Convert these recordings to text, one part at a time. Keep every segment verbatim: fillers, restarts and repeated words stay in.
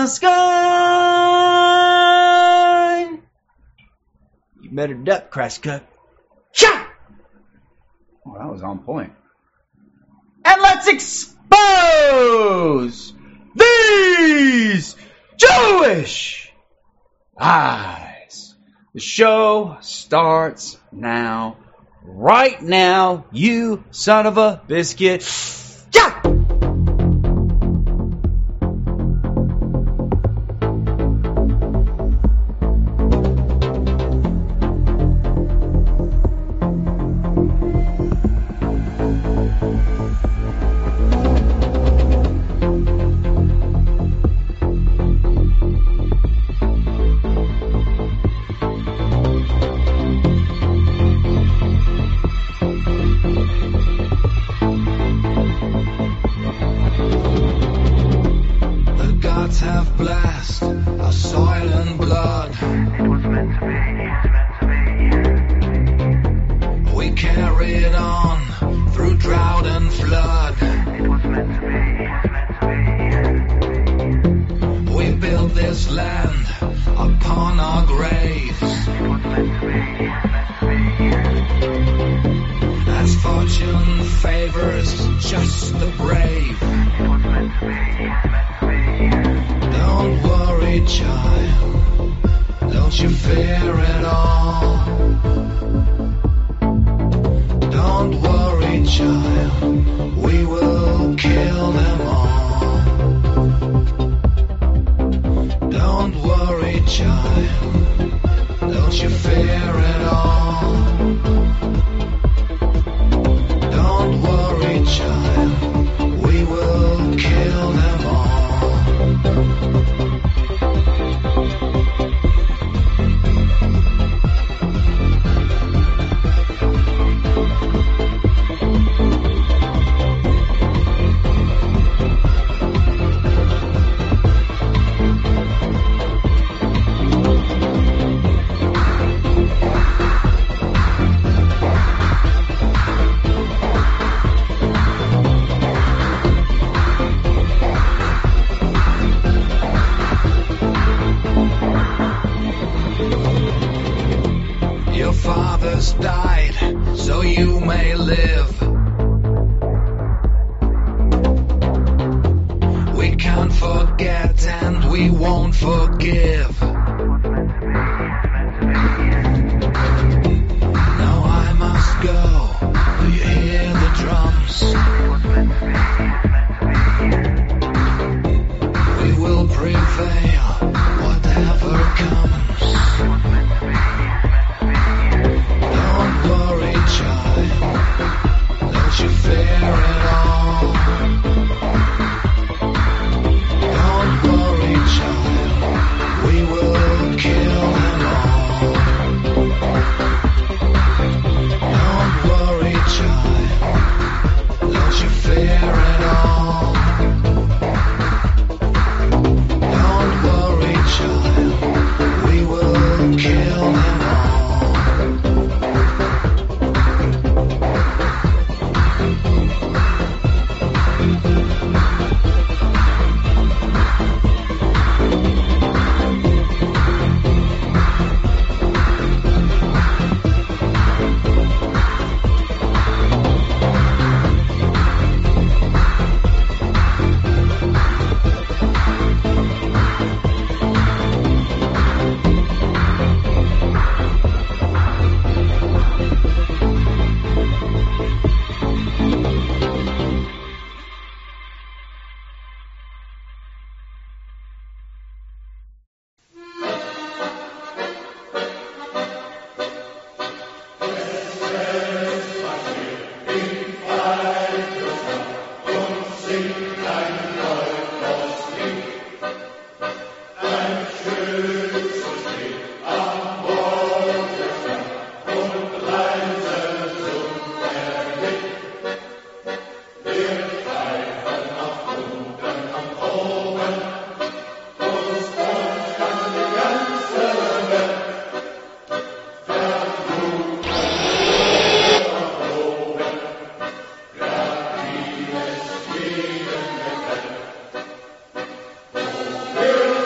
the sky. You better duck, Crash Cut. Shot! Oh, that was on point. And let's expose these Jewish eyes. The show starts now. Right now, you son of a biscuit. Yeah! Here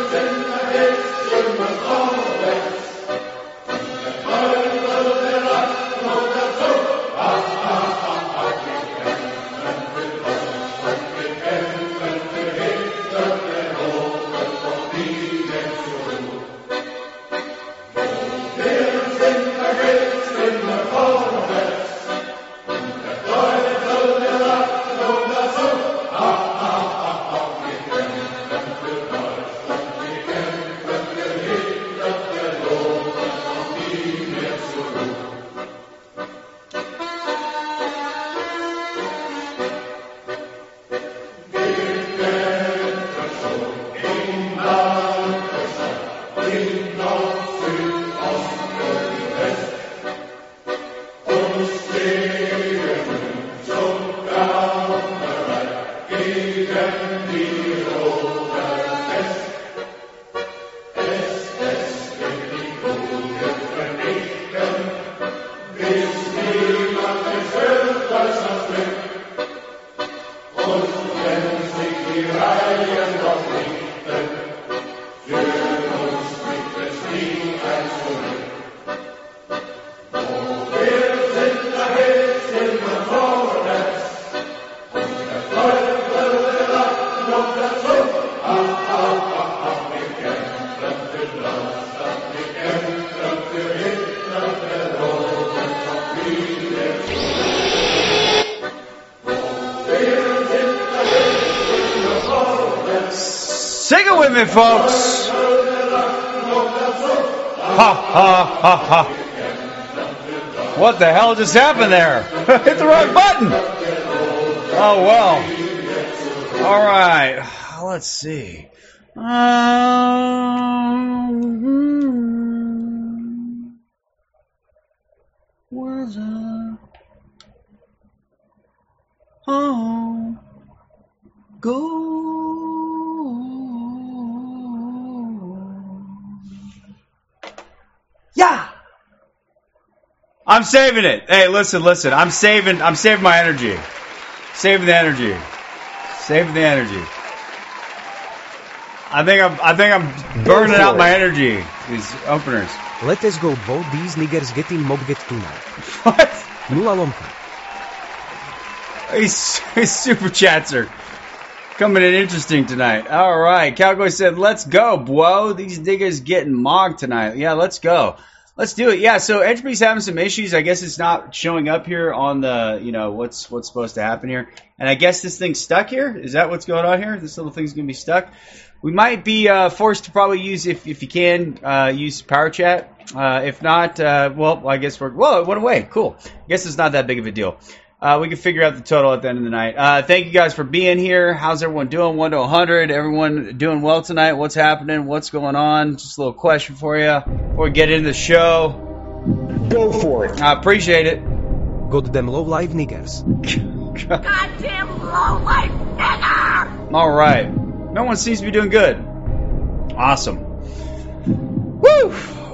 with me, folks. Ha, ha, ha, ha. What the hell just happened there? Hit the wrong button. Oh, well. All right. Let's see. Um, where's it? Oh, go. Yeah. I'm saving it. Hey, listen, listen. I'm saving. I'm saving my energy. Saving the energy. Saving the energy. I think I'm. I think I'm burning out my energy. These openers. Let us go. Both these niggers getting mobbed tonight. What? Nula lomka. These, these super chats are coming in interesting tonight. All right. Cowboy said, "Let's go, bro. These niggers getting mogged tonight." Yeah, let's go. Let's do it. Yeah, so Entropy's having some issues. I guess it's not showing up here on the, you know, what's what's supposed to happen here. And I guess this thing's stuck here. Is that what's going on here? This little thing's going to be stuck. We might be uh, forced to probably use, if if you can, uh, use Power Chat. Uh, if not, uh, well, I guess we're, whoa, it went away. Cool. I guess it's not that big of a deal. Uh, we can figure out the total at the end of the night. Uh, thank you guys for being here. How's everyone doing? one to one hundred. Everyone doing well tonight? What's happening? What's going on? Just a little question for you before we get into the show. Go for it. I appreciate it. Goddamn low life niggers. Goddamn low life nigger! All right. No one seems to be doing good. Awesome. Woo!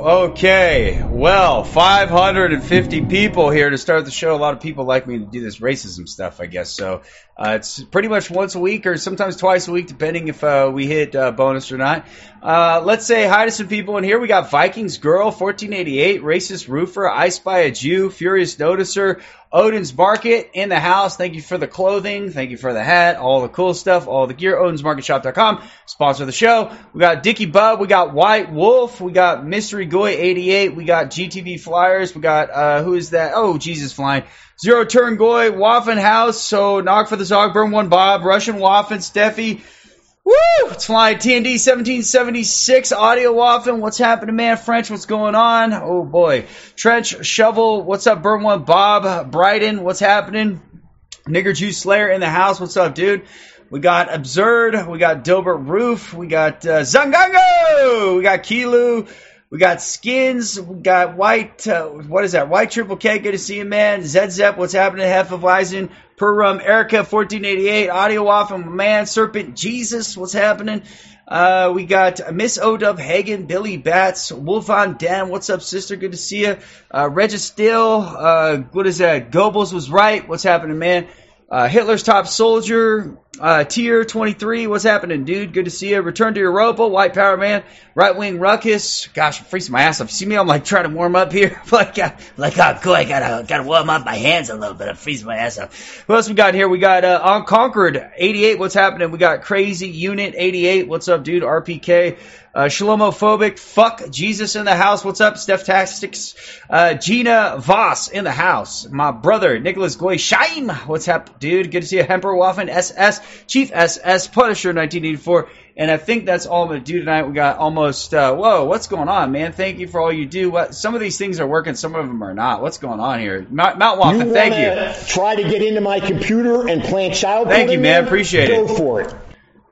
Okay. Well, five hundred fifty people here to start the show. A lot of people like me to do this racism stuff, I guess. So uh, it's pretty much once a week or sometimes twice a week, depending if uh, we hit uh, bonus or not. Uh, let's say hi to some people in here. We got Vikings Girl, fourteen eighty-eight, Racist Roofer, I Spy a Jew, Furious Noticer, Odin's Market in the house. Thank you for the clothing. Thank you for the hat, all the cool stuff, all the gear. Odins Market Shop dot com, sponsor of the show. We got Dickie Bub. We got White Wolf. We got Mystery Goy eighty-eight. We got G T V Flyers. We got, uh, who is that? Oh, Jesus Flying. Zero Turn Goy, Waffen House. So, Knock for the Zog, Burn One Bob, Russian Waffen, Steffi. Woo! It's flying. T N D seventeen seventy-six, Audio Waffen. What's happening, man? French, what's going on? Oh, boy. Trench, Shovel, what's up, Burn One? Bob, Bryden, what's happening? Nigger Juice Slayer in the house. What's up, dude? We got Absurd. We got Dilbert Roof. We got uh, Zangango. We got Kilu. We got Skins. We got White. Uh, what is that? White Triple K. Good to see you, man. Zed Zep. What's happening? Hefeweizen. Per Rum. Erica. fourteen eighty-eight. Audio Off. And my man. Serpent Jesus. What's happening? Uh, we got Miss O-Dub Hagen. Billy Bats. Wolf on Dan. What's up, sister? Good to see you. Uh, Regis Still. Uh, what is that? Goebbels was right. What's happening, man? Uh, Hitler's Top Soldier, uh, Tier twenty-three, what's happening, dude? Good to see you. Return to Europa, White Power Man, Right Wing Ruckus. Gosh, I'm freezing my ass off. You see me? I'm like trying to warm up here. like, uh, like, oh, cool. I gotta, gotta warm up my hands a little bit. I'm freezing my ass off. Who else we got here? We got, uh, Unconquered eighty-eight, what's happening? We got Crazy Unit eighty-eight, what's up, dude? R P K. Uh, Shalomophobic, fuck Jesus in the house. What's up, Steph Tactics? Uh, Gina Voss in the house. My brother, Nicholas Goy Shaim. What's up, dude? Good to see you. Hemper Waffen, S S, Chief S S, Punisher nineteen eighty-four. And I think that's all I'm going to do tonight. We got almost, uh, whoa, what's going on, man? Thank you for all you do. What, some of these things are working, some of them are not. What's going on here? Mount, Mount Waffen, you thank you. Try to get into my computer and plant child. Thank you, man. Appreciate Go it. Go for it.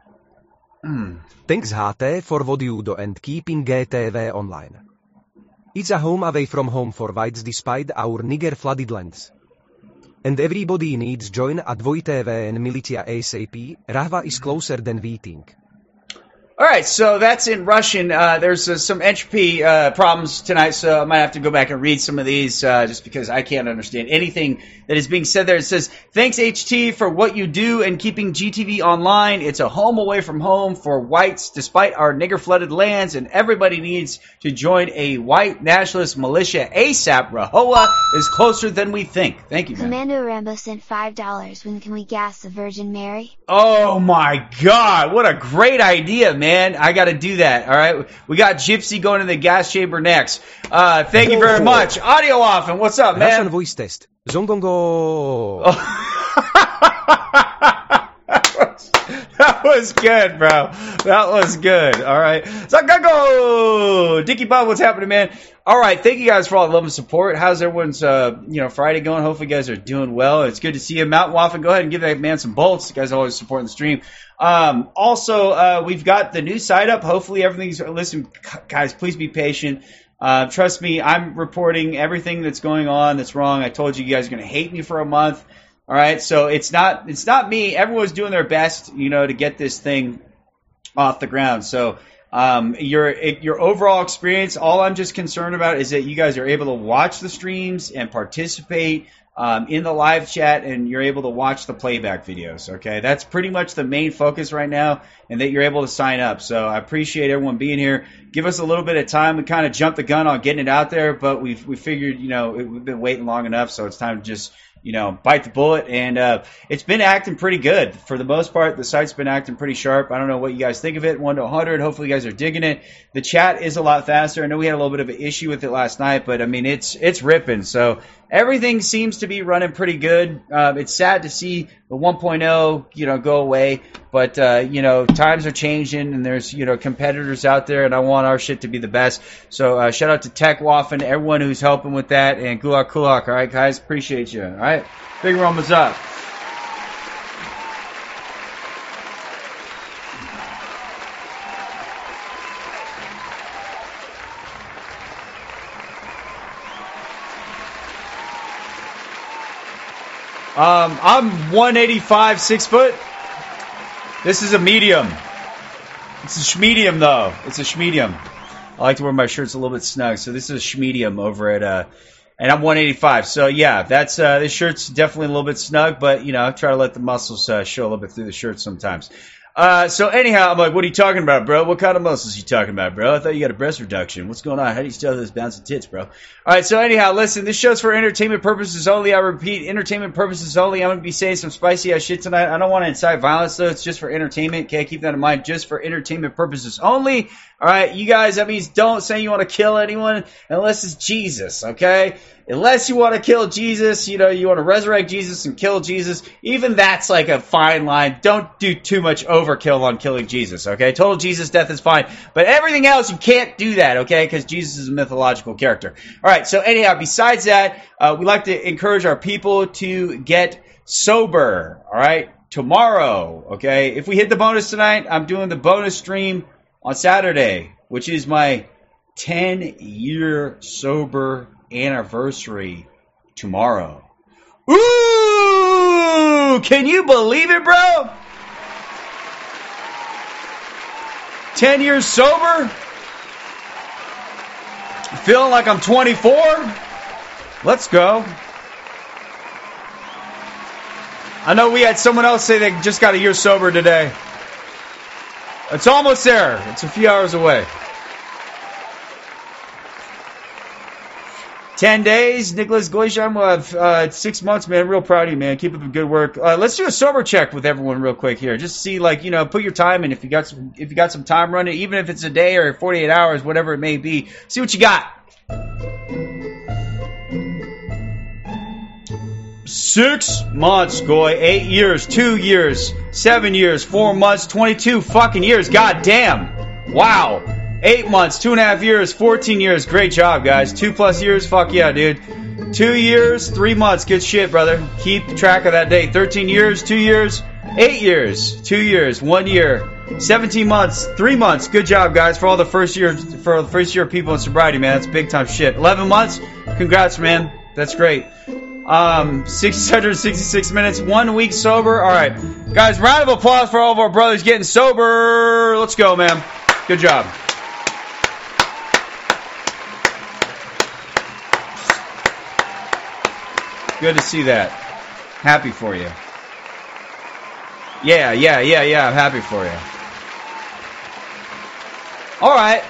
Hmm. Thanks H T for what you do and keeping G T V online. It's a home away from home for whites despite our nigger flooded lands. And everybody needs join at Voi T V and Militia ASAP. Rahva is closer than we think. All right, so that's in Russian. Uh, there's uh, some entropy uh, problems tonight, so I might have to go back and read some of these uh, just because I can't understand anything that is being said there. It says, thanks, H T, for what you do and keeping G T V online. It's a home away from home for whites despite our nigger-flooded lands, and everybody needs to join a white nationalist militia ASAP. Rahowa is closer than we think. Thank you, man. Commando Rambo sent five dollars. When can we gas the Virgin Mary? Oh, my God. What a great idea, man. Man, I got to do that. All right. We got Gypsy going in the gas chamber next. Uh, thank Go you very much. It. Audio off. And what's up, man? Russian voice test. Zongongo. Oh. that, was, that That was good, bro. That was good. All right. Sakago! Dicky Bob, what's happening, man? All right. Thank you guys for all the love and support. How's everyone's, uh, you know, Friday going? Hopefully you guys are doing well. It's good to see you. Mountain Waffen, go ahead and give that man some bolts. You guys are always supporting the stream. Um, also, uh, we've got the new site up. Hopefully everything's, listen, guys, please be patient. Uh, trust me, I'm reporting everything that's going on that's wrong. I told you you guys are going to hate me for a month. All right, so it's not it's not me. Everyone's doing their best, you know, to get this thing off the ground. So um, your your overall experience, all I'm just concerned about is that you guys are able to watch the streams and participate um, in the live chat, and you're able to watch the playback videos. Okay, that's pretty much the main focus right now, and that you're able to sign up. So I appreciate everyone being here. Give us a little bit of time. We kind of jumped the gun on getting it out there, but we we figured, you know, we've been waiting long enough, so it's time to just, you know, bite the bullet. And uh, it's been acting pretty good. For the most part, the site's been acting pretty sharp. I don't know what you guys think of it, one to one hundred. Hopefully you guys are digging it. The chat is a lot faster. I know we had a little bit of an issue with it last night, but, I mean, it's it's ripping. So everything seems to be running pretty good. Um, it's sad to see the one point oh, you know, go away. But, uh, you know, times are changing, and there's, you know, competitors out there, and I want our shit to be the best. So uh, shout out to Tech Waffen, everyone who's helping with that, and Gulak Kulak. All right, guys? Appreciate you. All right? Big Roma's up. Um, I'm one eighty-five, six foot. This is a medium. It's a schmedium, though. It's a schmedium. I like to wear my shirts a little bit snug, so this is a schmedium over at, uh, and I'm one eighty-five. So, yeah, that's, uh, this shirt's definitely a little bit snug, but, you know, I try to let the muscles, uh, show a little bit through the shirt sometimes. Uh, so anyhow, I'm like, what are you talking about, bro? What kind of muscles are you talking about, bro? I thought you got a breast reduction. What's going on? How do you still have those bouncing tits, bro? All right, so anyhow, listen, this show's for entertainment purposes only. I repeat, entertainment purposes only. I'm going to be saying some spicy ass shit tonight. I don't want to incite violence, though. It's just for entertainment. Okay, keep that in mind. Just for entertainment purposes only. All right, you guys, that means don't say you want to kill anyone unless it's Jesus, okay? Unless you want to kill Jesus, you know, you want to resurrect Jesus and kill Jesus, even that's like a fine line. Don't do too much overkill on killing Jesus, okay? Total Jesus death is fine. But everything else, you can't do that, okay? Because Jesus is a mythological character. All right, so anyhow, besides that, uh, we like to encourage our people to get sober, all right? Tomorrow, okay? If we hit the bonus tonight, I'm doing the bonus stream on Saturday, which is my ten-year sober anniversary tomorrow. Ooh! Can you believe it, bro? ten years sober? Feeling like I'm twenty-four? Let's go. I know we had someone else say they just got a year sober today. It's almost there. It's a few hours away. Ten days. Nicholas Goisham will have uh, six months, man. Real proud of you, man. Keep up the good work. Uh, let's do a sober check with everyone real quick here. Just see, like, you know, put your time in. If you got some, if you got some time running, even if it's a day or forty-eight hours, whatever it may be. See what you got. Six months, Goy. Eight years. Two years. Seven years. Four months. Twenty-two fucking years. God damn. Wow. Eight months, two and a half years, fourteen years. Great job, guys. Two plus years, fuck yeah, dude. Two years, three months. Good shit, brother. Keep track of that date. Thirteen years, two years, eight years, two years, one year, seventeen months, three months. Good job, guys. For all the first year, for the first year people in sobriety, man. That's big time shit. Eleven months. Congrats, man. That's great. Um, six hundred sixty-six minutes, one week sober. All right, guys. Round of applause for all of our brothers getting sober. Let's go, man. Good job. Good to see that. Happy for you. Yeah, yeah, yeah, yeah. I'm happy for you. All right.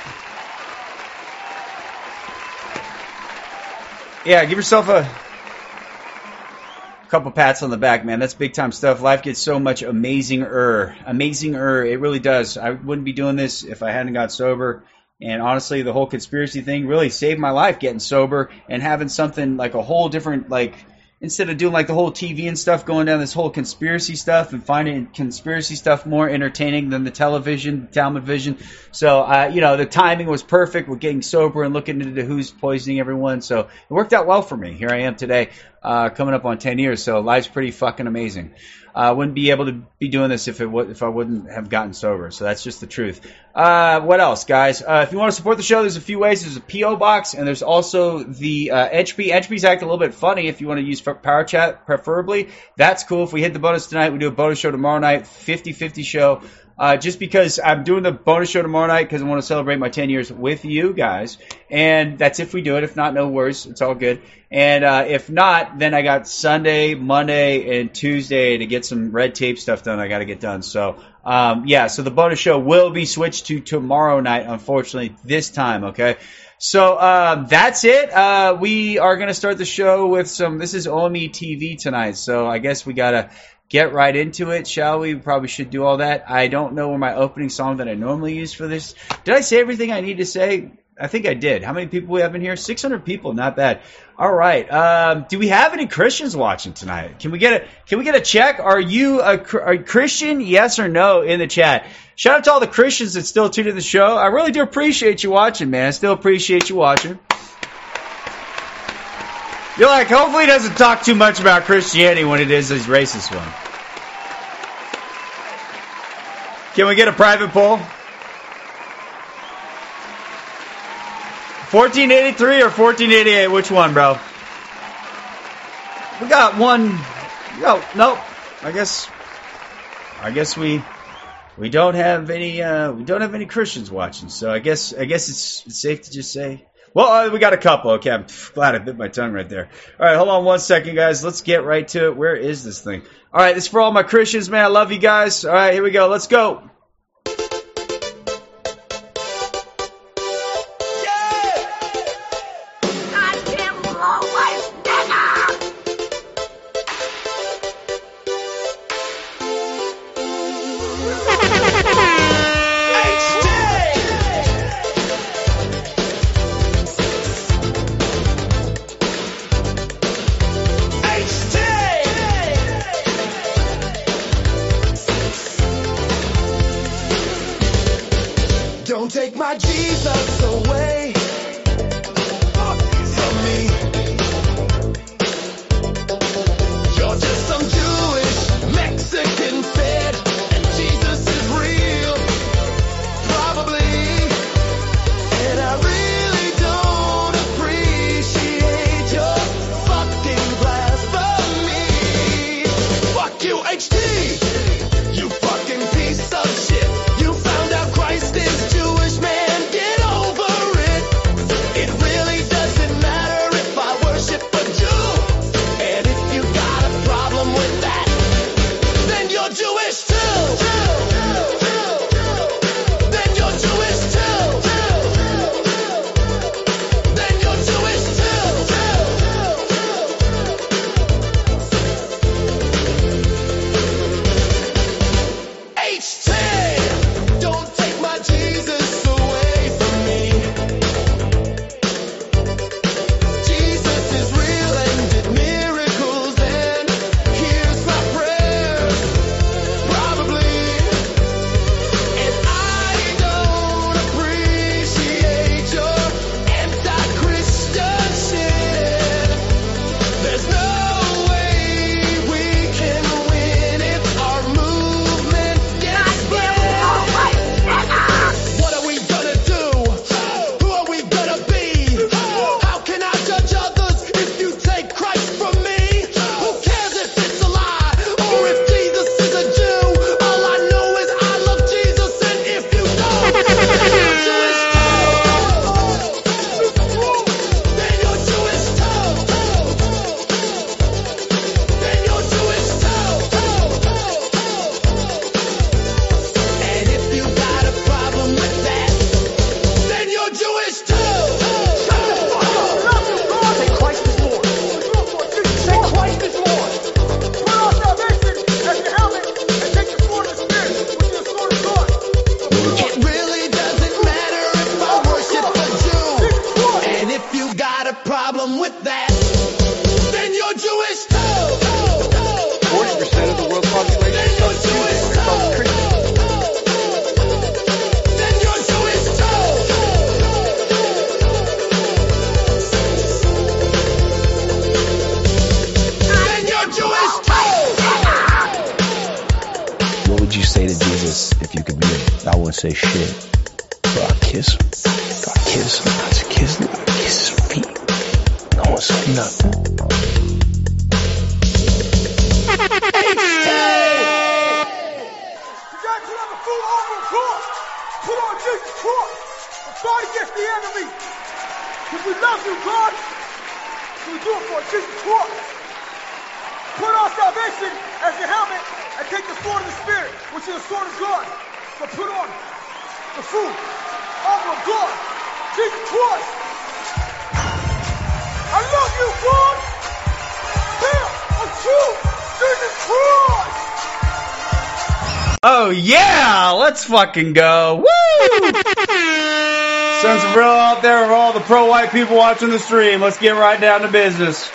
Yeah, give yourself a couple pats on the back, man. That's big time stuff. Life gets so much amazing-er. Amazing-er. It really does. I wouldn't be doing this if I hadn't got sober. And honestly, the whole conspiracy thing really saved my life, getting sober and having something like a whole different, like, instead of doing like the whole T V and stuff, going down this whole conspiracy stuff and finding conspiracy stuff more entertaining than the television, television. So, uh, you know, the timing was perfect with getting sober and looking into who's poisoning everyone. So it worked out well for me. Here I am today, uh, coming up on ten years. So life's pretty fucking amazing. I uh, wouldn't be able to be doing this if it w- if I wouldn't have gotten sober. So that's just the truth. Uh, what else, guys? Uh, if you want to support the show, there's a few ways. There's a P O box, and there's also the uh, H P. H P's acting a little bit funny if you want to use Power Chat, preferably. That's cool. If we hit the bonus tonight, we do a bonus show tomorrow night, fifty-fifty show. Uh, just because I'm doing the bonus show tomorrow night because I want to celebrate my ten years with you guys. And that's if we do it. If not, no worries. It's all good. And uh, if not, then I got Sunday, Monday, and Tuesday to get some red tape stuff done I got to get done. So, um, yeah, so the bonus show will be switched to tomorrow night, unfortunately, this time, okay? So uh, that's it. Uh, we are going to start the show with some, this is O M E T V tonight, so I guess we got to get right into it, shall we? We probably should do all that. I don't know where my opening song that I normally use for this. Did I say everything I need to say? I think I did. How many people we have in here? six hundred people, not bad. All right. Um, do we have any Christians watching tonight? Can we get a Can we get a check? Are you a, a Christian? Yes or no in the chat. Shout out to all the Christians that still tune in the show. I really do appreciate you watching, man. I still appreciate you watching. You're like, hopefully he doesn't talk too much about Christianity when it is his racist one. Can we get a private poll? fourteen eighty-three or fourteen eighty-eight? Which one, bro? We got one. No, nope. I guess. I guess we we don't have any. Uh, we don't have any Christians watching. So I guess. I guess it's, it's safe to just say. Well, uh, we got a couple. Okay, I'm glad I bit my tongue right there. All right, hold on one second, guys. Let's get right to it. Where is this thing? All right, this is for all my Christians, man. I love you guys. All right, here we go. Let's go. Goddamn low-life nigger! Don't take my Jesus away from me. You're just some Jewish Mexican fed, and Jesus is real, probably. And I really don't appreciate your fucking blasphemy. Fuck you, H D! You fucking piece of shit. You found out Christ is Jewish man. Jesus if you could live. I wouldn't say shit. But I kiss him. I kiss him. I just kiss him. I kiss his feet. No one say nothing. Put on Jesus cross and fight against the enemy. Because we love you, God. So we do it for Jesus cross. Put on salvation as your helmet and take the sword of the Spirit, which is the sword of God. So put on the full armor of God. Jesus Christ. I love you, God. Hell, I'm true. Jesus Christ. Oh yeah, let's fucking go. Woo! Send some real out there for all the pro-white people watching the stream. Let's get right down to business.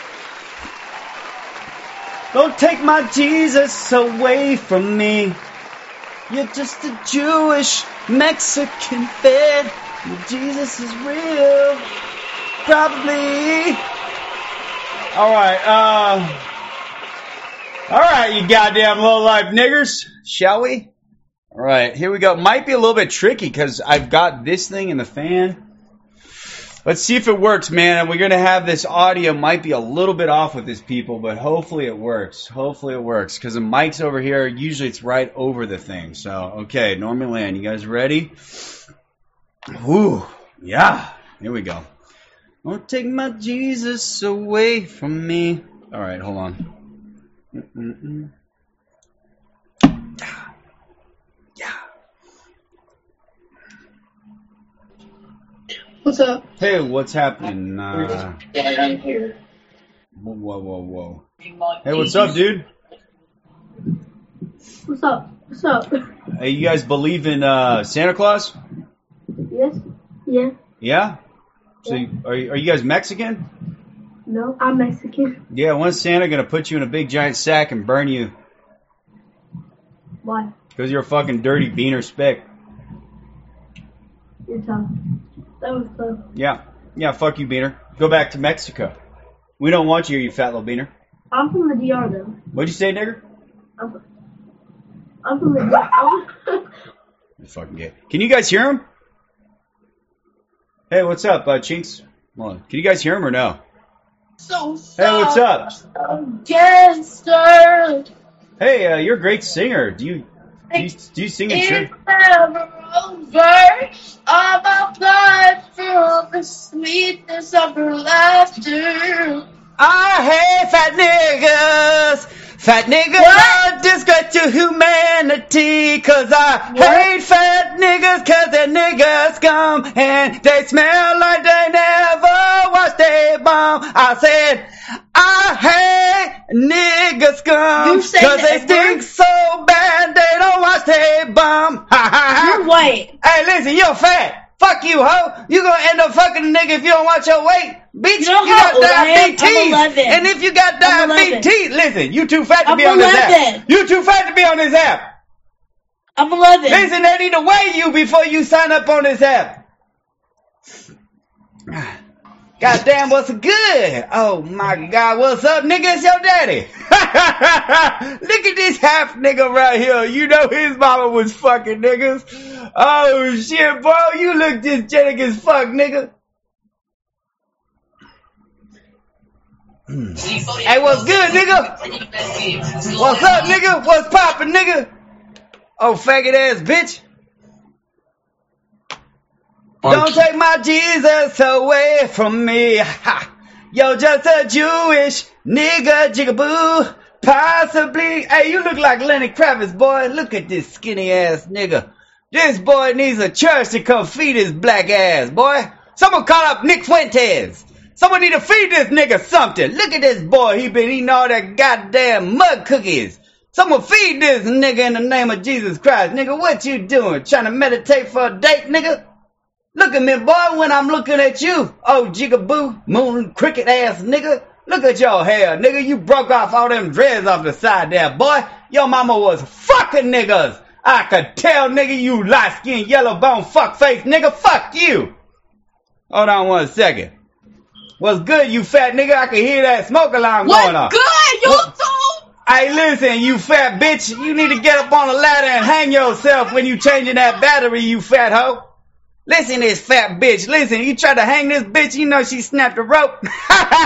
Don't take my Jesus away from me. You're just a Jewish Mexican fed. Jesus is real. Probably. Alright, uh... Alright, you goddamn low-life niggers. Shall we? Alright, here we go. Might be a little bit tricky because I've got this thing in the fan. Let's see if it works, man. And we're going to have this audio. Might be a little bit off with this, people, but hopefully it works. Hopefully it works because the mic's over here. Usually it's right over the thing. So, okay, Norman Land, you guys ready? Whew. Yeah. Here we go. Don't take my Jesus away from me. Alright, hold on. Mm-mm-mm. Yeah. What's up? Hey, what's happening? Uh, Yeah, I'm here. whoa, whoa, whoa, whoa. Hey, what's up, dude? What's up? What's up? Hey, you guys believe in uh, Santa Claus? Yes? Yeah? Yeah? So, you, are, you- are you guys Mexican? No, I'm Mexican. Yeah, when's Santa gonna put you in a big giant sack and burn you? Why? Because you're a fucking dirty beaner speck. You're tough. That was tough. Yeah. Yeah, fuck you, beaner. Go back to Mexico. We don't want you here, you fat little beaner. I'm from the D R though. What'd you say, nigger? I'm, I'm from the D R. You fucking gay. Can you guys hear him? Hey, what's up, uh, Chinks? Hold on. Can you guys hear him or no? So Hey, what's up? Gangster. Hey, uh, you're a great singer. Do you do you, do you sing in church? It's never over. I'm applied for the sweetness of her laughter. I hate fat niggas. Fat niggas What? are disgrace to humanity. Cause I What? hate fat niggas cause they're niggas scum. And they smell like they never washed their bum. I said, I hate niggas scum. You say Cause the they N-word? stink so bad they don't wash their bum. Ha ha ha. You're white. Hey, listen, you're fat. Fuck you, ho. You gonna end up fucking a nigga if you don't watch your weight. Bitch, You know you how got old I am? I'm diabetes. eleven. And if you got I'm eleven. diabetes, listen, you too fat to I'm be on this app. eleven. You too fat to be on this app. I'm eleven. Listen, they need to weigh you before you sign up on this app. Goddamn, what's good? Oh my God, what's up, nigga? It's your daddy. Look at this half nigga right here. You know his mama was fucking niggas. Oh shit, bro, you look dysgenic as fuck, nigga. Hey, what's good, nigga? What's up, nigga? What's poppin', nigga? Oh, faggot ass bitch. Don't take my Jesus away from me. Ha. You're just a Jewish nigga, jigaboo. Possibly. Hey, you look like Lenny Kravitz, boy. Look at this skinny ass nigga. This boy needs a church to come feed his black ass, boy. Someone call up Nick Fuentes. Someone need to feed this nigga something. Look at this boy. He been eating all that goddamn mud cookies. Someone feed this nigga in the name of Jesus Christ. Nigga, what you doing? Trying to meditate for a date, nigga? Look at me, boy, when I'm looking at you. Oh, jigaboo, moon cricket ass nigga. Look at your hair, nigga. You broke off all them dreads off the side there, boy. Your mama was fucking niggas. I could tell, nigga, you light-skinned, yellow-bone fuck-face nigga. Fuck you. Hold on one second. What's good, you fat nigga? I can hear that smoke alarm What's going off. good, YouTube? Hey, listen, you fat bitch. You need to get up on a ladder and hang yourself when you changing that battery, you fat hoe. Listen, this fat bitch. Listen, you try to hang this bitch, you know she snapped a rope. You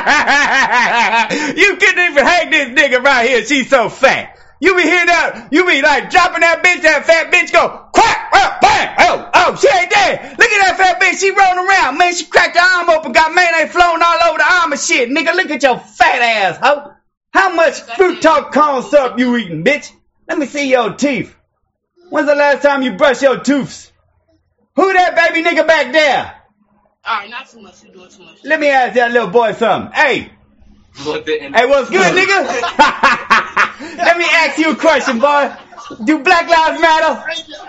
couldn't even hang this nigga right here. She's so fat. You be hearing that? You be like dropping that bitch, that fat bitch go quack, oh, bang, oh, oh, she ain't dead. Look at that fat bitch, she rolling around. Man, she cracked her arm open, got mayonnaise flowing all over the arm and shit. Nigga, look at your fat ass, ho. How much fruit talk corn syrup you eating, bitch? Let me see your teeth. When's the last time you brushed your tooths? Who that baby nigga back there? Alright, not too much. You're doing too much. Let me ask that little boy something. Hey. Hey, what's good, nigga? Let me ask you a question, boy. Do Black Lives Matter?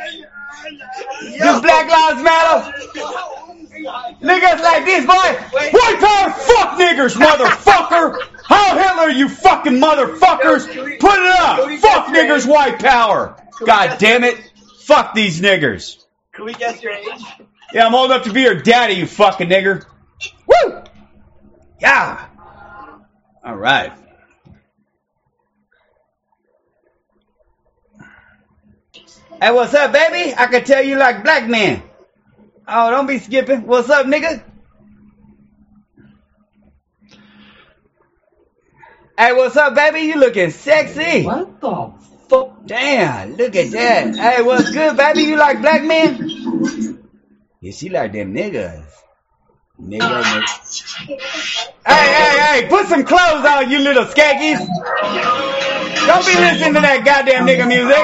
Do Black Lives Matter? Niggas like this, boy. White power, fuck niggers, motherfucker. How Hitler, you fucking motherfuckers. Put it up. Fuck niggers, white power. God damn it. Fuck these niggers. Can we guess your age? Yeah, I'm old enough to be your daddy, you fucking nigger. Woo! Yeah. All right. Hey, what's up, baby? I can tell you like black men. Oh, don't be skipping. What's up, nigga? Hey, what's up, baby? You looking sexy. What the fuck? Damn, look at that. Hey, what's good, baby? You like black men? Yeah, she like them niggas. Nigga, nigga. Hey, hey, hey, put some clothes on, you little skaggies. Don't be listening to that goddamn nigga music.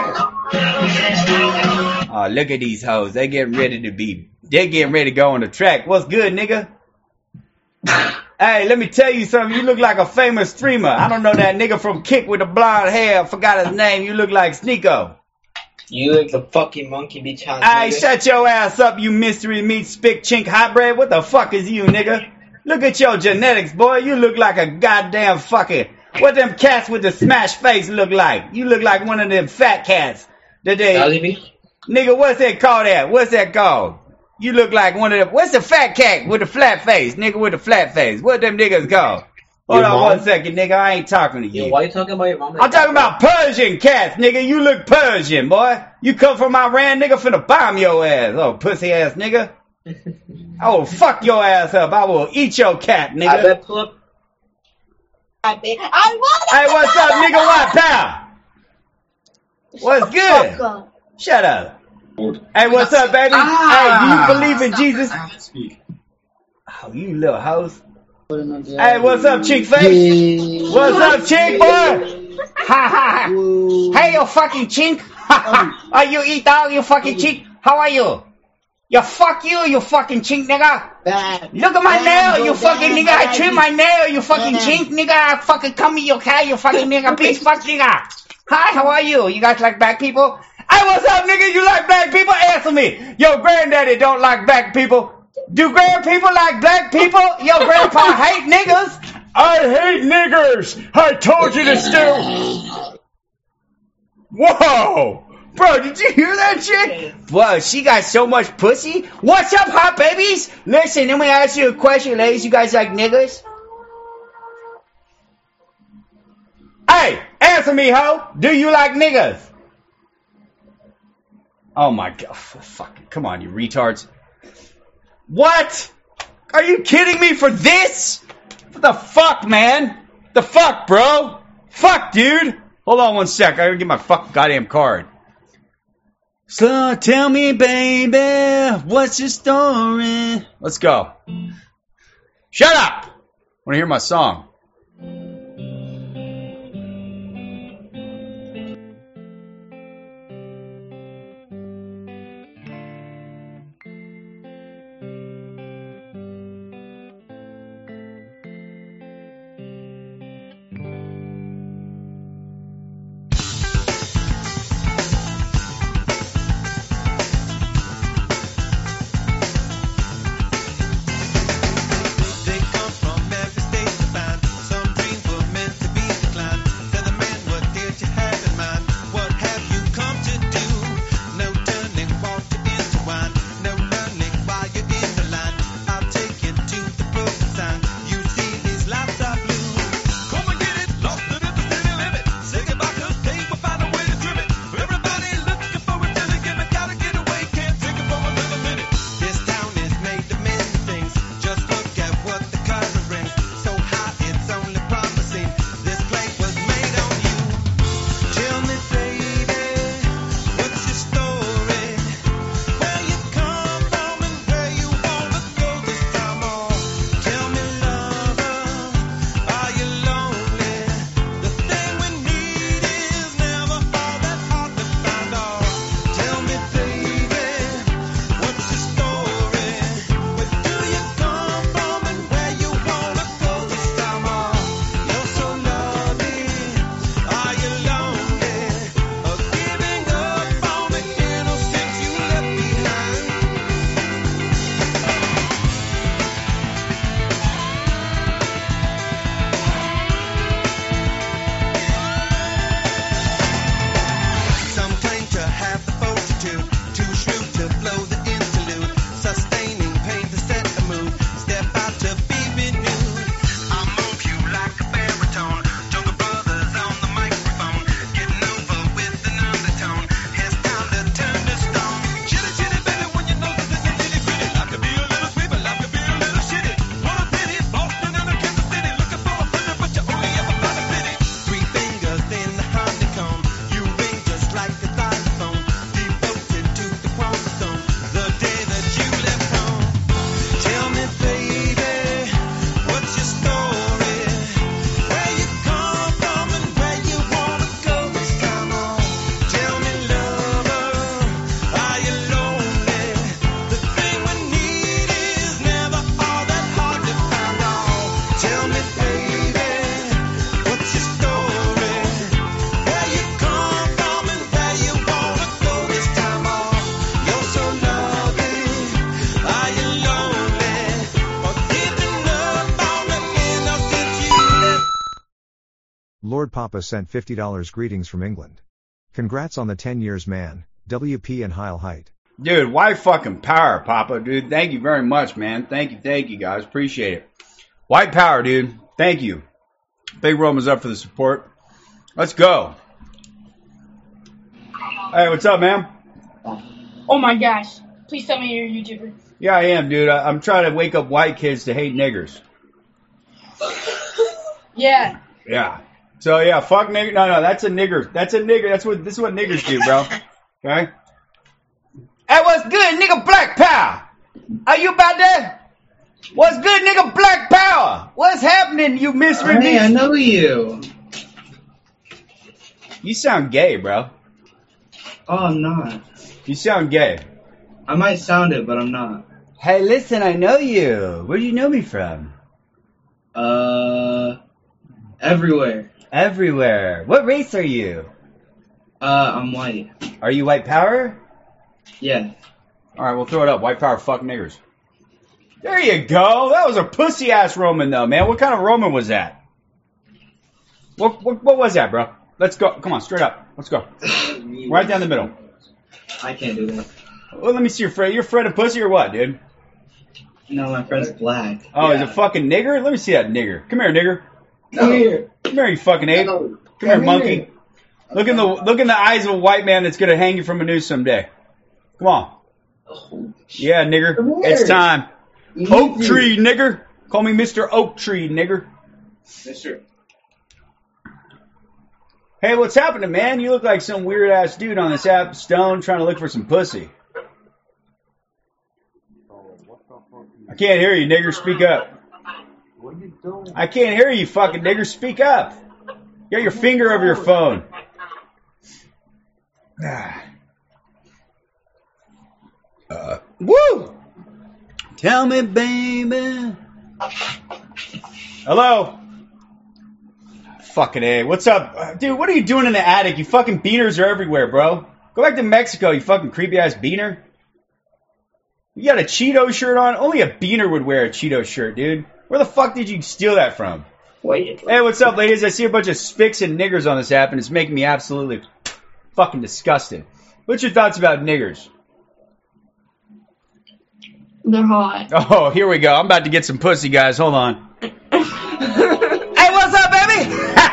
Oh, look at these hoes. They getting ready to be, they getting ready to go on the track. What's good, nigga? Hey, let me tell you something. You look like a famous streamer. I don't know that nigga from Kick with the blonde hair. I forgot his name. You look like Sneeko. You look the fucking monkey bitch house. Hey, shut your ass up, you mystery meat spick chink hot bread. What the fuck is you, nigga? Look at your genetics, boy. You look like a goddamn fucker. What them cats with the smashed face look like? You look like one of them fat cats. That they, nigga, what's that called that? What's that called? You look like one of them. What's the fat cat with the flat face? Nigga with the flat face. What them niggas called? Hold Your on mom? one second, nigga. I ain't talking to you. Yo, why you talking about your mom? I'm talking about Persian cats, nigga. You look Persian, boy. You come from Iran, nigga, finna bomb your ass. Oh, pussy ass nigga. I will fuck your ass up. I will eat your cat, nigga. I bet pull up. I bet. I want Hey, what's up, nigga? What, pal? What's good? Shut up. Hey, what's up, baby? Hey, do you believe in Jesus? Oh, you little house. Hey, what's up, chick face? What's up, chick boy? Ha ha. Hey, you fucking chink. Are you eat dog, you fucking chick? How are you? You fuck you, you fucking chink, nigga. Look at my nail, you fucking nigga. I trim my nail, you fucking chink, nigga. I fucking come in your car, you fucking nigga. Bitch, fuck nigga. Hi, how are you? You guys like black people? Hey, what's up, nigga? You like black people? Answer me. Your granddaddy don't like black people. Do grand people like black people? Your grandpa hate niggas? I hate niggers. I told you to steal. Whoa. Bro, did you hear that chick? Whoa, she got so much pussy. What's up, hot babies? Listen, let me ask you a question, ladies. You guys like niggers? Hey, answer me, ho. Do you like niggers? Oh my god. Fucking, come on, you retards. What? Are you kidding me for this? What the fuck, man? The fuck, bro? Fuck, dude. Hold on one sec. I gotta get my fucking goddamn card. So tell me, baby, what's your story? Let's go. Shut up! I wanna hear my song. They come from every state to find Lord Papa sent fifty dollars greetings from England. Congrats on the ten years, man. W P and Heil Height. Dude, white fucking power, Papa, dude. Thank you very much, man. Thank you, thank you, guys. Appreciate it. White power, dude. Thank you. Big Roman's up for the support. Let's go. Hey, what's up, man? Oh my gosh. Please tell me you're a YouTuber. Yeah, I am, dude. I, I'm trying to wake up white kids to hate niggers. Yeah. Yeah. So, yeah, fuck nigger. No, no, that's a nigger. That's a nigger. That's what, this is what niggers do, bro. Okay? Hey, what's good, nigga? Black Power. Are you about that? What's good, nigga? Black Power. What's happening, you mystery Hey, beast? I know you. You sound gay, bro. Oh, I'm not. You sound gay. I might sound it, but I'm not. Hey, listen, I know you. Where do you know me from? Uh, everywhere. Everywhere. What race are you? Uh, I'm white. Are you white power? Yeah. All right, we'll throw it up. White power, fuck niggers. There you go. That was a pussy ass Roman, though, man. What kind of Roman was that? What what, what was that, bro? Let's go. Come on, straight up. Let's go. Right down the middle. I can't do that. Well, let me see your friend. You're afraid of pussy or what, dude? No, my friend's black. Oh, yeah. he's a fucking nigger? Let me see that nigger. Come here, nigger. Come here. Come here, you fucking ape. No. Come here, Come monkey. here. Look in the look in the eyes of a white man that's gonna hang you from a noose someday. Come on. Yeah, nigger. Come here. It's time. You Oak need tree, nigger. Call me Mister Oak Tree, nigger. Mister Hey, what's happening, man? You look like some weird ass dude on this app, Stone, trying to look for some pussy. I can't hear you, nigger. Speak up. I can't hear you, fucking nigger. Speak up. You got your finger over your phone. Uh, woo! Tell me, baby. Hello? Fucking A. What's up? Uh, dude, what are you doing in the attic? You fucking beaners are everywhere, bro. Go back to Mexico, you fucking creepy-ass beaner. You got a Cheeto shirt on? Only a beaner would wear a Cheeto shirt, dude. Where the fuck did you steal that from? Wait. Hey, what's up, ladies? I see a bunch of spics and niggers on this app, and it's making me absolutely fucking disgusted. What's your thoughts about niggers? They're hot. Oh, here we go. I'm about to get some pussy, guys. Hold on. Hey, what's up, baby?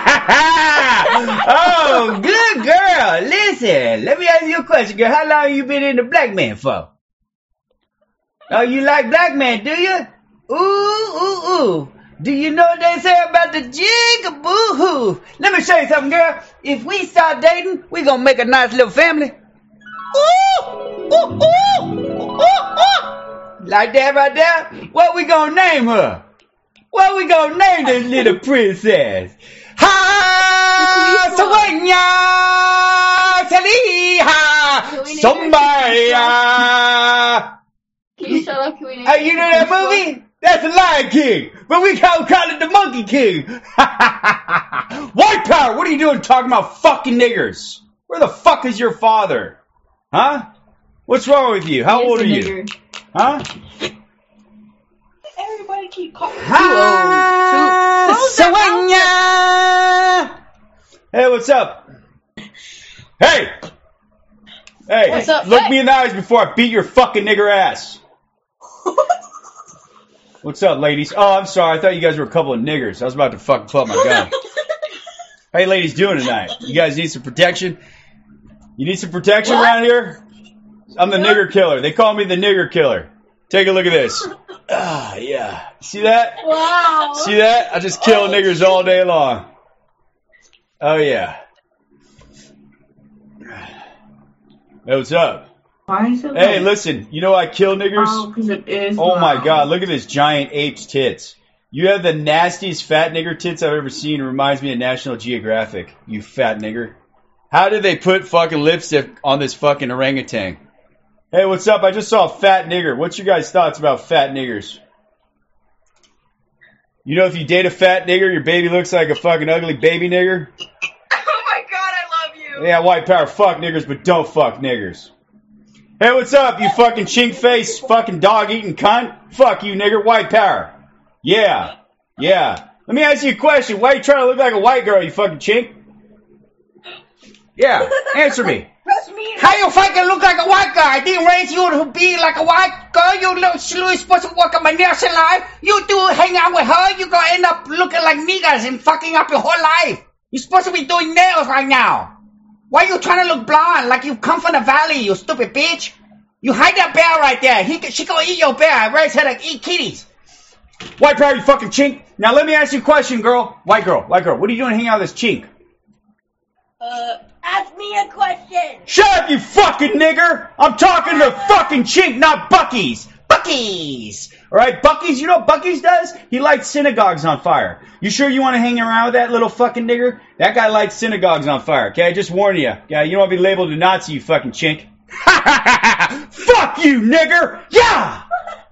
Oh, good girl. Listen, let me ask you a question, girl. How long you been in the black man for? Oh, you like black men, do you? Ooh, ooh, ooh. Do you know what they say about the jig-a-boo-hoo? Let me show you something, girl. If we start dating, we gonna make a nice little family. Ooh, ooh, ooh, ooh, ooh. Like that right there? What we gonna name her? What we gonna name this little princess? Ha! Sawanya! Taliha! Somebaya! Can you shut up? Can we name Hey, you know that movie? That's the Lion King, but we call, call it the Monkey King. White power, what are you doing talking about fucking niggers? Where the fuck is your father? Huh? What's wrong with you? How He is old a are you? nigger. Huh? Everybody keep calling. Ha! Sawanya! Hey, what's up? Hey! Hey, What's up? look Hey. me in the eyes before I beat your fucking nigger ass. What's up, ladies? Oh, I'm sorry. I thought you guys were a couple of niggers. I was about to fucking pull out my gun. How you ladies doing tonight? You guys need some protection? You need some protection What? around here? I'm the nigger killer. They call me the nigger killer. Take a look at this. Ah, yeah. See that? Wow. See that? I just kill niggers all day long. Oh, yeah. Hey, what's up? Why is it Hey, like- listen. You know I kill niggers? Oh, because it is. Oh my loud. god, look at this giant ape's tits. You have the nastiest fat nigger tits I've ever seen. It reminds me of National Geographic, you fat nigger. How did they put fucking lipstick on this fucking orangutan? Hey, what's up? I just saw a fat nigger. What's your guys' thoughts about fat niggers? You know if you date a fat nigger, your baby looks like a fucking ugly baby nigger? Oh my god, I love you. Yeah, white power, fuck niggers, but don't fuck niggers. Hey, what's up, you fucking chink face, fucking dog eating cunt? Fuck you, nigger, white power. Yeah, yeah. Let Let me ask you a question. Why are you trying to look like a white girl, you fucking chink? Yeah, answer me. How you fucking look like a white guy? I didn't raise you to be like a white girl. You little sleuth supposed to work on my nails in life. You do hang out with her, you gonna end up looking like niggas and fucking up your whole life. You're supposed to be doing nails right now. Why are you trying to look blonde like you come from the valley, you stupid bitch? You hide that bear right there. He, she gonna eat your bear. I raised her to eat kitties. White power, you fucking chink. Now let me ask you a question, girl. White girl, white girl. What are you doing hanging out with this chink? Uh, ask me a question. Shut up, you fucking nigger! I'm talking to fucking chink, not Buc-ee's. Buc-ee's! Alright, Buc-ee's, you know what Buc-ee's does? He lights synagogues on fire. You sure you want to hang around with that little fucking nigger? That guy lights synagogues on fire, okay? I just warn you. Okay, you don't want to be labeled a Nazi, you fucking chink. Fuck you, nigger! Yeah!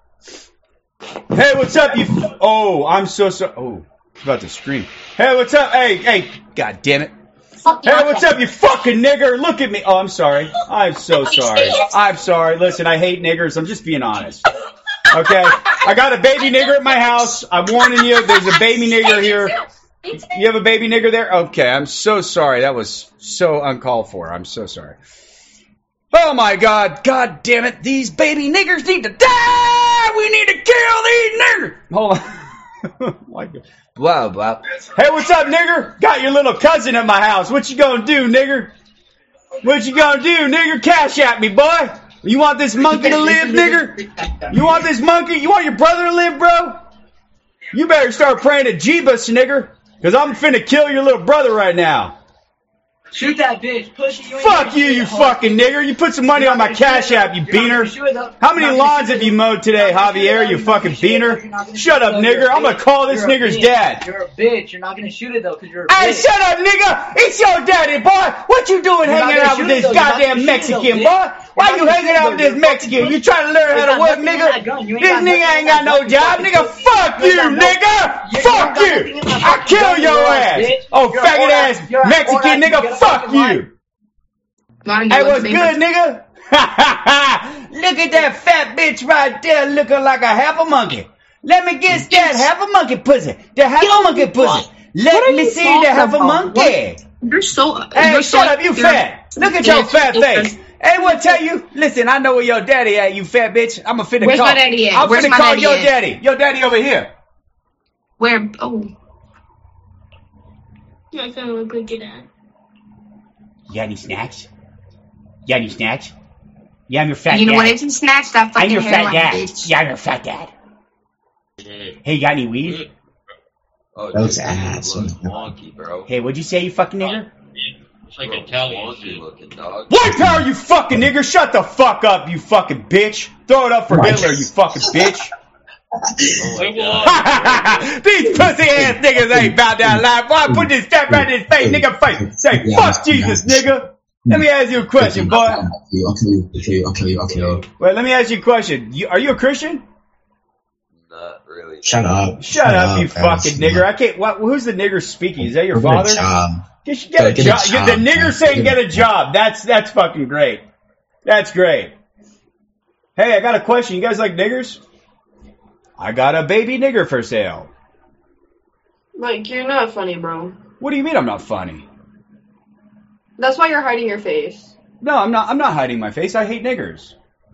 Hey, what's up, you... F- oh, I'm so sorry. Oh, I was about to scream. Hey, what's up? Hey, hey, god damn it. Hey, what's up, you fucking nigger? Look at me. Oh, I'm sorry. I'm so sorry. I'm sorry. Listen, I hate niggers. I'm just being honest. Okay? I got a baby nigger at my house. I'm warning you, there's a baby nigger here. You have a baby nigger there? Okay, I'm so sorry. That was so uncalled for. I'm so sorry. Oh, my God. God damn it. These baby niggers need to die. We need to kill these niggers. Hold on. My God. Blah, blah. Hey, what's up, nigger? Got your little cousin at my house. What you gonna do, nigger? What you gonna do, nigger? Cash at me, boy. You want this monkey to live, nigger? You want this monkey? You want your brother to live, bro? You better start praying to Jeebus, nigger. Because I'm finna kill your little brother right now. Shoot that bitch. Push it. You Fuck you, you fucking nigger. You put some money on my cash app, you beaner. How many lawns have you mowed today, Javier, you fucking beaner? Shut up, nigger. I'm gonna call this nigger's dad. You're a bitch. You're not gonna shoot it, though, because you're a bitch. Hey, shut up, nigga. It's your daddy, boy. What you doing hanging out with this goddamn Mexican, boy? Why you hanging out with this Mexican? You trying to learn how to work, nigga? This nigga ain't got no job, nigga. Fuck you, nigga. Fuck you. I kill your ass. Oh, faggot ass Mexican nigga. Fuck you. Hey, what's good, nigga? Look at that fat bitch right there looking like a half a monkey. Let me get that half a monkey pussy. The half a monkey pussy. Let me see the half a monkey. You're so. Hey, you're shut so, up, you fat. Look at your fat face. Hey, what tell you? Listen, I know where your daddy at, you fat bitch. I'm a finna Where's call. my daddy at? I'm Where's finna my call daddy your at? daddy. Your daddy over here. Where? Oh. I kind of look like your dad. You got any snacks? You got any snacks? Yeah, I'm your fat You know dad. what? If you snatch that I'm fucking your fat hairline, dad. bitch. Yeah, I'm your fat dad. Hey, you got any weed? Oh, Those dude, ass. you look wonky, bro. Hey, what'd you say, you fucking nigger? It's like Italian wonky looking, dog. White power, you fucking nigger! Shut the fuck up, you fucking bitch! Throw it up for Right. Hitler, you fucking bitch! Oh my god. These pussy ass niggas ain't about that life. Boy, put this step right in his face, nigga face. Say, Yeah, fuck Jesus, yeah. nigga. Let me ask you a question, boy. I'll kill you, I'll kill you, I'll kill you, I'll kill you. Wait, let me ask you a question. You, are you a Christian? Not really. Shut up. Shut, up, you guys. fucking nigger. I can't. What? Who's the nigger speaking? Is that your Go get a father? job. Just get a Get a job. job, The nigger man. saying Get get a a job. That's that's fucking great. That's great. Hey, I got a question. You guys like niggers? I got a baby nigger for sale. Mike, you're not funny, bro. What do you mean I'm not funny? That's why you're hiding your face. No, I'm not. I'm not hiding my face. I hate niggers.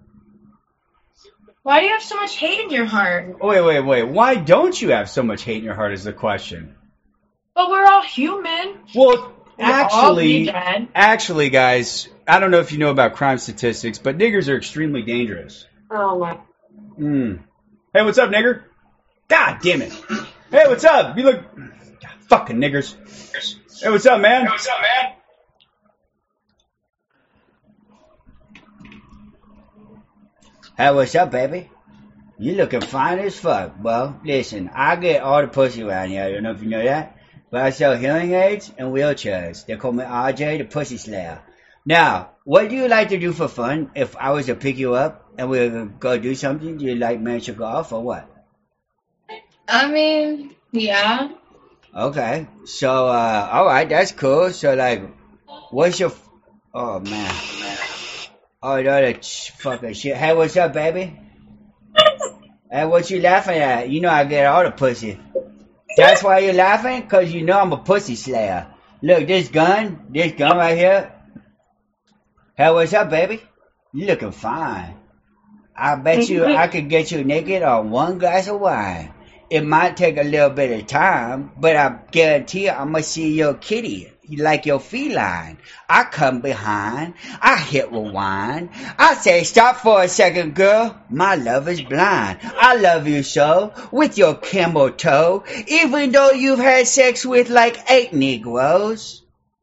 Why do you have so much hate in your heart? Wait, wait, wait. Why don't you have so much hate in your heart? Is the question. But we're all human. Well, Not all of you, actually, Dad. actually, guys, I don't know if you know about crime statistics, but niggers are extremely dangerous. Oh my. Hmm. Hey, what's up, nigger? God damn it. Hey, what's up? You look... God, fucking niggers. Hey, what's up, man? Hey, what's up, man? Hey, what's up, baby? You looking fine as fuck. Well, listen, I get all the pussy around here. I don't know if you know that. But I sell hearing aids and wheelchairs. They call me R J, the Pussy Slayer. Now, what do you like to do for fun? If I was to pick you up and we were going to go do something, do you like miniature golf or what? I mean, yeah. Okay. So, uh, alright, that's cool. So, like, what's your... F- oh, man. Oh, that fucking shit. Hey, what's up, baby? Hey, what you laughing at? You know I get all the pussy. That's why you're laughing? Because you know I'm a pussy slayer. Look, this gun, this gun right here. Hey, what's up, baby? You looking fine. I bet you I could get you naked on one glass of wine. It might take a little bit of time, but I guarantee you I'm going to see your kitty. You like your feline. I come behind. I hit rewind. I say, stop for a second, girl. My love is blind. I love you so, with your camel toe, even though you've had sex with like eight Negroes.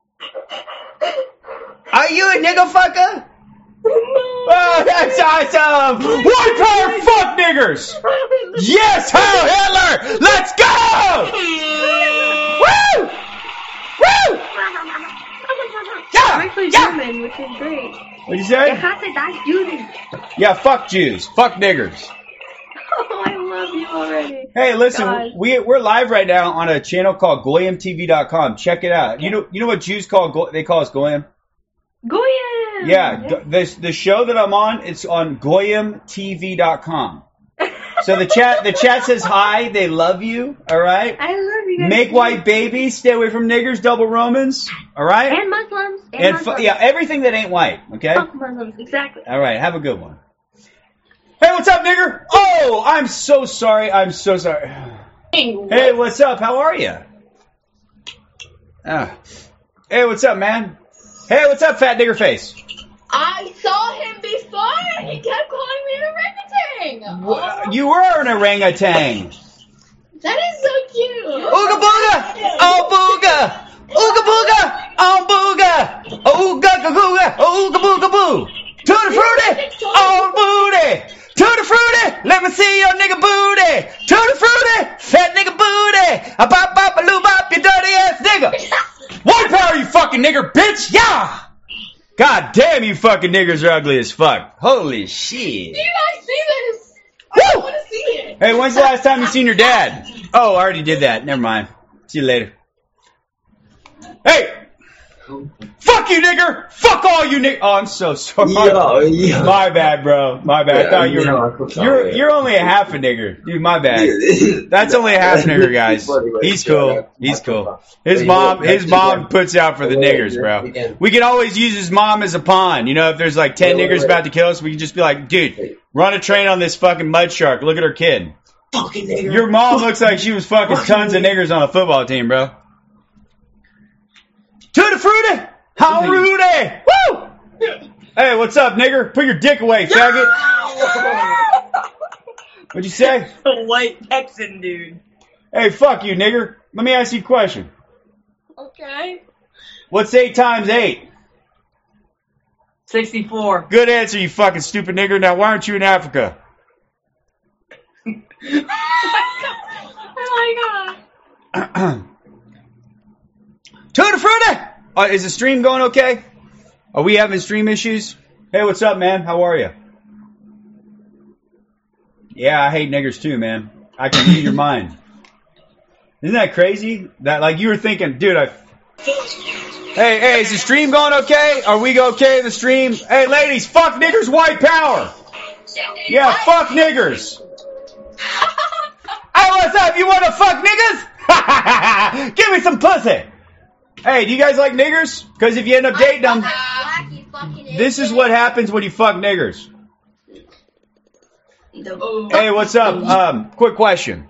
Are you a nigger fucker? Oh, that's awesome! White power, fuck niggers! Yes, Heil Hitler! Let's go! Woo! Woo! Yeah! Strictly Yeah! German, which is great. What'd you say? Ich hasse das Juden. Yeah, fuck Jews. Fuck niggers. Oh, I love you already. Hey, listen, God. we we're live right now on a channel called Goyim T V dot com. Check it out. You know, you know what Jews call Go- they call us Goyim? Goyim. Yeah, go- this the show that I'm on. It's on Goyim T V dot com. So the chat the chat says hi. They love you. All right. I love you guys. Make white babies. Stay away from niggers. Double Romans. All right. And Muslims. And, And fu- Muslims. yeah, everything that ain't white. Okay. Fuck Muslims, exactly. All right. Have a good one. Hey, what's up, nigger? Oh, I'm so sorry. I'm so sorry. Hey, what's up? How are you? Ah. Hey, what's up, man? Hey, what's up, fat nigger face? I saw him before and he kept calling me an orangutan. Wha- You were an orangutan. That is so cute. Ooga booga! Oh booga! Ooga booga! Oh booga! Ooga googa! Ooga booga boo! Tutti frutti! Oh booty! Tutti frutti! Let me see your nigga booty! Tutti frutti! Fat nigga booty! A bop bop a loo bop, you dirty ass nigga! White power, you fucking nigger, bitch! Yeah! God damn, you fucking niggers are ugly as fuck. Holy shit. Do you guys see this? I want to see it. Hey, when's the last time you seen your dad? Oh, I already did that. Never mind. See you later. Hey! Fuck you, nigger! Fuck all you nigger! Oh, I'm so sorry. Yeah, yeah. My bad, bro. My bad. I Yeah, thought you were. yeah, I'm sorry. You're you're only a half a nigger, dude. My bad. That's only a half nigger, guys. He's cool. He's cool. His mom, his mom puts out for the niggers, bro. We can always use his mom as a pawn. You know, if there's like ten niggers about to kill us, we can just be like, dude, run a train on this fucking mud shark. Look at her kid. Fucking nigger. Your mom looks like she was fucking tons of niggers on a football team, bro. Tutti frutti! How rude! Woo! Hey, what's up, nigger? Put your dick away, faggot. What'd you say? The white Texan dude. Hey, fuck you, nigger. Let me ask you a question. Okay. What's eight times eight? sixty-four. Good answer, you fucking stupid nigger. Now, why aren't you in Africa? Oh my god. Tutti frutti! Uh, is the stream going okay? Are we having stream issues? Hey, what's up, man? How are you? Yeah, I hate niggers too, man. I can read your mind. Isn't that crazy? That like you were thinking, dude, I... Hey, hey, is the stream going okay? Are we okay in the stream? Hey, ladies, fuck niggers, white power! Yeah, fuck niggers! Hey, what's up? You wanna fuck niggas? Give me some pussy! Hey, do you guys like niggers? Because if you end up dating them, this is what happens when you fuck niggers. Hey, what's up? Um, quick question.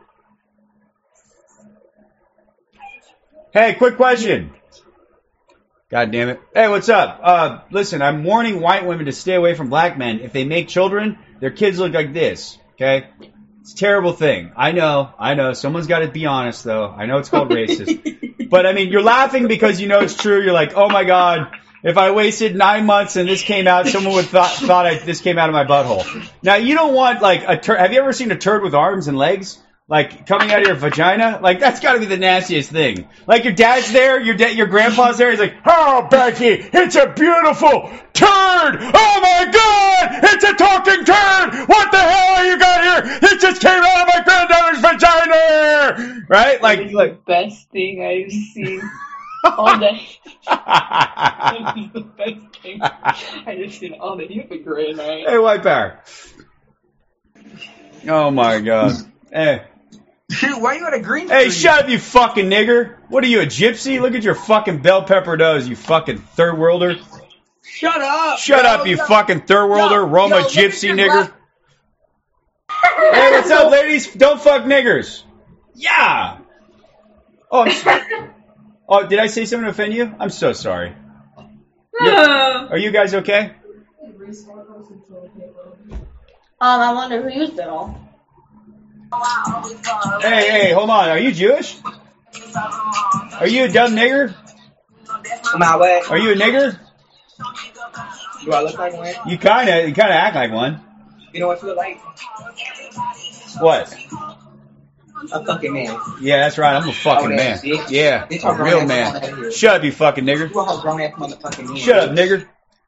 Hey, quick question. God damn it. Hey, what's up? Uh, listen, I'm warning white women to stay away from black men. If they make children, their kids look like this, okay? It's a terrible thing. I know, I know. Someone's got to be honest, though. I know it's called racist. But, I mean, you're laughing because you know it's true. You're like, oh, my God, if I wasted nine months and this came out, someone would thought thought I, this came out of my butthole. Now, you don't want, like, a turd. Have you ever seen a turd with arms and legs? Like, coming out of your vagina? Like, that's got to be the nastiest thing. Like, your dad's there, your da- your grandpa's there, he's like, oh, Becky, it's a beautiful turd! Oh, my God! It's a talking turd! What the hell are you got here? It just came out of my granddaughter's vagina! Right? Like, It's like the best thing I've seen all day. It's the best thing I just seen all day. You have a great night. Hey, white power. Oh, my God. Hey. Dude, why you at a green Hey, screen? shut up, you fucking nigger. What are you, a gypsy? Look at your fucking bell pepper nose, you fucking third worlder. Shut up. Shut yo, up, you yo. fucking third worlder, Yo, Roma yo, look at gypsy your nigger. black- Hey, what's up, ladies? Don't fuck niggers. Yeah. Oh, I'm sorry. Oh, did I say something to offend you? I'm so sorry. Yeah. Are you guys okay? Um, I wonder who used it all. Hey, hey, hold on. Are you Jewish? Are you a dumb nigger? My way. Are you a nigger? Do I look like one? You kinda, you kinda act like one. You know what you look like? What? A fucking man. Yeah, that's right. I'm a fucking Oh, man. see? Yeah, They a talk real grown-ass man. out here. Shut up, you fucking nigger. You are a grown ass motherfucking man. Shut up, nigger.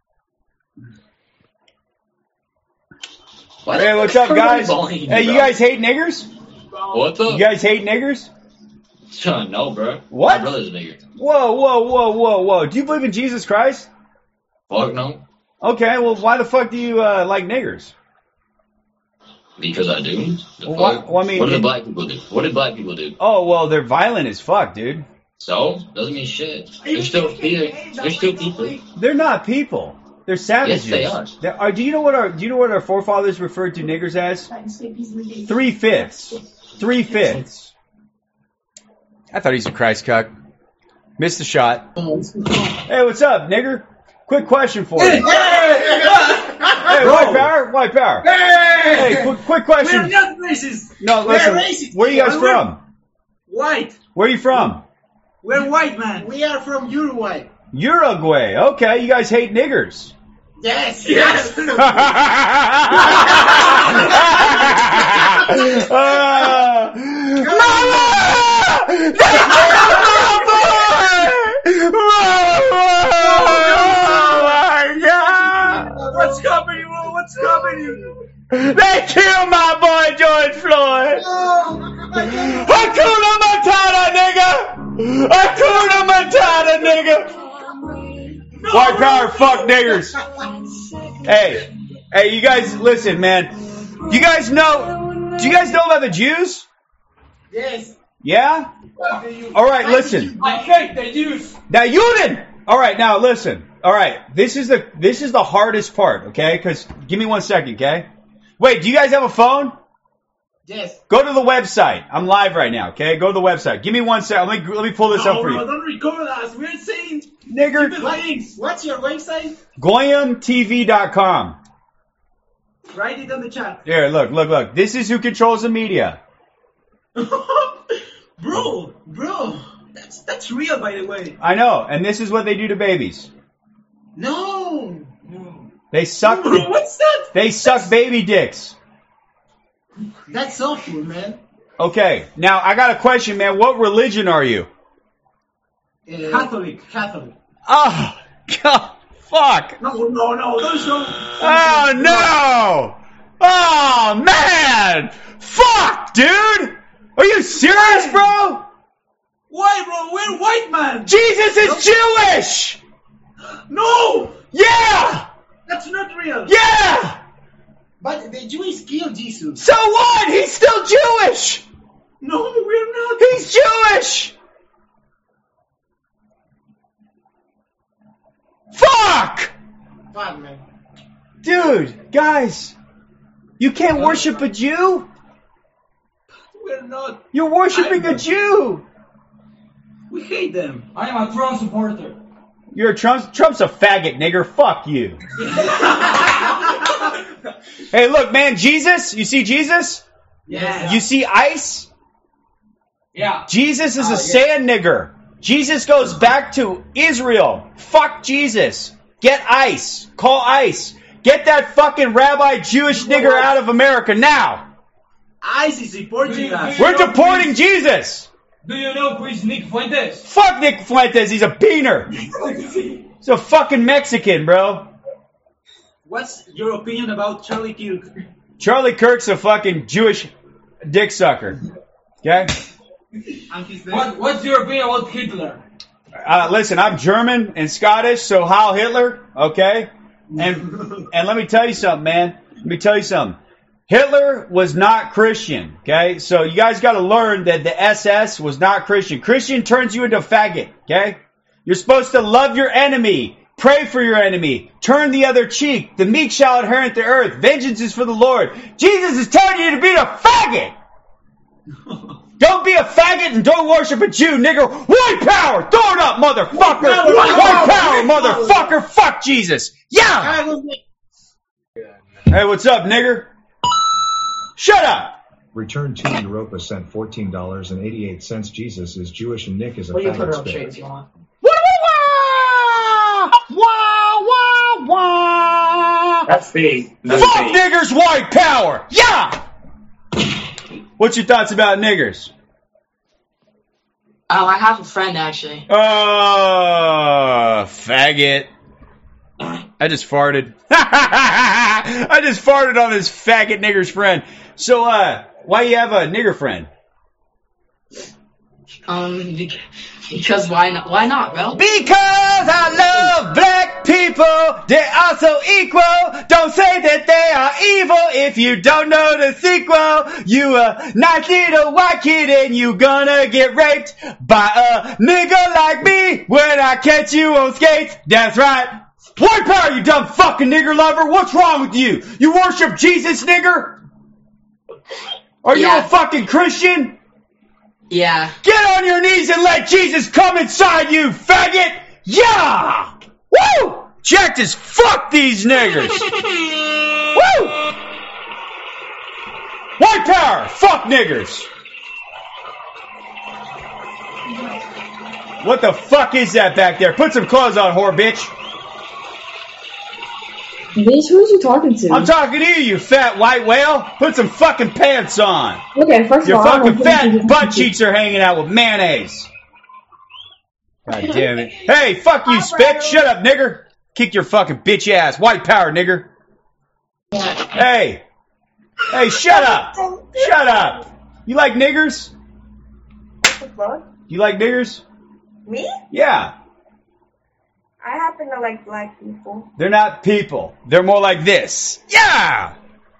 What? Hey, what's up, guys? Bullying, Hey, you bro. guys hate niggers? What's up? You guys hate niggers? Son, no, bro. What? My brother's a nigger. Whoa, whoa, whoa, whoa, whoa. Do you believe in Jesus Christ? Fuck no. Okay, well, why the fuck do you uh, like niggers? Because I do. The Well, why- fuck? well, I mean, what did it- black people do? What did black people do? Oh, well, they're violent as fuck, dude. So doesn't mean shit. They're still people. They're still people. They're not people. They're savages. Yes, they are. They're- are- do you know what our Do you know what our forefathers referred to niggers as? Three fifths. Three fifths. I thought he's a Christ cuck. Missed the shot. Hey, what's up, nigger? Quick question for you. Hey, white power, white power. Hey, quick, quick question. We're not racist. No, We're listen. racist. Where are you guys We're from? White. Where are you from? We're white, man. We are from Uruguay. Uruguay. Okay, you guys hate niggers. Yes, yes. uh, What's happening? What's happening? They killed my boy George Floyd. Hakuna Matata, nigga. Hakuna Matata, nigga. White power, fuck niggers. Hey, hey, you guys, listen, man. You guys know? Do you guys know about the Jews? Yes. Yeah. All right, listen. I hate the Jews. Now you didn't. All right, now listen. All right, this is the this is the hardest part, okay? Because give me one second, okay? Wait, do you guys have a phone? Yes. Go to the website. I'm live right now, okay? Go to the website. Give me one second. Let me let me pull this no, up for no, you. don't record us. We're saying Nigger. things. What's your website? Goyam T V dot com. Write it on the chat. Here, look, look, look. This is who controls the media. Bro, bro, that's that's real, by the way. I know, and this is what they do to babies. No. no. They suck. Bro, what's that? They suck baby dicks. That's awful, man. Okay, now I got a question, man. What religion are you? Uh, Catholic, Catholic. Oh, God, fuck. No, no, no, there's no. Oh, no. Oh, man. Fuck, dude. Are you serious, bro? Why, bro? We're white, man. Jesus is Jewish. No. Yeah. That's not real. Yeah. But the Jews killed Jesus. So what? He's still Jewish. No, we're not. He's Jewish. Fuck. Fuck, man. Dude, guys, you can't worship a Jew. We're not. You're worshiping a Jew. We hate them. I am a Trump supporter. You're a Trump. Trump's a faggot, nigger. Fuck you. Hey, look, man, Jesus. You see Jesus? Yeah. You see ice? Yeah. Jesus is Oh, a yeah. sand nigger. Jesus goes back to Israel. Fuck Jesus. Get ICE. Call ICE. Get that fucking rabbi Jewish nigger out of America now. ICE is deporting us. We're deporting Jesus. Do you know who is Nick Fuentes? Fuck Nick Fuentes. He's a beaner. He's a fucking Mexican, bro. What's your opinion about Charlie Kirk? Charlie Kirk's a fucking Jewish dick sucker. Okay? What, what's your opinion about Hitler? Uh, listen, I'm German and Scottish, so Heil Hitler, okay? And and let me tell you something, man. Let me tell you something. Hitler was not Christian, okay? So you guys got to learn that the S S was not Christian. Christian turns you into a faggot, okay? You're supposed to love your enemy, pray for your enemy, turn the other cheek. The meek shall inherit the earth. Vengeance is for the Lord. Jesus is telling you to be a faggot. Don't be a faggot and don't worship a Jew, nigger. White power! Throw it up, motherfucker! White power, motherfucker! Fuck Jesus! Yeah! Hey, what's up, nigger? Shut up! Return to Europa sent fourteen dollars and eighty-eight cents. Jesus is Jewish and Nick is a Well, you put her faggot up straight spit. if you want. Wah, wah, wah! That's big. That's Fuck big. niggers, white power! Yeah! What's your thoughts about niggers? Oh, I have a friend actually. Oh, faggot. I just farted. I just farted on this faggot nigger's friend. So, uh, why you have a nigger friend? Um, bec- because why not? Why not, bro? Because I love black people. They're also equal. Don't say that they are evil if you don't know the sequel. You a nice little white kid and you gonna get raped by a nigga like me when I catch you on skates. That's right. White power, you dumb fucking nigger lover. What's wrong with you? You worship Jesus, nigger? Are you Yeah. a fucking Christian? Yeah. Get on your knees and let Jesus come inside you, faggot! Yeah! Woo! Jacked as fuck these niggers! Woo! White power! Fuck niggers! What the fuck is that back there? Put some clothes on, whore bitch! Bitch, who is you talking to? I'm talking to you, you fat white whale! Put some fucking pants on! Okay, first Your of all, I fucking don't fat think butt cheeks are hanging out with mayonnaise! God damn it. Hey, fuck you, Spick! Shut up, nigger! Kick your fucking bitch ass. White power, nigger! Hey! Hey, shut up! Shut up! You like niggers? What the fuck? You like niggers? Me? Yeah. I happen to like black people. They're not people. They're more like this. Yeah!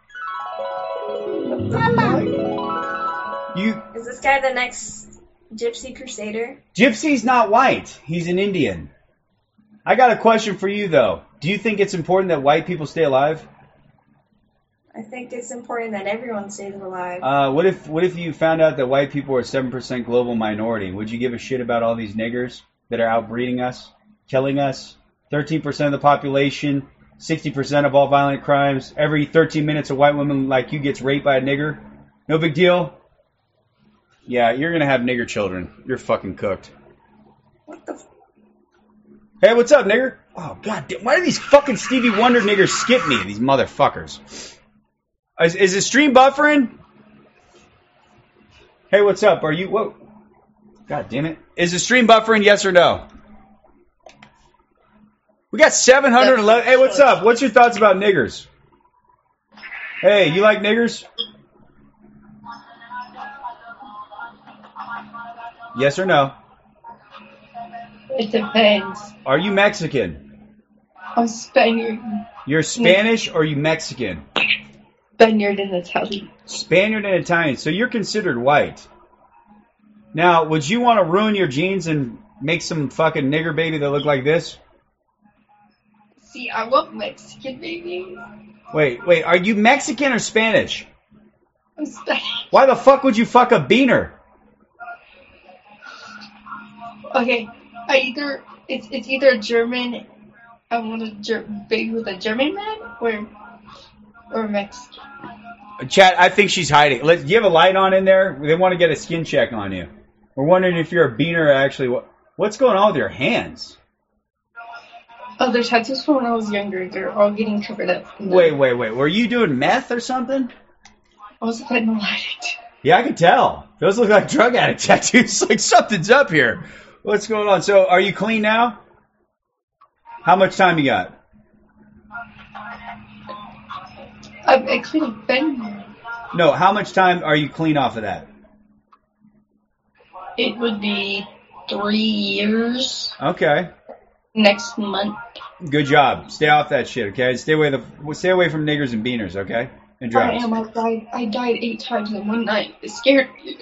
You... Is this guy the next Gypsy Crusader? Gypsy's not white. He's an Indian. I got a question for you, though. Do you think it's important that white people stay alive? I think it's important that everyone stays alive. Uh, what if what if you found out that white people are a seven percent global minority? Would you give a shit about all these niggers that are outbreeding us, killing us? thirteen percent of the population, sixty percent of all violent crimes. Every thirteen minutes, a white woman like you gets raped by a nigger. No big deal? Yeah, you're going to have nigger children. You're fucking cooked. What the f- Hey, what's up, nigger? Oh, god damn. Why do these fucking Stevie Wonder niggers skip me, these motherfuckers? Is, is the stream buffering? Hey, what's up? Are you... Whoa. God damn it. Is the stream buffering, yes or no? We got seven hundred eleven... Hey, what's up? What's your thoughts about niggers? Hey, you like niggers? Yes or no? It depends. Are you Mexican? I'm Spaniard. You're Spanish or are you Mexican? Spaniard and Italian. Spaniard and Italian. So you're considered white. Now, would you want to ruin your genes and make some fucking nigger baby that look like this? See, I want Mexican babies. Wait, wait, are you Mexican or Spanish? I'm Spanish. Why the fuck would you fuck a beaner? Okay, I either it's it's either German. I want a ger- baby with a German man or or Mexican. Chat, I think she's hiding. Let, do you have a light on in there? They want to get a skin check on you. We're wondering if you're a beaner or actually. What, what's going on with your hands? Oh, they're tattoos from when I was younger. They're all getting covered up. Wait, wait, wait. Were you doing meth or something? I was a fentanyl addict. Yeah, I can tell. Those look like drug addict tattoos. Like something's up here. What's going on? So, are you clean now? How much time you got? I, I could have been. No, how much time are you clean off of that? It would be three years Okay. next month. Good job. Stay off that shit, okay? Stay away the stay away from niggers and beaners, okay? And I drugs. am. I died. I died eight times in one night. It scared me.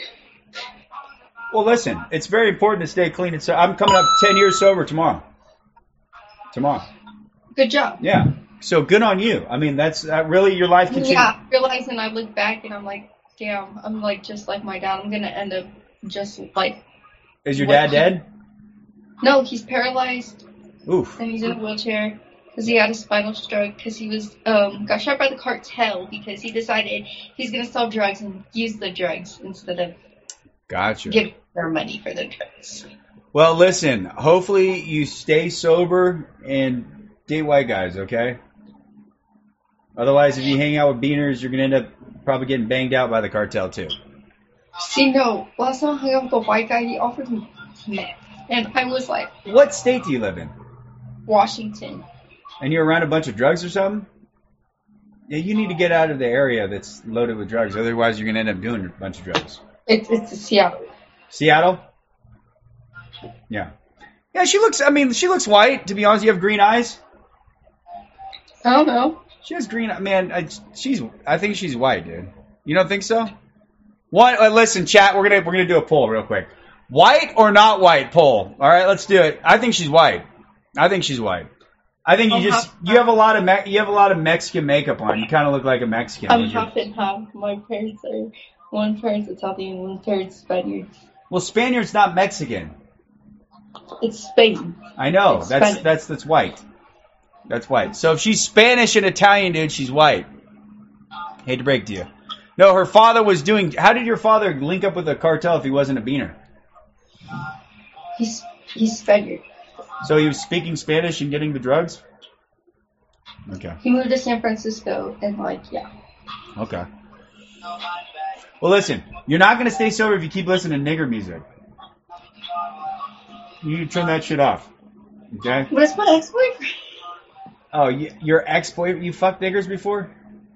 Well, listen, it's very important to stay clean. And so I'm coming up ten years sober tomorrow. Tomorrow. Good job. Yeah. So good on you. I mean, that's uh, really your life continues. Yeah, realizing I look back and I'm like, damn, I'm like just like my dad. I'm gonna end up just like. Is your dad dead? No, he's paralyzed. Oof. And he's in a wheelchair because he had a spinal stroke because he was um got shot by the cartel because he decided he's gonna sell drugs and use the drugs instead of Gotcha. giving their money for the drugs. Well, listen, hopefully you stay sober and date white guys, okay? Otherwise, if you hang out with beaners, you're going to end up probably getting banged out by the cartel, too. See, no, last time I hung out with a white guy, he offered me meth. And I was like, What state do you live in? Washington. And you're around a bunch of drugs or something? Yeah, you need to get out of the area that's loaded with drugs. Otherwise, you're going to end up doing a bunch of drugs. It's, it's Seattle. Seattle? Yeah. Yeah, she looks, I mean, she looks white. To be honest, you have green eyes? I don't know. She has green, man, I, she's, I think she's white, dude. You don't think so? What, uh, listen, chat, we're going to, we're going to do a poll real quick. White or not white poll? All right, let's do it. I think she's white. I think she's white. I think you I'm just, half, you have a lot of, Me- you have a lot of Mexican makeup on. You kind of look like a Mexican. I'm Would you? half and half. My parents are, one parent's Italian, one parent's Spaniard. Well, Spaniard's not Mexican. It's Spain. I know. It's That's, Spanish. that's, that's white. That's white. So if she's Spanish and Italian, dude, she's white. Hate to break it to you. No, her father was doing, how did your father link up with the cartel if he wasn't a beaner? He's, he's Spaniard. So he was speaking Spanish and getting the drugs? Okay. He moved to San Francisco and like, yeah. Okay. Well, listen, you're not going to stay sober if you keep listening to nigger music. You need to turn that shit off. Okay? But it's my ex-boyfriend. Oh, you, your ex-boy, you fucked niggers before?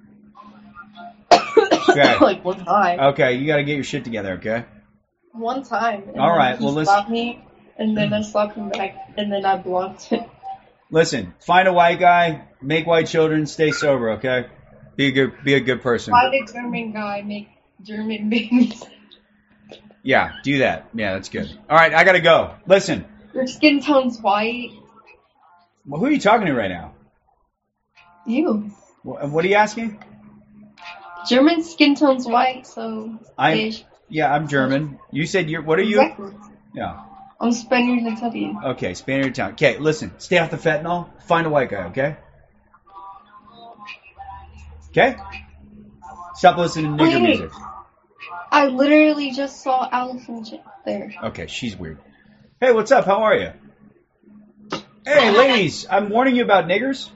Okay. Like one time. Okay, you got to get your shit together, okay? One time. And All then right, he well, listen. slapped me, and then I slapped him back, and then I blocked him. Listen, find a white guy, make white children, stay sober, okay? Be a good, be a good person. Find a German guy, make German babies. Yeah, do that. Yeah, that's good. All right, I got to go. Listen. Your skin tone's white. Well, who are you talking to right now? You. What, what are you asking? German skin tone's white, so. I'm, ish. yeah, I'm German. You said you're, what are you? Exactly. Yeah. I'm Spaniard and Italian. Okay, Spaniard town. Okay, listen, stay off the fentanyl. Find a white guy, okay? Okay? Stop listening to nigger Wait. music. I literally just saw Allison J- there. Okay, she's weird. Hey, what's up? How are you? Hey, ladies, I'm warning you about niggers.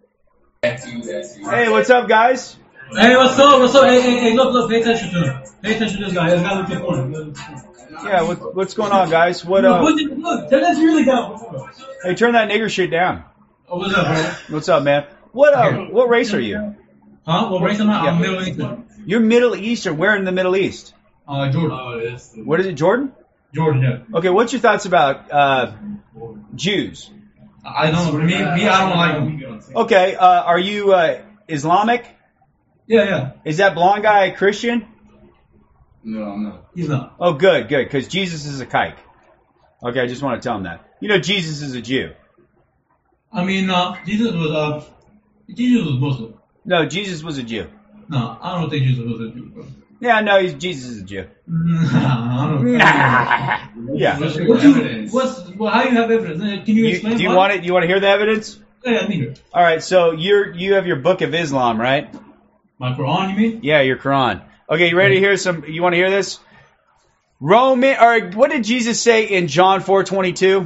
Hey, what's up, guys? Hey, what's up? What's up? Hey, hey, hey, look, look, pay attention to him. Pay attention to this guy. This guy with your phone. Yeah, what, what's going on, guys? What, uh... Look, look, turn that really down. Hey, turn that nigger shit down. Oh, what's up, bro? What's up, man? What, uh, what race are you? Huh? What race am I? I'm Yeah. Middle Eastern. You're Middle Eastern. Where in the Middle East? Uh, Jordan. What is it, Jordan? Jordan, yeah. Okay, what's your thoughts about, uh, Jews? I don't, me, me, I don't like them. Okay, uh, are you, uh, Islamic? Yeah, yeah. Is that blonde guy a Christian? No, I'm not. He's not. Oh, good, good, because Jesus is a kike. Okay, I just want to tell him that. You know, Jesus is a Jew. I mean, uh, Jesus was, uh, Jesus was Muslim. No, Jesus was a Jew. No, I don't think Jesus was a Jew, bro. Yeah, no, he's, Jesus is a Jew. I don't Nah. Yeah. What's, you, what's, well, how do you have evidence? Can you You, explain? do you why? want it? You want to hear the evidence? Yeah, I need it. All right, so you're you have your Book of Islam, right? My Quran, you mean? Yeah, your Quran. Okay, you ready to hear some? You want to hear this? Roman, or what did Jesus say in John four twenty-two?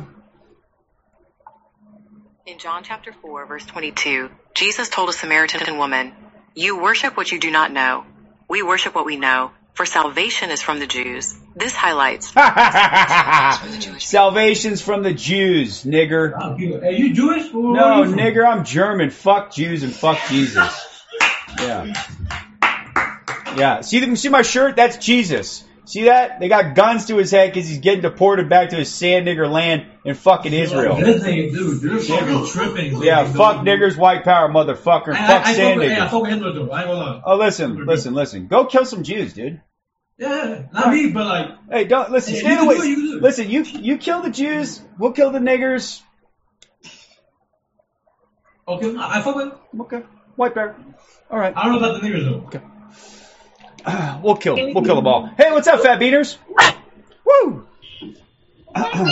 In John chapter four, verse twenty-two, Jesus told a Samaritan woman, "You worship what you do not know. We worship what we know, for salvation is from the Jews." This highlights Salvation's from the Jews, nigger. Hey, you Jewish? Where No, are you from? nigger, I'm German. Fuck Jews and fuck Jesus. Yeah. Yeah. See, the, see my shirt? That's Jesus. See that? They got guns to his head because he's getting deported back to his sand nigger land in fucking Israel. This thing, dude, they're fucking tripping. Yeah, fuck niggers, white power, motherfucker. I, fuck I, I sand fuck, niggers. hey, I fuck with Hitler, though. I ain't gonna lie. Oh, listen, listen, listen. Go kill some Jews, dude. Yeah, not me, but like. Hey, don't listen. Hey, Stay you away. can do it, you can do it. Listen, you you kill the Jews. We'll kill the niggers. Okay, I, I fuck with. Okay, white power. All right. I don't know about the niggers though. Okay. Uh, we'll kill. We'll kill them all. Hey, what's up, fat beaners? Woo! Are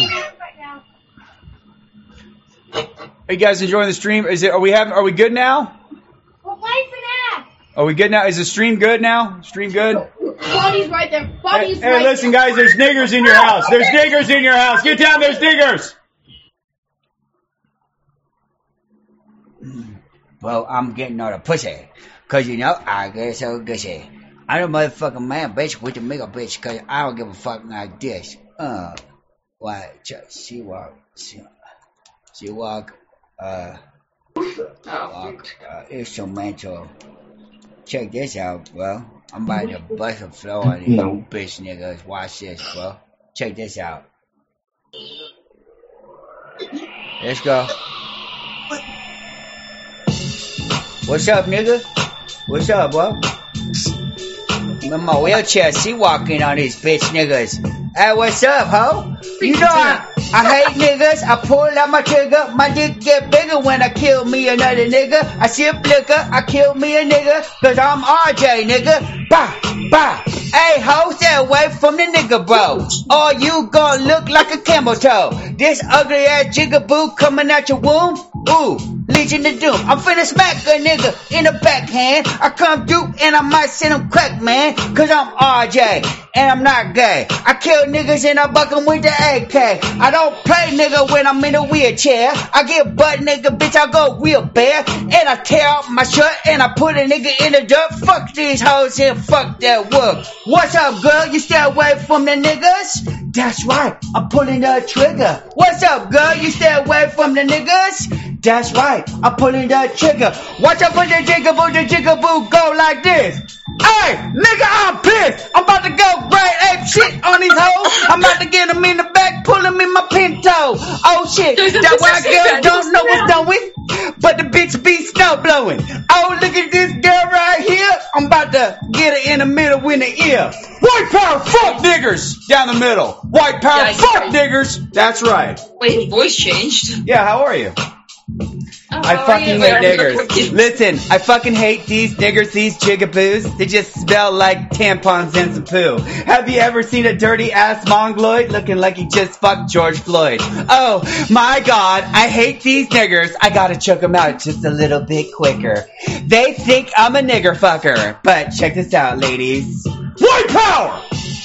you guys enjoying the stream? Is it? Are we having? Are we good now? We're playing for that. Are we good now? Is the stream good now? Stream good? Body's right there. Body's Hey, right hey, listen, there. guys. There's niggers in your house. There's niggers in your house. Get down. There's niggers. Well, I'm getting all the pussy. Cause you know, I get so gushy. I'm a motherfucking man, bitch, with the mega bitch, cause I don't give a fuck like this. Uh, why, she walk, she, she walk, uh, walk, uh, instrumental. Check this out, bro. I'm about to bust a flow on these bitch niggas. Watch this, bro. Check this out. Let's go. What's up, nigga? What's up, bro? In my wheelchair, she walking on these bitch niggas. Hey, what's up, ho? You know I, I hate niggas. I pull out my trigger. My dick get bigger when I kill me another nigga. I sip liquor. I kill me a nigga. Cause I'm R J, nigga. Bah, bah. Hey, ho, stay away from the nigga, bro. Or you gon' look like a camel toe. This ugly ass jigaboo coming out your womb. Ooh, Legion of Doom. I'm finna smack a nigga in the backhand. I come through and I might send him crack, man. Cause I'm R J and I'm not gay. I kill niggas and I buck them with the A K. I don't play nigga when I'm in a wheelchair. I get butt nigga, bitch, I go real bare. And I tear out my shirt and I put a nigga in the dirt. Fuck these hoes and fuck that work. What's up, girl? You stay away from the niggas? That's right, I'm pulling the trigger. What's up, girl? You stay away from the niggas? That's right, I'm pulling the trigger. Watch out for the jigaboo, the jigaboo go like this. Hey, nigga, I'm pissed. I'm about to go great ape shit on these hoes. I'm about to get them in the back, pull them in my pinto. Oh shit, that white girl don't know what's done with, but the bitch be snow blowing. Oh, look at this girl right here. I'm about to get her in the middle in the ear. White power, fuck niggers down the middle. White power, Yeah, fuck right. niggers. That's right. Wait, his voice changed. Yeah, how are you? Oh, I how fucking are you? hate niggers. Listen, I fucking hate these niggers, these jigaboos. They just smell like tampons and some poo. Have you ever seen a dirty ass mongoloid looking like he just fucked George Floyd? Oh my god, I hate these niggers. I gotta choke them out just a little bit quicker. They think I'm a nigger fucker. But check this out, ladies. White power!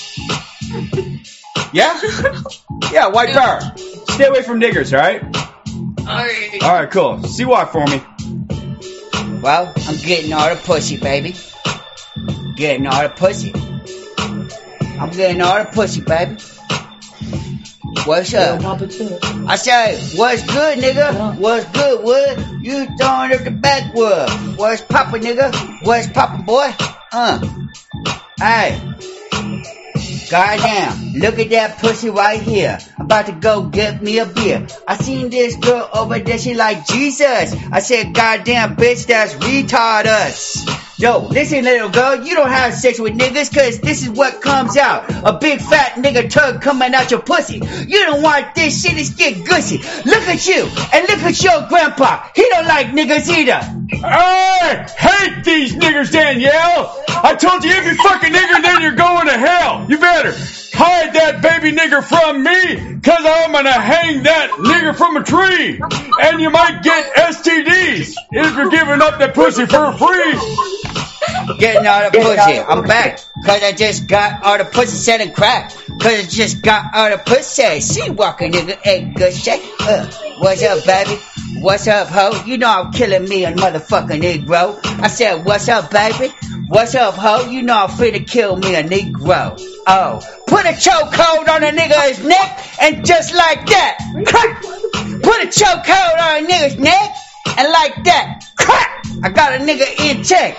Yeah? Yeah, white power. Stay away from niggers, alright? Alright. Alright, cool. See walk for me. Well, I'm getting all the pussy, baby. Getting all the pussy. I'm getting all the pussy, baby. What's up? I say, what's good, nigga? What's good, wood? You throwing up the backwood. What's poppin', nigga? What's poppin', boy? Uh. Hey. Goddamn, look at that pussy right here. I'm about to go get me a beer. I seen this girl over there, she like Jesus. I said, goddamn bitch, that's retardus. Yo, listen little girl, you don't have sex with niggas cause this is what comes out. A big fat nigga tug coming out your pussy. You don't want this shit, it's get gussy. Look at you, and look at your grandpa. He don't like niggas either. I hate these niggers, Danielle. I told you if you fuck a nigger, then you're going to hell. You better hide that baby nigger from me, cause I'm gonna hang that nigger from a tree. And you might get S T Ds if you're giving up that pussy for free. Getting all the pussy. I'm back. Cause I just got all the pussy set and crack. Cause I just got all the pussy. She walking nigga, ain't good shit. Uh, what's up, baby? What's up, ho? You know I'm killing me a motherfucking Negro. I said, what's up, baby? What's up, ho? You know I'm free to kill me a Negro. Oh, put a chokehold on a nigga's neck, and just like that, crack! Put a chokehold on a nigga's neck, and like that, crack! I got a nigga in check.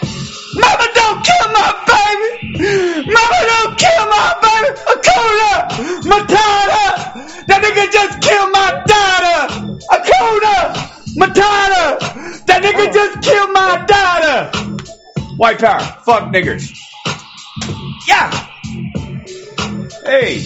Mama, don't kill my baby. Mama, don't kill my baby. Akuna Matata. That nigga just killed my daughter. Akuna Matata. That nigga just killed my daughter. White power. Fuck niggers. Yeah. Hey.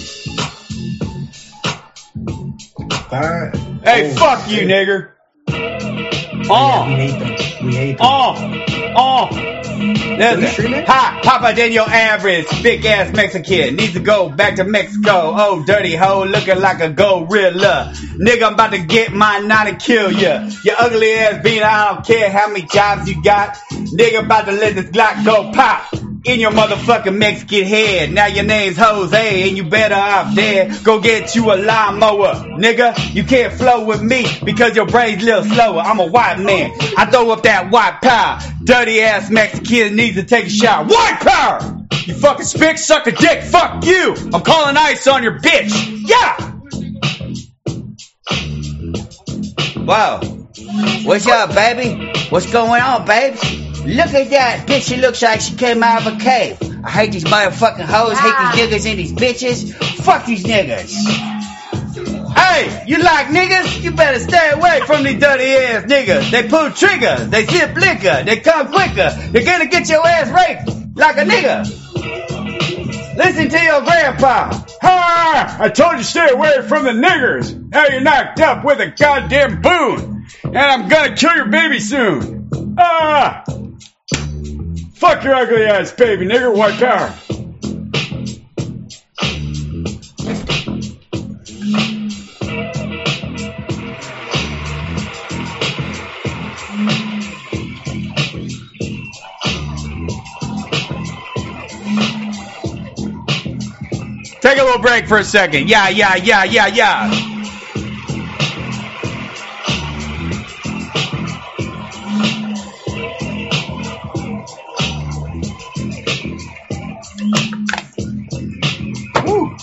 Uh, hey, oh, fuck you, shit. nigger. Oh. We hate them. We hate them. Oh. Oh. Listen, ha, Papa Daniel Average, big ass Mexican, needs to go back to Mexico. Oh, dirty hoe, looking like a gorilla. Nigga, I'm about to get mine, not to kill ya. You ugly ass bean, I don't care how many jobs you got. Nigga, about to let this Glock go pop in your motherfucking Mexican head. Now your name's Jose, and you better off dead. Go get you a lawnmower, nigga. You can't flow with me because your brain's a little slower. I'm a white man. I throw up that white power. Dirty ass Mexican needs to take a shower. White power! You fucking spick, suck a dick. Fuck you! I'm calling ice on your bitch. Yeah! Wow. What's up, baby? What's going on, babes? Look at that bitch. She looks like she came out of a cave. I hate these motherfucking hoes. Hate these niggas and these bitches. Fuck these niggas. Hey, you like niggas? You better stay away from these dirty ass niggas. They pull triggers. They sip liquor. They come quicker. They're gonna get your ass raped like a nigga. Listen to your grandpa. Ha! I told you stay away from the niggers. Now you're knocked up with a goddamn boon. And I'm gonna kill your baby soon. Ah! Fuck your ugly ass baby, nigger. White power. Take a little break for a second. Yeah, yeah, yeah, yeah, yeah. Woo.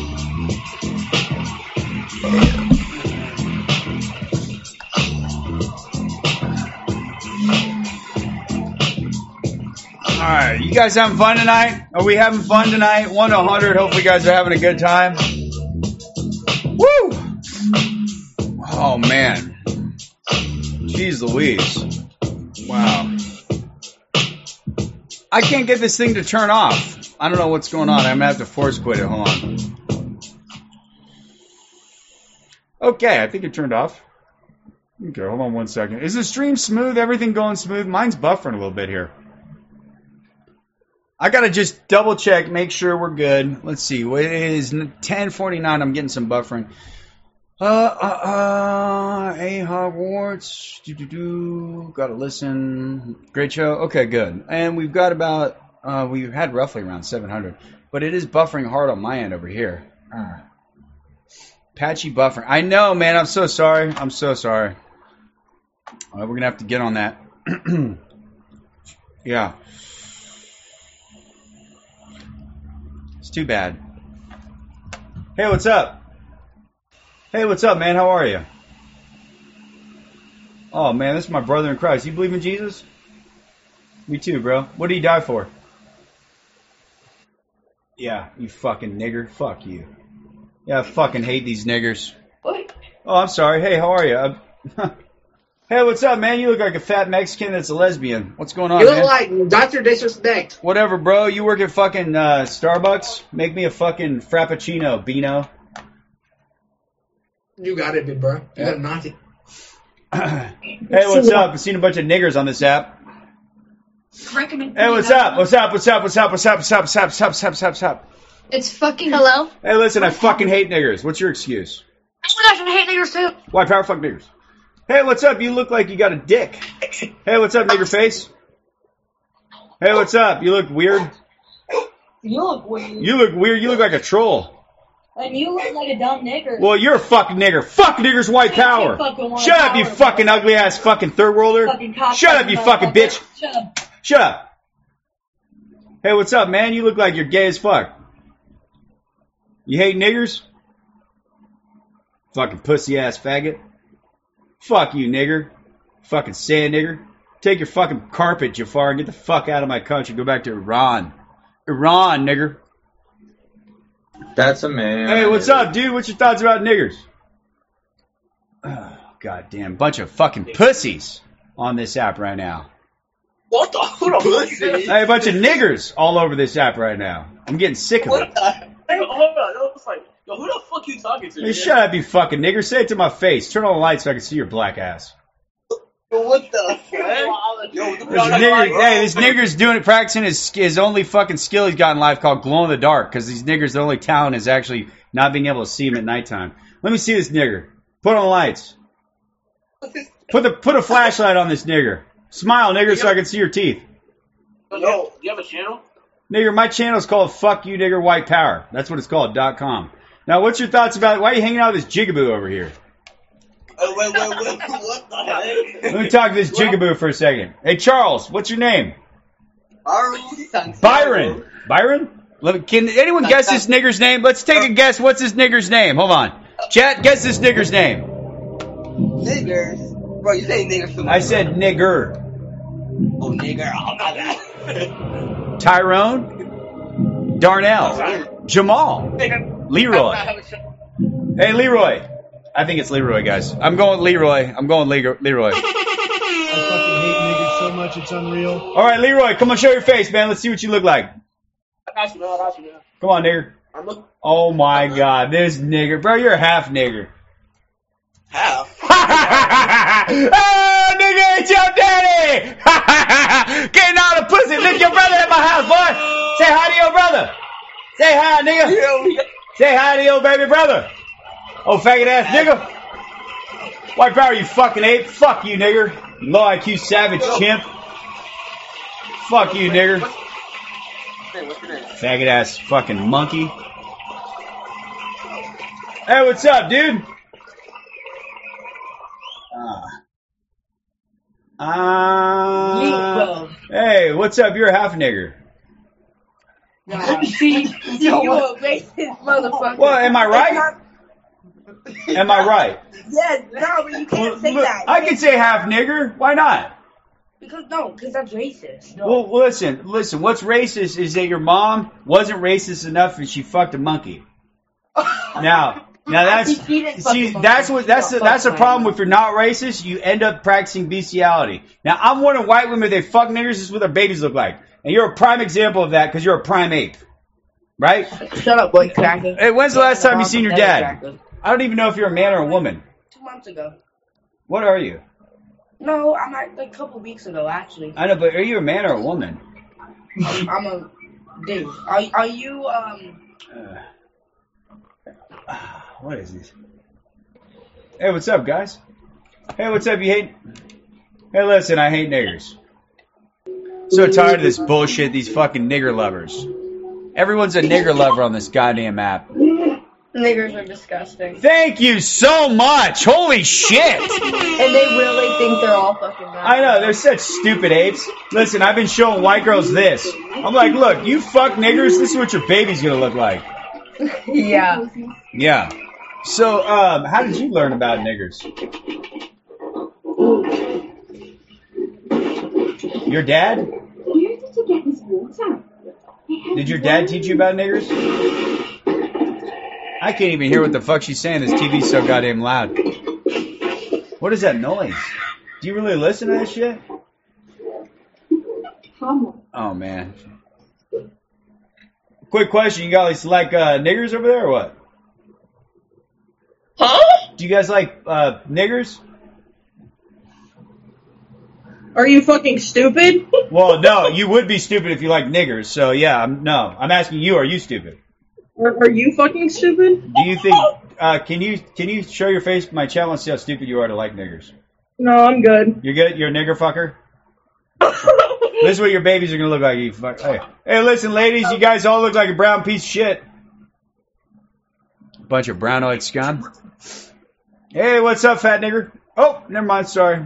Alright, you guys having fun tonight? Are we having fun tonight? one to one hundred, hopefully you guys are having a good time. Woo! Oh man. Jeez Louise. Wow. I can't get this thing to turn off. I don't know what's going on. I'm gonna have to force quit it. Hold on. Okay, I think it turned off. Okay, hold on one second. Is the stream smooth? Everything going smooth? Mine's buffering a little bit here. I gotta just double check, make sure we're good. Let's see. It is ten forty-nine. I'm getting some buffering. Uh, uh, uh, A Hogwarts. Do, do, do. Gotta listen. Great show. Okay, good. And we've got about, uh, we've had roughly around seven hundred. But it is buffering hard on my end over here. Uh, patchy buffering. I know, man. I'm so sorry. I'm so sorry. Uh, we're gonna have to get on that. Yeah. Too bad. Hey, what's up? Hey, what's up, man? How are you? Oh, man, this is my brother in Christ. You believe in Jesus? Me too, bro. What did he die for? Yeah, you fucking nigger. Fuck you. Yeah, I fucking hate these niggers. What? Oh, I'm sorry. Hey, how are you? Hey, what's up, man? You look like a fat Mexican that's a lesbian. What's going on, You man? look like Doctor Disrespect. Whatever, bro. You work at fucking uh, Starbucks? Make me a fucking Frappuccino, Beano. You got it, big bro. You Yeah. got to knock it. Hey, what's up? I've seen a bunch of niggers on this app. Hey, what's up? What's up? What's up? What's up? What's up? What's up? What's up? What's up? What's up? What's up? What's up? It's fucking hello. Hey, listen, I fucking hate niggers. What's your excuse? I hate niggers too. Why power fuck niggers? Hey, what's up? You look like you got a dick. Hey, what's up, nigger face? Hey, what's up? You look weird. You look weird. You look weird. You look like a troll. And you look like a dumb nigger. Well, you're a fucking nigger. Fuck niggers, white power. Fucking white Shut up, you power, fucking ugly ass fucking third worlder. Fucking cock Shut up, you fucking motherfucker. bitch. Shut up. Shut up. Hey, what's up, man? You look like you're gay as fuck. You hate niggers? Fucking pussy ass faggot. Fuck you, nigger. Fucking sand nigger. Take your fucking carpet, Jafar, and get the fuck out of my country. Go back to Iran. Iran, nigger. That's a man. Hey, what's up, dude? What's your thoughts about niggers? Oh, goddamn bunch of fucking pussies on this app right now. What the pussy? Hey, a bunch of niggers all over this app right now. I'm getting sick of What it. the? Hey, hold on. I was like, yo, who the fuck you talking to? Hey, man? shut up, you fucking nigger. Say it to my face. Turn on the lights so I can see your black ass. What the heck? Yo, This nigger, hey, this nigger's doing it, practicing his his only fucking skill he's got in life called glow in the dark. Because these niggers, their only talent is actually not being able to see him at nighttime. Let me see this nigger. Put on the lights. Put the put a flashlight on this nigger. Smile, nigger, so I can see your teeth. Yo, do you have a channel? Nigger, my channel is called Fuck You Nigger White Power. That's what it's called. Dot com. Now, what's your thoughts about? Why are you hanging out with this jigaboo over here? Oh, wait, wait, wait. What the heck? Let me talk to this jigaboo for a second. Hey, Charles, what's your name? Byron. Byron. Byron? Let me- Can anyone guess this nigger's name? Let's take a guess. What's this nigger's name? Hold on. Chat, guess this nigger's name. Niggers? Bro, you say niggers too much. I said nigger. Oh, nigger. Oh, my bad. Tyrone? Darnell? Jamal? Leroy? Hey, Leroy. I think it's Leroy, guys. I'm going Leroy. I'm going Le- Leroy. I fucking hate niggers so much, it's unreal. All right, Leroy, come on, show your face, man. Let's see what you look like. I got you, man. I got you, man. Come on, nigger. I'm looking. Oh, my God. This nigger. Bro, you're a half nigger. Half? Oh, nigga, it's your daddy! Getting all the pussy. Lick your brother at my house, boy. Say hi to your brother. Say hi, nigga. Say hi to your baby brother. Oh, faggot ass nigga. White power, you fucking ape. Fuck you, nigger. You low I Q savage chimp. Fuck you, nigger. Hey, what's your name? Faggot ass fucking monkey. Hey, what's up, dude? Ah. Uh, hey, what's up? You're a half nigger. See, you a racist motherfucker. Well, am I right? Am I right? Yes, no, but you can't say Look, that. I can say half nigger. Why not? Because, no, because that's racist. No. Well, listen, listen. What's racist is that your mom wasn't racist enough and she fucked a monkey. Now, now that's see, that's what that's the, that's the problem. If you're not racist, you end up practicing bestiality. Now, I'm wondering white women, they fuck niggers. This is what their babies look like, and you're a prime example of that because you're a prime ape, right? Shut up, boy, cracker. Hey, when's the last time you seen your dad? I don't even know if you're a man or a woman. Two months ago. What are you? No, I'm at, like a couple weeks ago, actually. I know, but are you a man or a woman? I'm, I'm a dude. Are, are you, um... Uh, what is this? Hey, what's up, guys? Hey, what's up? You hate... Hey, listen, I hate niggers. So tired of this bullshit, these fucking nigger lovers. Everyone's a nigger lover on this goddamn app. Niggers are disgusting. Thank you so much. Holy shit. And they really think they're all fucking bad. I know, they're such stupid apes. Listen, I've been showing white girls this. I'm like, look, you fuck niggers, this is what your baby's gonna look like. Yeah. Yeah. So, um, how did you learn about niggers? Your dad? Where did you get this water? Did your dad teach you about niggers? I can't even hear what the fuck she's saying. This T V's so goddamn loud. What is that noise? Do you really listen to this shit? Oh, man. Quick question. You guys like uh, niggers over there or what? Huh? Do you guys like uh, niggers? Are you fucking stupid? Well, no. You would be stupid if you like niggers. So, yeah. I'm, no. I'm asking you, are you stupid? Are, are you fucking stupid? Do you think... Uh, can you can you show your face to my channel and see how stupid you are to like niggers? No, I'm good. You're good? You're a nigger fucker? This is what your babies are going to look like. You fuck. Hey. hey, listen, ladies. You guys all look like a brown piece of shit. Bunch of brown-eyed scum. Hey, what's up, fat nigger? Oh, never mind. Sorry.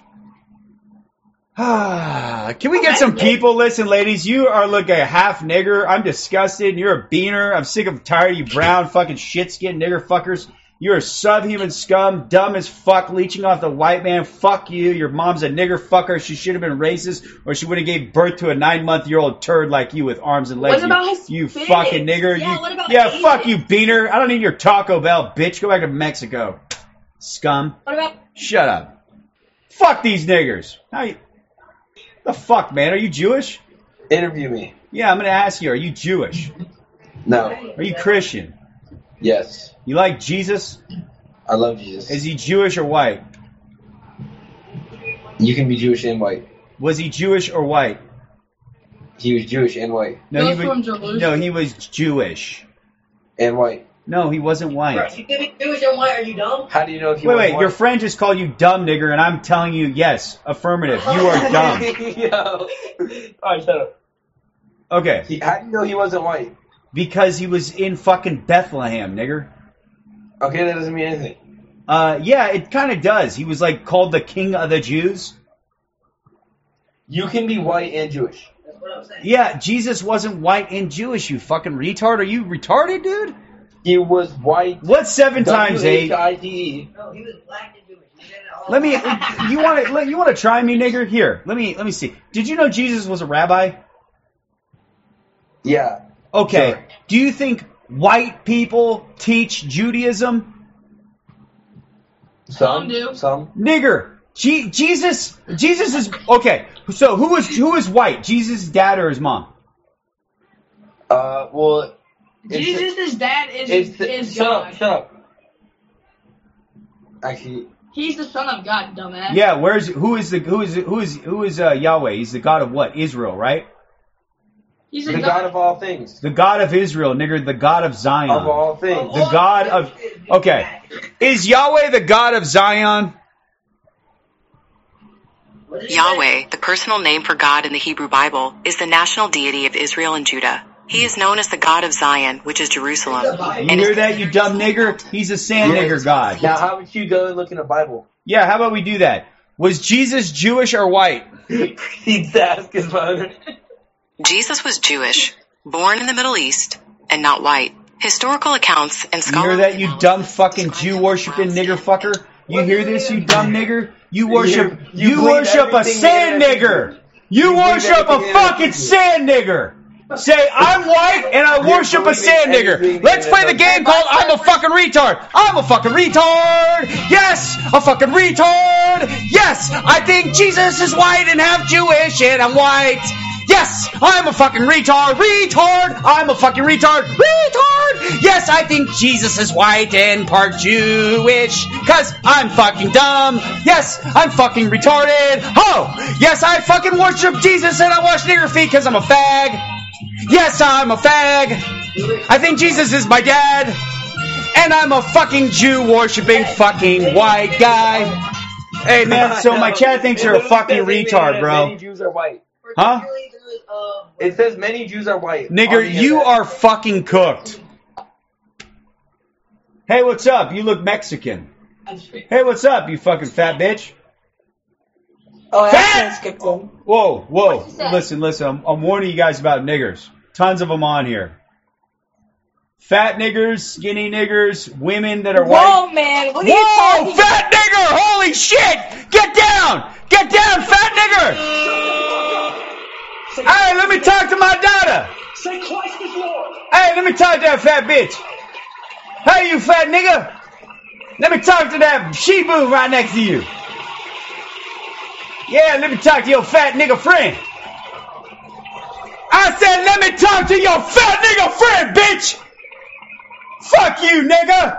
Can we get some people? Listen, ladies, you are looking a half nigger. I'm disgusted. You're a beaner. I'm sick of tired of you brown fucking shit skin nigger fuckers. You're a subhuman scum, dumb as fuck, leeching off the white man. Fuck you. Your mom's a nigger fucker. She should have been racist, or she would have gave birth to a nine-month-year-old turd like you with arms and legs. What about you, you Hispanics? fucking nigger. Yeah, you, what about yeah Asians? fuck you, beaner. I don't need your Taco Bell, bitch. Go back to Mexico, scum. What about? Shut up. Fuck these niggers. How you? The fuck, man? Are you Jewish? Interview me. Yeah, I'm gonna ask you. Are you Jewish? No. Are you Christian? Yes. You like Jesus? I love Jesus. Is he Jewish or white? You can be Jewish and white. Was he Jewish or white? He was Jewish and white. No, He he was from was, Jerusalem. no, he was Jewish. And white. No, he wasn't white. You can be Jewish and white. Are you dumb? How do you know if he Wait, was wait, white? your friend just called you dumb, nigger, and I'm telling you, yes, affirmative. You are dumb. Yo. Alright, shut up. Okay. He, how do you know he wasn't white? Because he was in fucking Bethlehem, nigger. Okay, that doesn't mean anything. Uh, yeah, it kind of does. He was like called the king of the Jews. You can be white and Jewish. That's what I'm saying. Yeah, Jesus wasn't white and Jewish, you fucking retard. Are you retarded, dude? He was white. What's seven times eight? W H I T E. No, he was black and Jewish. He did it all Let me. You want to? You want to try me, nigger? Here, let me. Let me see. Did you know Jesus was a rabbi? Yeah. Okay. Sure. Do you think white people teach Judaism? Some do. Some. Nigger. G- Jesus. Jesus is okay. So who is who is white? Jesus' dad or his mom? Uh, well. Jesus' dad is It's the, is shut God. up, shut up. Actually, He's the son of God, dumbass. Yeah. Where's who is the who is who is who is uh, Yahweh? He's the God of what? Israel, right? He's a the God. God of all things. The God of Israel, nigger. The God of Zion. Of all things. The God of. Okay. Is Yahweh the God of Zion? Yahweh, the personal name for God in the Hebrew Bible, is the national deity of Israel and Judah. He is known as the God of Zion, which is Jerusalem. You hear that, you dumb nigger? He's a sand Yes. nigger God. Now, how would you go and look in the Bible? Yeah, how about we do that? Was Jesus Jewish or white? He'd ask his mother. Jesus was Jewish, born in the Middle East, and not white. Historical accounts and You hear scholarly that, you dumb fucking Jew worshipping nigger fucker? You hear this, you dumb nigger? You worship, You- you you believe worship a everything sand the internet nigger. teaches. You You believe worship a everything the internet fucking teaches. sand nigger. Say, I'm white and I You worship a believe sand everything nigger. the Let's play the internet game called I'm a fucking retard. I'm a fucking retard. Yes, a fucking retard. Yes, I think Jesus is white and half Jewish and I'm white. Yes, I'm a fucking retard. Retard. I'm a fucking retard. Retard. Yes, I think Jesus is white and part Jewish. Cause I'm fucking dumb. Yes, I'm fucking retarded. Oh, yes, I fucking worship Jesus and I wash nigger feet cause I'm a fag. Yes, I'm a fag. I think Jesus is my dad. And I'm a fucking Jew worshipping fucking white guy. Hey man, so my chat thinks you're a fucking retard, bro. Many Jews are white. Huh? It says many Jews are white. Nigger, on the you internet. are fucking cooked. Hey, what's up? You look Mexican. Hey, what's up, you fucking fat bitch? Oh, Fat! skipped him. Whoa, whoa. What'd you say? Listen, listen. I'm, I'm warning you guys about niggers. Tons of them on here. Fat niggers, skinny niggers, women that are white. Whoa, man. What are you Whoa, talking fat nigger! Holy shit! Get down! Get down, fat nigger! Hey, let me talk to my daughter! Say Christ is Lord. Hey, let me talk to that fat bitch! Hey, you fat nigger! Let me talk to that she-boo right next to you! Yeah, let me talk to your fat nigger friend! I said let me talk to your fat nigger friend, bitch! Fuck you, nigga!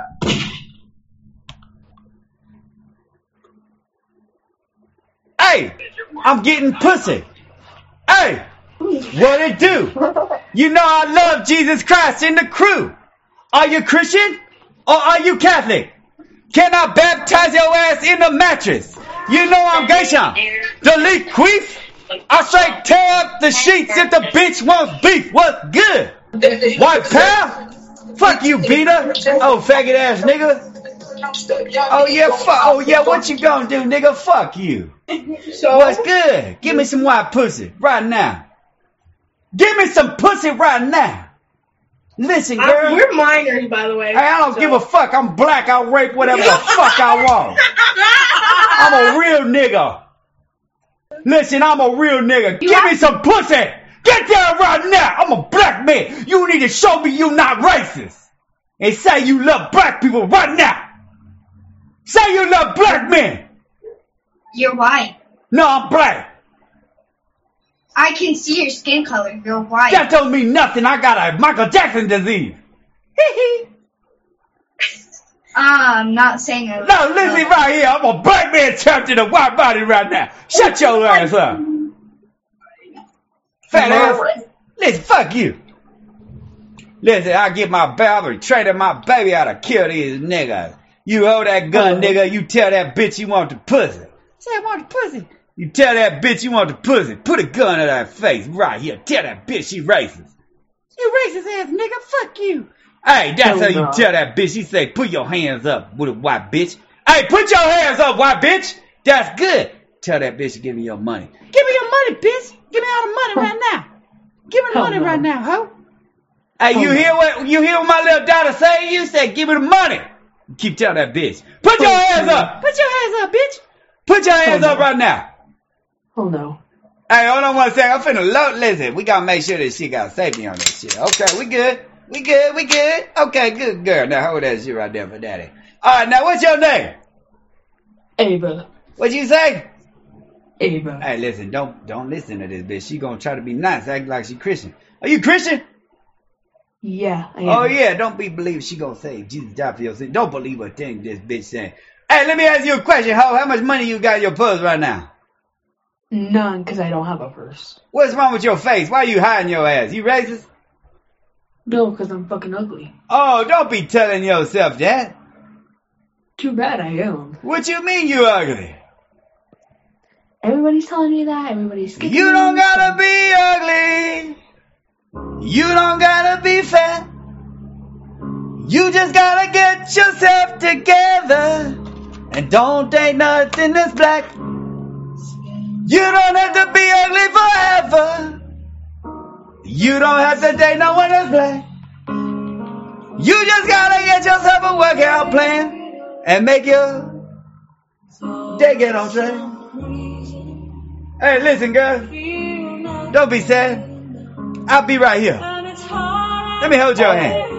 Hey, I'm getting pussy. Hey, what it do? You know I love Jesus Christ in the crew. Are you Christian or are you Catholic? Can I baptize your ass in the mattress? You know I'm Geisha. Delete queef. I say tear up the sheets if the bitch wants beef. What's good? White pal? Fuck you, beater. Oh, faggot ass nigga. Oh yeah, fuck. Oh yeah, what you gonna do, nigga? Fuck you. What's good? Give me some white pussy right now. Give me some pussy right now. Listen, I'm- girl. we're minors, by the way. Hey, I don't so- give a fuck. I'm black. I'll rape whatever the fuck I want. I'm a real nigga. Listen, I'm a real nigga. Give me some pussy. Get down right now. I'm a black man. You need to show me you not racist. And say you love black people right now. Say you love black men. You're white. No, I'm black. I can see your skin color. You're white. That don't mean nothing. I got a Michael Jackson disease. I'm not saying it. No, listen right here. I'm a black man trapped in a white body right now. Shut your ass up. Fat ass. Listen, fuck you. Listen, I get my barber, traded my baby out to kill these niggas. You hold that gun, nigga. You tell that bitch you want the pussy. Say I want the pussy. You tell that bitch you want the pussy. Put a gun in her face right here. Tell that bitch she racist. You racist ass nigga. Fuck you. Hey, that's how you tell that bitch. She say, put your hands up with a white bitch. Hey, put your hands up, white bitch. That's good. Tell that bitch to give me your money. Give me your money, bitch. Give me all the money right now. Give me the money right now, ho. Hey, you hear what you hear what my little daughter say? You say, give me the money. Keep telling that bitch. Put your hands up. Put your hands up, bitch. Put your hands up right now. Oh no. Hey, hold on one second. I'm finna load. Listen, we gotta make sure that she got safety on this shit. Okay, we good. We good. We good. Okay, good girl. Now hold that shit right there for daddy. All right, now what's your name? Ava. What'd you say? Ava. Hey, listen, don't don't listen to this bitch. She gonna try to be nice, act like she Christian. Are you Christian? Yeah, I am. Oh yeah, don't be believe she gonna say Jesus died for your sin. Don't believe a thing this bitch saying. Hey, let me ask you a question, ho. How much money you got in your purse right now? None, because I don't have a purse. What's wrong with your face? Why you hiding your ass? You racist? No, because I'm fucking ugly. Oh, don't be telling yourself that. Too bad I am. What you mean you ugly? Everybody's telling me that. Everybody's kicking You don't me, gotta so- be ugly. You don't gotta be fat. You just gotta get yourself together. And don't think nothing is black. You don't have to be ugly forever. You don't have to date no one that's black. You just gotta get yourself a workout plan and make your day get on track. Hey, listen, girl. Don't be sad. I'll be right here. Let me hold your hand.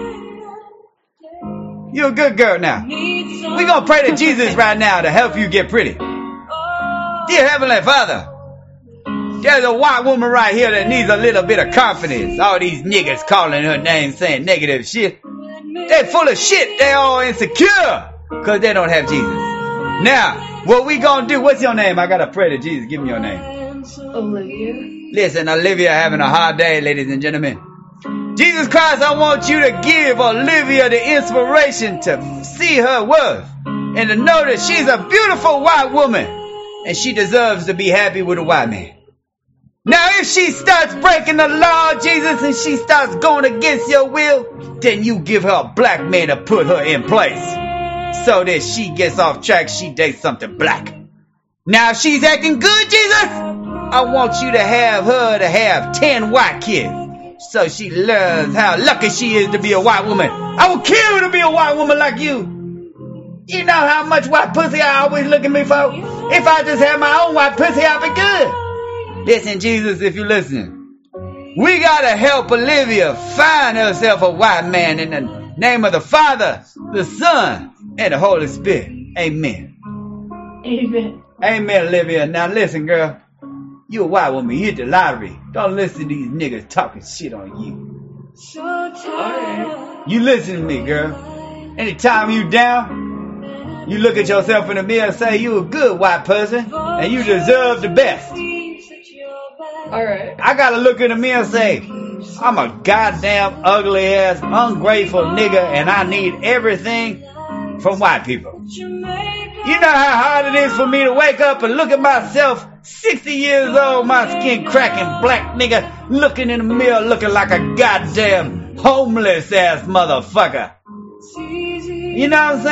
You're a good girl now. We're gonna pray to Jesus right now to help you get pretty. Dear Heavenly Father, there's a white woman right here that needs a little bit of confidence. All these niggas calling her name saying negative shit. They're full of shit. They're all insecure because they don't have Jesus. Now, what we gonna do? What's your name? I gotta pray to Jesus. Give me your name. Olivia. Listen, Olivia having a hard day, ladies and gentlemen. Jesus Christ, I want you to give Olivia the inspiration to see her worth and to know that she's a beautiful white woman and she deserves to be happy with a white man. Now, if she starts breaking the law, Jesus, and she starts going against your will, then you give her a black man to put her in place so that she gets off track, she dates something black. Now, if she's acting good, Jesus, I want you to have her to have ten white kids so she learns how lucky she is to be a white woman. I would kill to be a white woman like you. You know how much white pussy I always look at me for? If I just had my own white pussy, I'd be good. Listen, Jesus, if you're listening, we gotta help Olivia find herself a white man in the name of the Father, the Son, and the Holy Spirit. Amen. Amen. Amen, Olivia. Now listen, girl. You a white woman. You hit the lottery. Don't listen to these niggas talking shit on you. Alright. You listen to me, girl. Anytime you down, you look at yourself in the mirror and say you a good white person and you deserve the best. Alright. I gotta look in the mirror and say, I'm a goddamn ugly ass, ungrateful nigga and I need everything from white people. You know how hard it is for me to wake up and look at myself, sixty years old, my skin cracking, black nigga, looking in the mirror looking like a goddamn homeless ass motherfucker. You know what I'm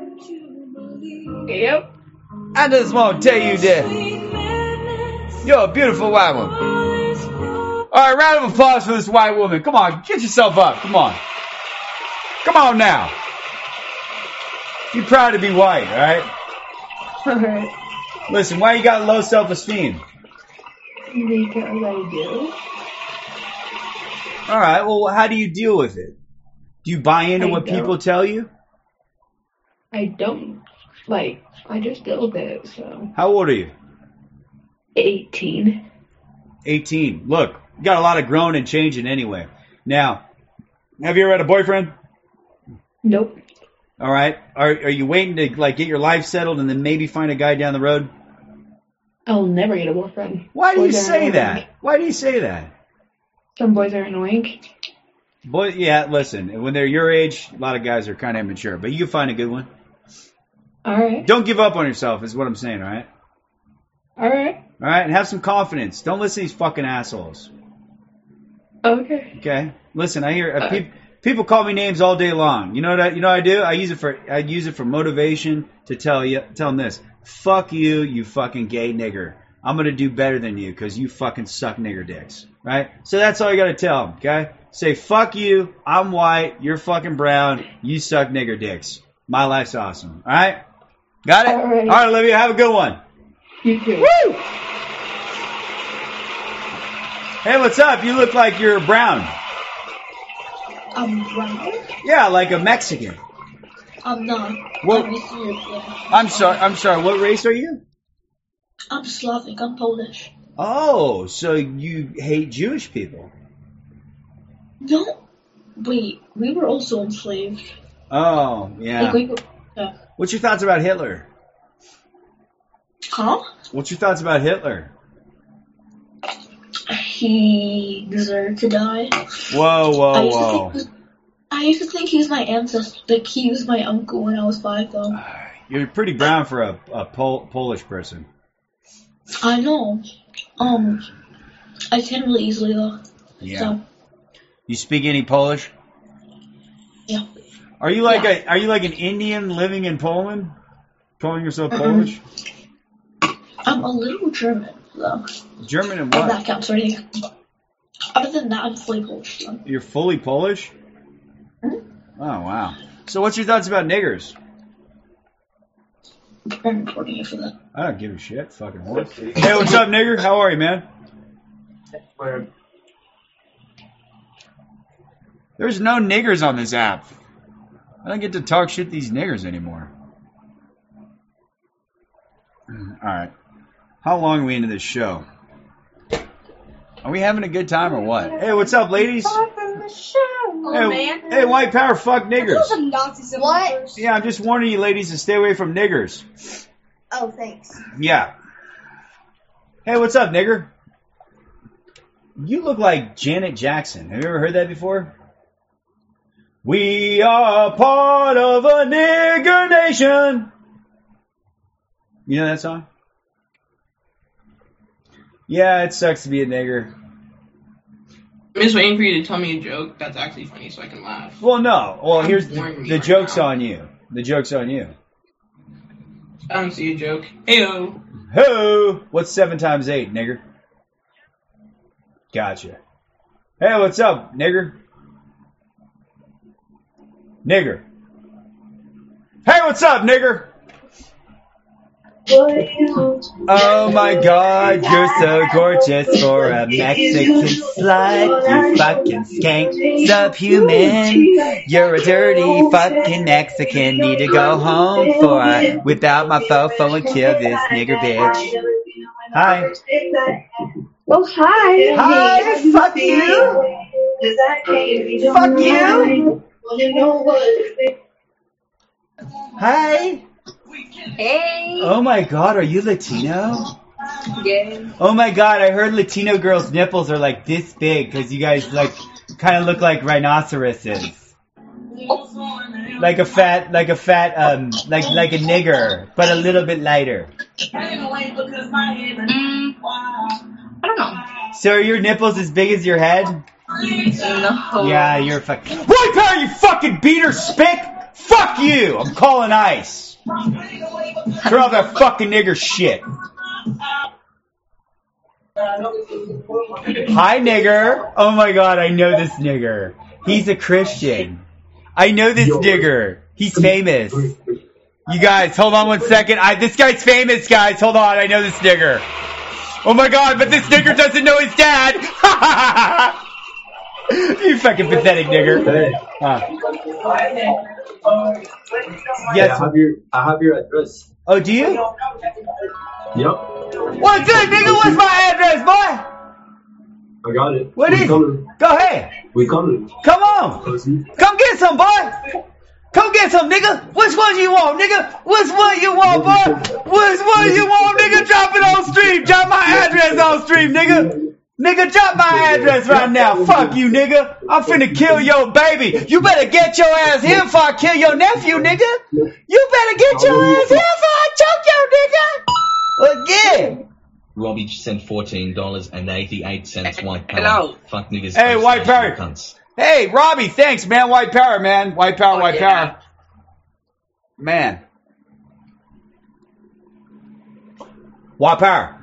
saying? Yep. I just want to tell you that you're a beautiful white woman. right, round of applause for this white woman. Come on, get yourself up. Come on. Come on now. You're proud to be white, all right? All right. Listen, why you got low self-esteem? Because I do. All right, well, how do you deal with it? Do you buy into I what don't. people tell you? I don't. Like, I just deal with it, so. How old are you? eighteen. eighteen. Look, you got a lot of growing and changing anyway. Now, have you ever had a boyfriend? Nope. All right. Are are you waiting to like get your life settled and then maybe find a guy down the road? I'll never get a boyfriend. Why do you Boys are say annoying. that? Why do you say that? Some boys are annoying. Boy, yeah, listen, when they're your age, a lot of guys are kind of immature, but you can find a good one. All right. Don't give up on yourself is what I'm saying, all right? All right. All right, and have some confidence. Don't listen to these fucking assholes. Okay. Okay? Listen, I hear uh, Uh, peop people call me names all day long. You know what I, you know what I do? I use it for I use it for motivation to tell you tell them this. Fuck you, you fucking gay nigger. I'm going to do better than you cuz you fucking suck nigger dicks, right? So that's all you got to tell them, okay? Say fuck you, I'm white, you're fucking brown, you suck nigger dicks. My life's awesome. All right? Got it? All right. All right, Olivia, have a good one. You too. Woo! Hey, what's up? You look like you're brown. I'm brown? Yeah, like a Mexican. I'm not. What? I'm European. I'm sorry. I'm sorry. What race are you? I'm Slavic. I'm Polish. Oh, so you hate Jewish people? No. Wait, we were also enslaved. Oh, yeah. Like we were, yeah. What's your thoughts about Hitler? Huh? What's your thoughts about Hitler? He deserved to die. Whoa, whoa, I used to whoa. think he was, I used to think he was my ancestor. Like he was my uncle when I was five, though. You're pretty brown for a, a Pol Polish person. I know. Um, I tan really easily though. Yeah. So You speak any Polish? yeah. Are you like Yeah. a Are you like an Indian living in Poland? Calling yourself Mm-mm. Polish? I'm a little German though. German and If what? that counts for anything. Other than that, I'm fully Polish. So. You're fully Polish? Mhm. Oh, wow. So what's your thoughts about niggers? I'm recording you for that. I don't give a shit. Fucking horse. Hey, what's up, nigger? How are you, man? There's no niggers on this app. I don't get to talk shit to these niggers anymore. Alright. How long are we into this show? Are we having a good time or what? Hey, what's up, ladies? Oh, Hey, hey, white power, fuck niggers. What? Yeah, I'm just warning you ladies to stay away from niggers. Oh, thanks. Yeah. Hey, what's up, nigger? You look like Janet Jackson. Have you ever heard that before? We are part of a nigger nation. You know that song? Yeah, it sucks to be a nigger. I'm just waiting for you to tell me a joke that's actually funny so I can laugh. Well, no. Well, I'm here's boring the, me the right joke's now. on you. The joke's on you. I don't see a joke. Heyo. Ho! What's seven times eight, nigger? Gotcha. Hey, what's up, nigger? Nigger. Hey, what's up, nigger? Oh my god, you're so gorgeous for a Mexican slut. You fucking skank, subhuman. You're a dirty fucking Mexican. Need to go home for I whip out my fofo and kill this nigger bitch. Hi. Oh, hi. Hi, fuck you. Fuck you. Hi. Hey. Oh my god, are you Latino? Yeah. Oh my god, I heard Latino girls' nipples are like this big because you guys like kind of look like rhinoceroses. Like a fat, like a fat, um, like like a nigger, but a little bit lighter. Mm, I don't know. So are your nipples as big as your head? No. Yeah, you're fucking. White power, you fucking beater spick! Fuck you! I'm calling ICE. Turn off that fucking nigger shit. Hi, nigger. Oh my god, I know this nigger. He's a Christian. I know this nigger. He's famous. You guys, hold on one second. I, this guy's famous, guys. Hold on, I know this nigger. Oh my god, but this nigger doesn't know his dad. You fucking pathetic nigger. Huh. Yes. I have your, I have your address. Oh, do you? Yep. What's good, nigga? What's my address, boy? I got it. What we is coming. it? Go ahead. We coming. Come on. Come get some, boy. Come get some, nigga. Which one you want, nigga? Which one you want, boy? Which one you want, nigga? Drop it on stream. Drop my address on stream, nigga. Nigga, drop my address right now. Fuck you, nigga. I'm finna kill your baby. You better get your ass here before I kill your nephew, nigga. You better get your ass here before I choke your nigga. Again. Robbie sent fourteen dollars and eighty-eight cents. White power. Hello. Fuck niggas. Hey, White Power. Cunts. Hey, Robbie, thanks, man. White Power, man. White Power, White Power. Man. White Power.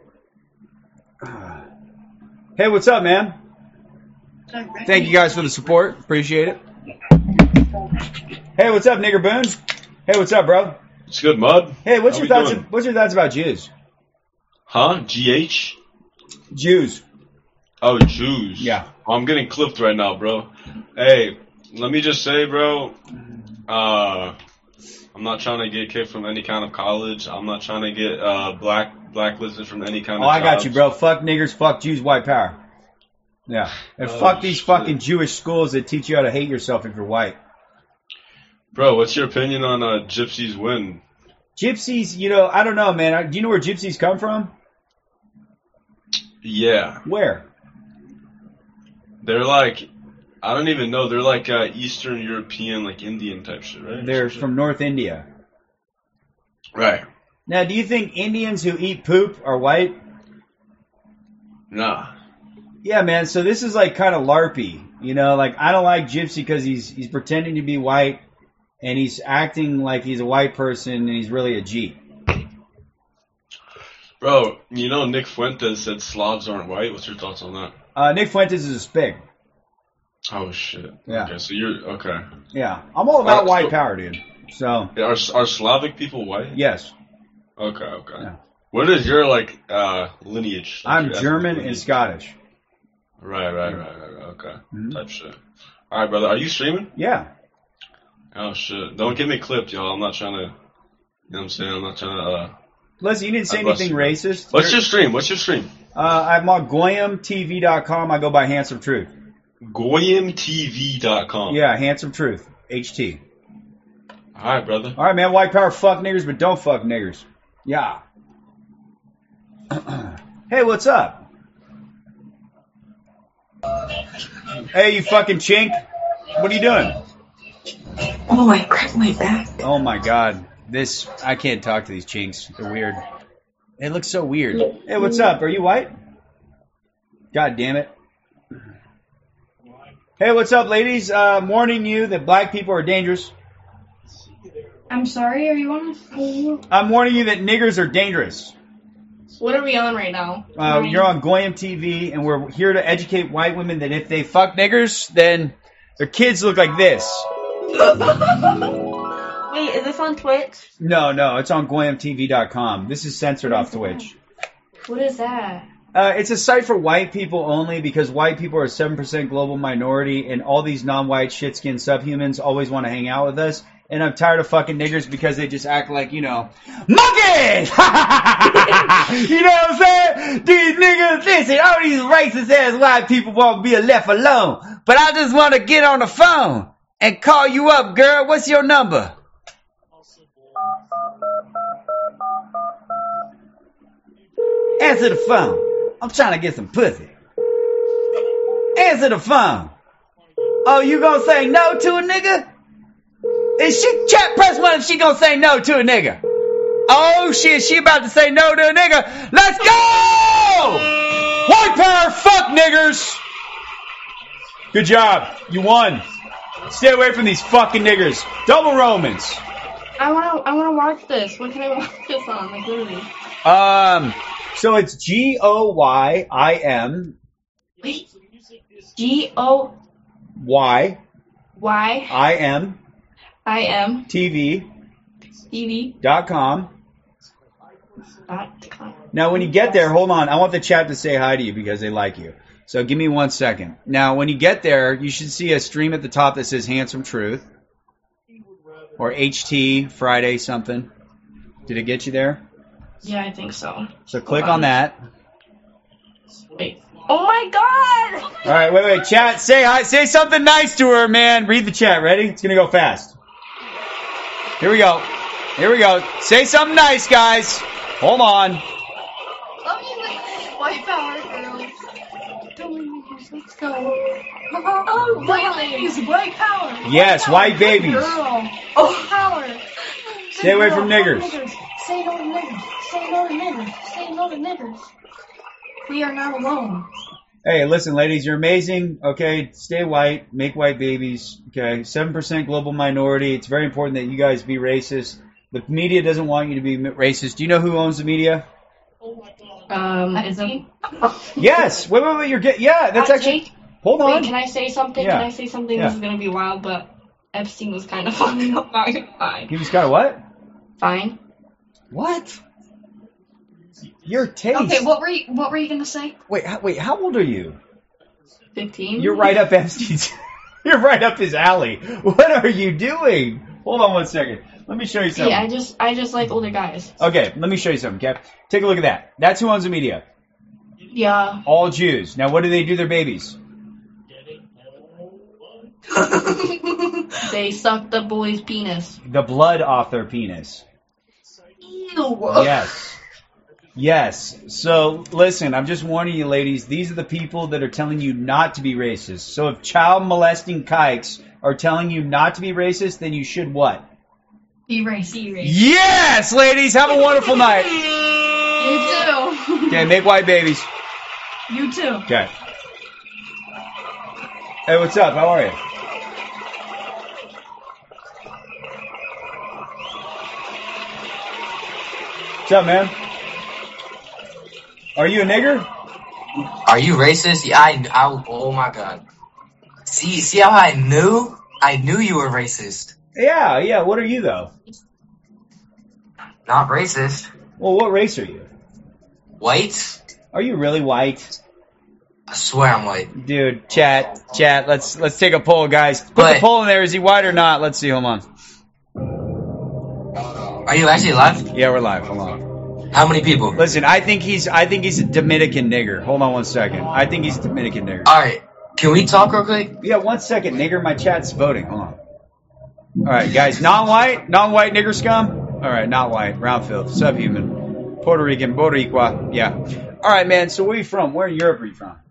Hey, what's up, man? Thank you guys for the support. Appreciate it. Hey, what's up, Nigger Boone? Hey, what's up, bro? It's good, Mud. Hey, what's How your we thoughts? doing? What's your thoughts about Jews? Huh? G H? Jews. Oh, Jews. Yeah. Oh, I'm getting clipped right now, bro. Hey, let me just say, bro, uh, I'm not trying to get kicked from any kind of college. I'm not trying to get uh, black blacklisted from any kind Oh, of I got jobs. you, bro. Fuck niggers, fuck Jews, White Power. Yeah. And Oh, fuck these shit. fucking Jewish schools that teach you how to hate yourself if you're white. Bro, what's your opinion on uh, Gypsies win? Gypsies, you know, I don't know, man. Do you know where gypsies come from? Yeah. Where? They're like, I don't even know. They're like uh, Eastern European, like Indian type shit, right? They're from North India. Right. Now, do you think Indians who eat poop are white? Nah. Yeah, man. So this is like kind of LARPy, you know. Like I don't like Gypsy because he's he's pretending to be white and he's acting like he's a white person and he's really a G. Bro, you know Nick Fuentes said Slavs aren't white. What's your thoughts on that? Uh, Nick Fuentes is a spig. Oh shit. Yeah. Okay, so you're okay. Yeah, I'm all about Uh, white so- power, dude. So Yeah, Are are Slavic people white? yes, Okay, okay. Yeah. What is your like uh lineage? Like, I'm your ethnic German and lineage? Scottish. Right, right, right, right. Okay. Mhm. Type shit. All right, brother. Are you streaming? Yeah. Oh shit! Don't get me clipped, y'all. I'm not trying to. You know what I'm saying? I'm not trying to. uh Listen, you didn't say I bust anything you. racist. What's your stream? What's your stream? Uh, I'm on goyim T V dot com. I go by Handsome Truth. goyim T V dot com. Yeah, Handsome Truth. H T. All right, brother. All right, man. White power, fuck niggers, but don't fuck niggers. Yeah. Hey, what's up? Hey, you fucking chink. What are you doing? Oh, I cracked my back. Oh my god. This, I can't talk to these chinks. They're weird. They look so weird. Hey, what's up? Are you white? God damn it. Hey, what's up, ladies? Uh, warning you that black people are dangerous. I'm sorry, are you on a... I'm warning you that niggers are dangerous. What are we on right now? Uh, you're on Goyim T V, and we're here to educate white women that if they fuck niggers, then their kids look like this. Wait, is this on Twitch? No, no, it's on Goyim T V dot com. This is censored off Twitch. What is that? Uh, it's a site for white people only because white people are a seven percent global minority, and all these non-white shit-skinned subhumans always want to hang out with us. And I'm tired of fucking niggers because they just act like, you know, monkeys! You know what I'm saying? These niggas, listen, all these racist ass white people won't be left alone. But I just want to get on the phone and call you up, girl. What's your number? Answer the phone. I'm trying to get some pussy. Answer the phone. Oh, you gonna say no to a nigga? Is she, chat, press one if she gonna say no to a nigga. Oh shit, she about to say no to a nigga. Let's go! White power, fuck niggers. Good job. You won. Stay away from these fucking niggers. Double Romans. I wanna, I wanna watch this. When can I watch this on? Like, literally. Um, So it's G O Y I M. Wait. G O Y. Y. I M. I M. T V. T V. Dot com. Dot com. Now, when you get there, hold on. I want the chat to say hi to you because they like you. So give me one second. Now, when you get there, you should see a stream at the top that says Handsome Truth. Or H T Friday something. Did it get you there? Yeah, I think so. So click on that. Wait. Oh my god! All right, wait, wait. Chat, say hi. Say something nice to her, man. Read the chat. Ready? It's going to go fast. Here we go. Here we go. Say something nice, guys. Hold on. White power, girls. Don't leave me here. Let's go. Oh, white ladies, white power. Yes, white babies. Girl. Oh, power. Stay away from niggers. Say no to niggers. Say no to niggers. Say no to niggers. We are not alone. Hey, listen, ladies, you're amazing. Okay, stay white, make white babies. Okay, seven percent global minority. It's very important that you guys be racist. The media doesn't want you to be racist. Do you know who owns the media? Um, is it? Yes. Wait, wait, wait. You're get. Yeah, that's Uh, actually. Jake? Hold on. Wait, can I say something? Yeah. Can I say something? Yeah. This is gonna be wild, but Epstein was kind of fine. Fine. He was kind of what? Fine. What? Your taste. Okay, what were you? What were you gonna say? Wait, how, wait. How old are you? Fifteen. You're right up Epstein's. You're right up his alley. What are you doing? Hold on one second. Let me show you something. Yeah, I just, I just like older guys. Okay, let me show you something, Cap. Take a look at that. That's who owns the media. Yeah. All Jews. Now, what do they do to their babies? They suck the boy's penis. The blood off their penis. Ew. Yes. Yes. So, listen, I'm just warning you, ladies. These are the people that are telling you not to be racist. So if child molesting kikes are telling you not to be racist, then you should what? Be racist. Be racist. Yes, ladies. Have a wonderful night. You too. Okay, make white babies. You too. Okay. Hey, what's up? How are you? What's up, man? Are you a nigger? Are you racist? Yeah, I, I, oh my god. See, see how I knew? I knew you were racist. Yeah, yeah. What are you, though? Not racist. Well, what race are you? White? Are you really white? I swear I'm white. Dude, chat, chat, let's let's take a poll, guys. Put But- the poll in there. Is he white or not? Let's see. Hold on. Are you actually live? Yeah, we're live. Hold on. How many people? Listen, I think he's I think he's a Dominican nigger. Hold on one second. I think he's a Dominican nigger. Alright, can we talk real quick? Yeah, one second, nigger. My chat's voting. Hold on. All right, guys. Non-white, non-white nigger scum. All right, not white. Roundfield, subhuman, Puerto Rican, Boricua. Yeah. All right, man. So where are you from? Where in Europe are you from?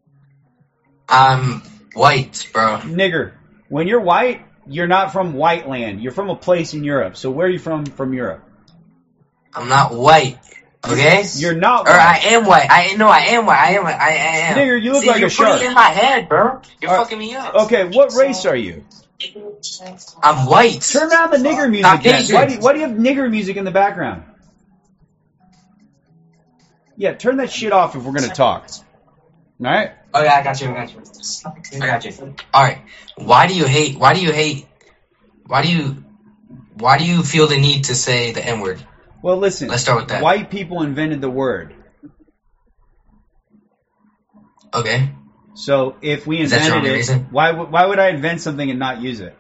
I'm white, bro. Nigger. When you're white, you're not from white land. You're from a place in Europe. So where are you from? From Europe. I'm not white. Okay? You're not Or white. I am white. I know I am white. I am white. I, I am. Nigger, you look See, like you're a shark. putting it in my head, bro. You're All right. fucking me up. Okay, what race are you? I'm white. Turn down the nigger music. then. Caucasian. Why do, you, why do you have nigger music in the background? Yeah, turn that shit off if we're gonna talk. All right? Oh yeah, I got you. I got you. I got you. All right. Why do you hate? Why do you hate? Why do you? Why do you feel the need to say the N word? Well, listen. Let's start with that. White people invented the word. Okay. So if we Is that your invented only it, reason? why would why would I invent something and not use it?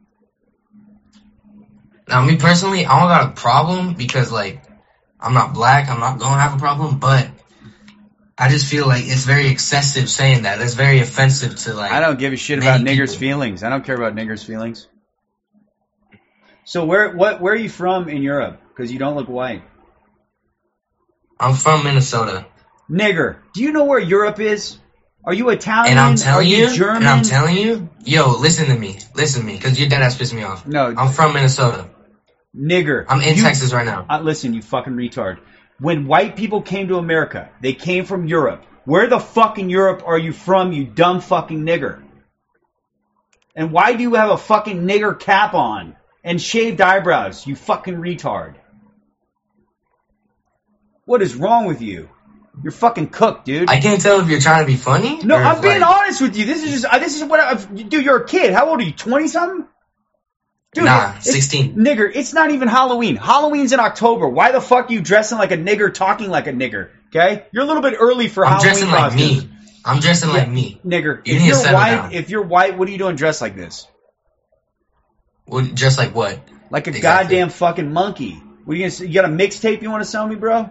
Now, me personally, I don't got a problem because like I'm not black. I'm not gonna have a problem, but I just feel like it's very excessive saying that. It's very offensive to like. I don't give a shit about niggers' feelings. I don't care about niggers' feelings. So where what where are you from in Europe? Because you don't look white. I'm from Minnesota. Nigger, do you know where Europe is? Are you Italian? And I'm telling Are you, you German? and I'm telling you, yo, listen to me, listen to me, because your dead ass pissed me off. No, I'm from Minnesota. Nigger. I'm in you- Texas right now. Uh, listen, you fucking retard. When white people came to America, they came from Europe. Where the fuck in Europe are you from, you dumb fucking nigger? And why do you have a fucking nigger cap on and shaved eyebrows, you fucking retard? What is wrong with you? You're fucking cooked, dude. I can't tell if you're trying to be funny. No, or I'm if, being like, honest with you. This is just, uh, this is what, I, dude, you're a kid. How old are you, twenty-something? Dude, Nah, it's- sixteen. Nigger, it's not even Halloween. Halloween's in October. Why the fuck are you dressing like a nigger, talking like a nigger? Okay? You're a little bit early for I'm Halloween dressing like costumes. me. I'm dressing like me. Nigger, You if need to you're settle white, down. if you're white, what are you doing dressed like this? What, just like what? Like a Exactly. goddamn fucking monkey. What are you gonna? You got a mixtape you want to sell me, bro?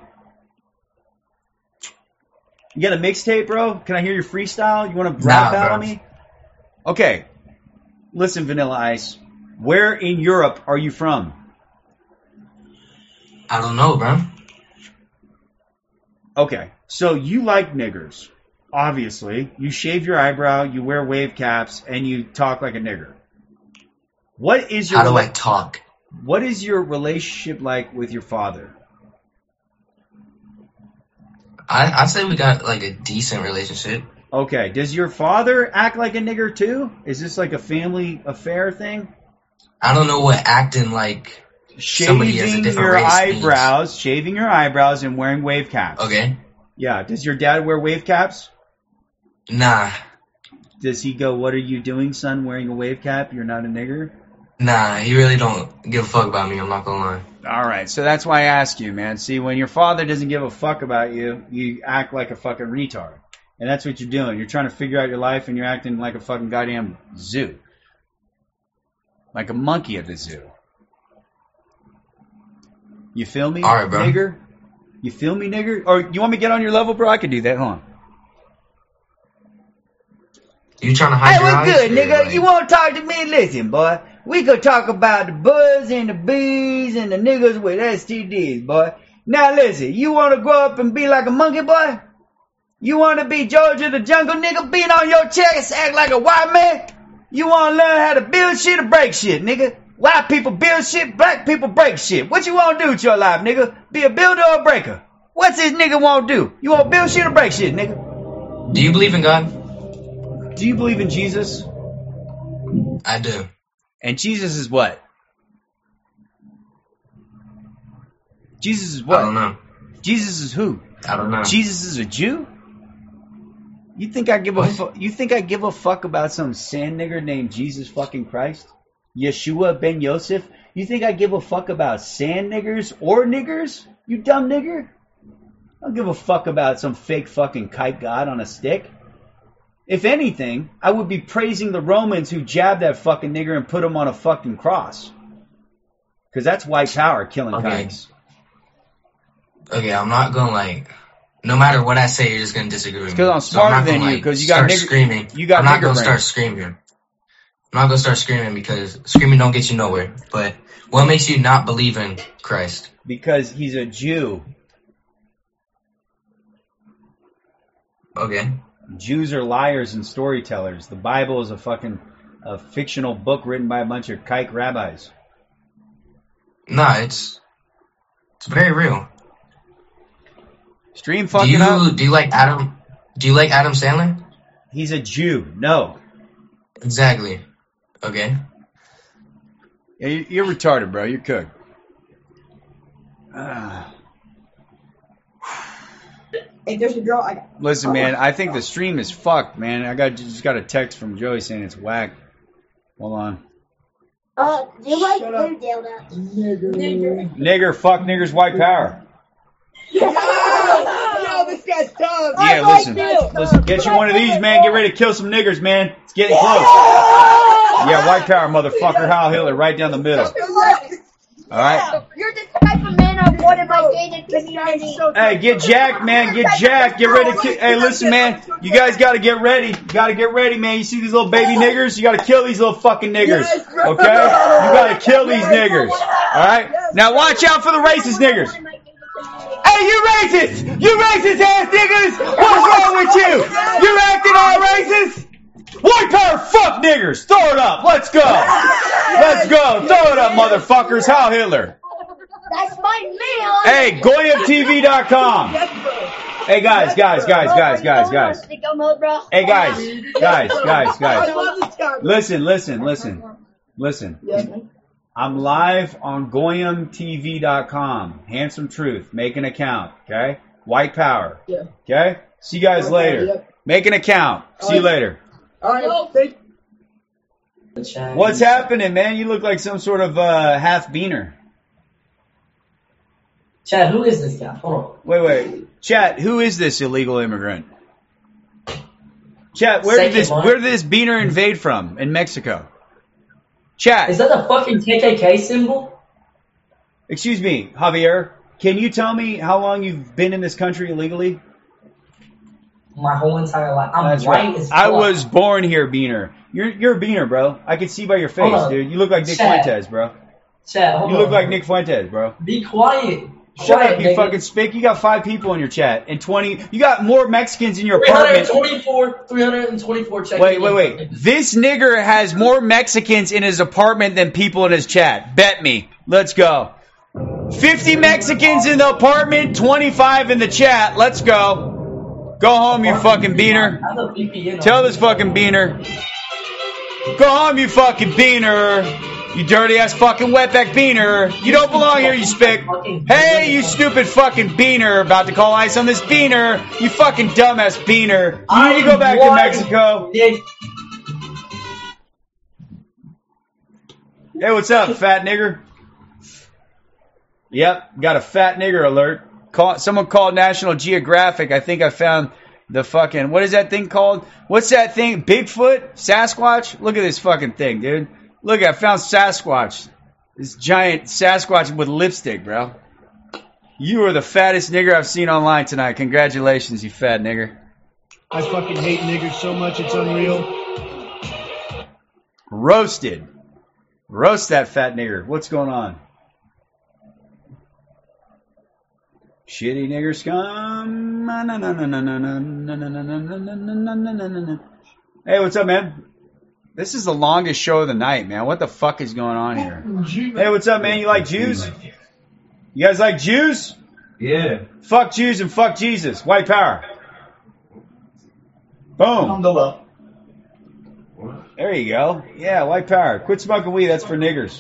You got a mixtape, bro? Can I hear your freestyle? You want to rap Nah, battle bro. me? Okay. Listen, Vanilla Ice. Where in Europe are you from? I don't know, bro. Okay. So you like niggers, obviously. You shave your eyebrow, you wear wave caps, and you talk like a nigger. What is your How do I rela- talk? What is your relationship like with your father? I, I'd say we got like a decent relationship. Okay. Does your father act like a nigger too? Is this like a family affair thing? I don't know what acting like somebody has a Shaving different your race eyebrows, shaving your eyebrows, and wearing wave caps. means. Okay. Yeah. Does your dad wear wave caps? Nah. Does he go, "What are you doing, son, wearing a wave cap? You're not a nigger"? Nah, he really don't give a fuck about me, I'm not gonna lie. All right, so that's why I ask you, man. See, when your father doesn't give a fuck about you, you act like a fucking retard. And that's what you're doing. You're trying to figure out your life, and you're acting like a fucking goddamn zoo. Like a monkey at the zoo. You feel me, All right, bro. nigger? You feel me, nigger? Or you want me to get on your level, bro? I can do that. Hold on. You trying to hide Hey, your what's eyes? good, or, nigga? like- You want to talk to me? Listen, boy. We could talk about the buzz and the bees and the niggas with S T Ds, boy. Now listen, you want to grow up and be like a monkey, boy? You want to be Georgia the Jungle nigga, being on your chest, act like a white man? You want to learn how to build shit or break shit, nigga? White people build shit, black people break shit. What you want to do with your life, nigga? Be a builder or a breaker? What's this nigga want to do? You want to build shit or break shit, nigga? Do you believe in God? Do you believe in Jesus? I do. And Jesus is what? Jesus is what? I don't know. Jesus is who? I don't know. Jesus is a Jew? You think I give a fu- you think I give a fuck about some sand nigger named Jesus fucking Christ? Yeshua ben Yosef? You think I give a fuck about sand niggers or niggers? You dumb nigger? I don't give a fuck about some fake fucking kite god on a stick. If anything, I would be praising the Romans who jabbed that fucking nigger and put him on a fucking cross. Because that's white power killing Okay. kites. Okay, I'm not gonna like. No matter what I say, you're just gonna disagree with me. Because I'm So I'm smarter not than gonna, you, like, 'cause you got start nigger- screaming. you got I'm not nigger gonna brain. start screaming. I'm not gonna start screaming because screaming don't get you nowhere. But what makes you not believe in Christ? Because he's a Jew. Okay. Jews are liars and storytellers. The Bible is a fucking a fictional book written by a bunch of kike rabbis. Nah, it's it's very real. Stream Do fucking you up. do you like Adam? Do you like Adam Sandler? He's a Jew. No. Exactly. Okay. Yeah, you- you're retarded, bro. You're cooked. Ah. If there's a girl, I got. Listen, man, I think the stream is fucked, man. I got just got a text from Joey saying it's whack. Hold on. Uh, do you like Shut up. blue dildo? Nigger. Nigger, fuck niggers, white power. Yo, this guy's tough. Yeah, listen, listen, get you one of these, man. Get ready to kill some niggers, man. It's getting close. Yeah, white power, motherfucker. Heil Hitler, right down the middle. All right. You're the type of man I want in my gated community. Hey, get jacked, man. Get jacked. Get ready to kill. Hey, listen, man. You guys got to get ready. You got to get ready, man. You see these little baby niggers? You got to kill these little fucking niggers. Okay? You got to kill these niggers. All right? Now watch out for the racist niggers. Hey, you racist! You racist ass niggers! What's wrong with you? You acting all racist? White power, fuck niggers! Throw it up! Let's go! Let's go! Throw it up, motherfuckers! Heil Hitler! That's my man. Hey, Goyev T V dot com! Hey guys, guys, guys, guys, guys, guys. Hey guys, guys, guys, guys. Listen, listen, listen, listen. I'm live on goyam T V dot com. Handsome Truth. Make an account. Okay? White Power. Yeah. Okay? See you guys Okay, later. yep. Make an account. See you later. All right. Thank What's happening, man? You look like some sort of uh, half beaner. Chad, who is this guy? Hold on. Wait, wait. Chat, who is this illegal immigrant? Chat, where Second did this one. where did this beaner invade from? In Mexico. Chat. Is that a fucking K K K symbol? Excuse me, Javier. Can you tell me how long you've been in this country illegally? My whole entire life. I'm That's white right. as I fuck. was born here, beaner. You're you're a beaner, bro. I can see by your Hold face, on. dude. You look like Nick Chat. Fuentes, bro. Chad, hold You on. look like Nick Fuentes, bro. Be quiet. Shut Quiet, up, you nigga. fucking spick. You got five people in your chat and twenty. You got more Mexicans in your apartment. three twenty-four, three twenty-four checking Wait, in. wait, wait. This nigger has more Mexicans in his apartment than people in his chat. Bet me. Let's go. fifty Mexicans in the apartment, twenty-five in the chat. Let's go. Go home, you fucking beaner. How's a V P N on? Tell this fucking beaner. Go home, you fucking beaner. You dirty ass fucking wetback beaner. You don't belong here, you spick. Hey, you stupid fucking beaner. About to call ice on this beaner. You fucking dumbass beaner. You need to go back to Mexico. Hey, what's up, fat nigger? Yep, got a fat nigger alert. Call, someone called National Geographic. I think I found the fucking, what is that thing called? What's that thing? Bigfoot? Sasquatch? Look at this fucking thing, dude. Look, I found Sasquatch. This giant Sasquatch with lipstick, bro. You are the fattest nigger I've seen online tonight. Congratulations, you fat nigger. I fucking hate niggers so much it's unreal. Roasted. Roast that fat nigger. What's going on? Shitty nigger scum. Na, na, na, na, na, na, na, na, na, na, na, na, na, na, na, na. Hey, what's up, man? This is the longest show of the night, man. What the fuck is going on here? Hey, what's up, man? You like Jews? You guys like Jews? Yeah. Fuck Jews and fuck Jesus. White power. Boom. There you go. Yeah, white power. Quit smoking weed. That's for niggers.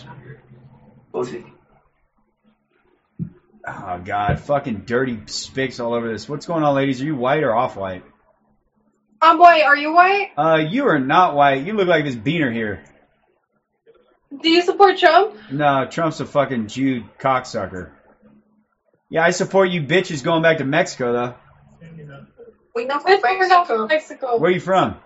Oh, God. Fucking dirty spicks all over this. What's going on, ladies? Are you white or off-white? I'm white. Are you white? Uh, you are not white. You look like this beaner here. Do you support Trump? No, Trump's a fucking Jew cocksucker. Yeah, I support you bitches going back to Mexico, though. We know from Mexico. Mexico. Where are you from?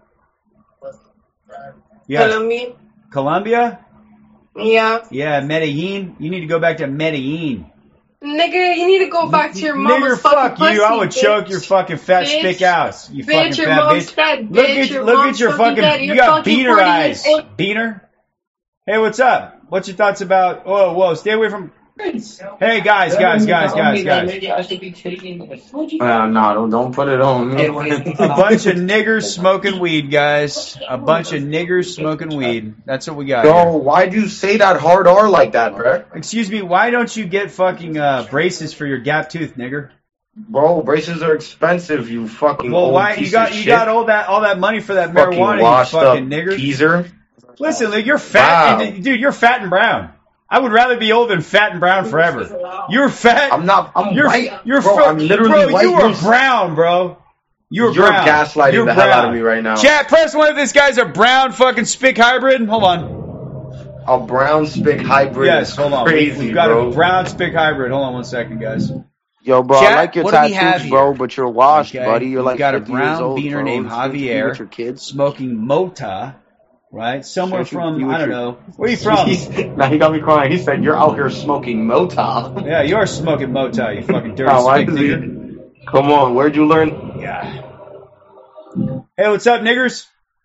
Yeah. Colombia. Colombia? Yeah. Yeah, Medellin. You need to go back to Medellin. Nigga, you need to go back to your mama's Nigger, fucking fuck pussy, you. I would bitch. choke your fucking fat Bitch. spick ass. You Bitch, fucking your fat mom's bitch. fat bitch. Look at, Your look mom's at your fucking fucking, dead. you You're got fucking beaner forty eyes. years old. Beaner? Hey, what's up? What's your thoughts about, whoa, whoa, stay away from, hey, guys, guys, guys, guys, guys. Maybe I should be taking this. Uh, no, don't, don't put it on me. A bunch of niggers smoking weed, guys. A bunch of niggers smoking weed. That's what we got Bro, here. why'd you say that hard R like that, bro? Excuse me, why don't you get fucking uh, braces for your gap tooth, nigger? Bro, braces are expensive, you fucking Well, old why piece you got of you shit. got all that all that money for that Fucking marijuana, you washed fucking up nigger? teaser. Listen, look, you're fat, Wow. and, dude. You're fat and brown. I would rather be old than fat and brown forever. You're fat. I'm not. I'm you're, white. You're bro, fa- I'm literally bro, white. You are You're- brown, bro. You're, You're brown. gaslighting You're the brown. hell out of me right now. Chat, press one if this guy's a brown fucking spick hybrid. Hold on. A brown spick hybrid Yes, is hold on. crazy, We've got bro. a brown spick hybrid. Hold on one second, guys. Yo, bro, Chat, I like your what do we have tattoos, here? bro, but you're washed, Okay, buddy. You're we've like got a fifty years brown old, beaner bro. named It's good to be Javier with your kids. smoking Mota, right? Somewhere Can't you from, be with I don't your- know. Where are you from? He's- now he got me crying. He said, "You're out here smoking Mota." Yeah, you're smoking Mota, you fucking dirty Oh, why spick is he- nigger. Come on, where'd you learn? Yeah. Hey, what's up, niggers?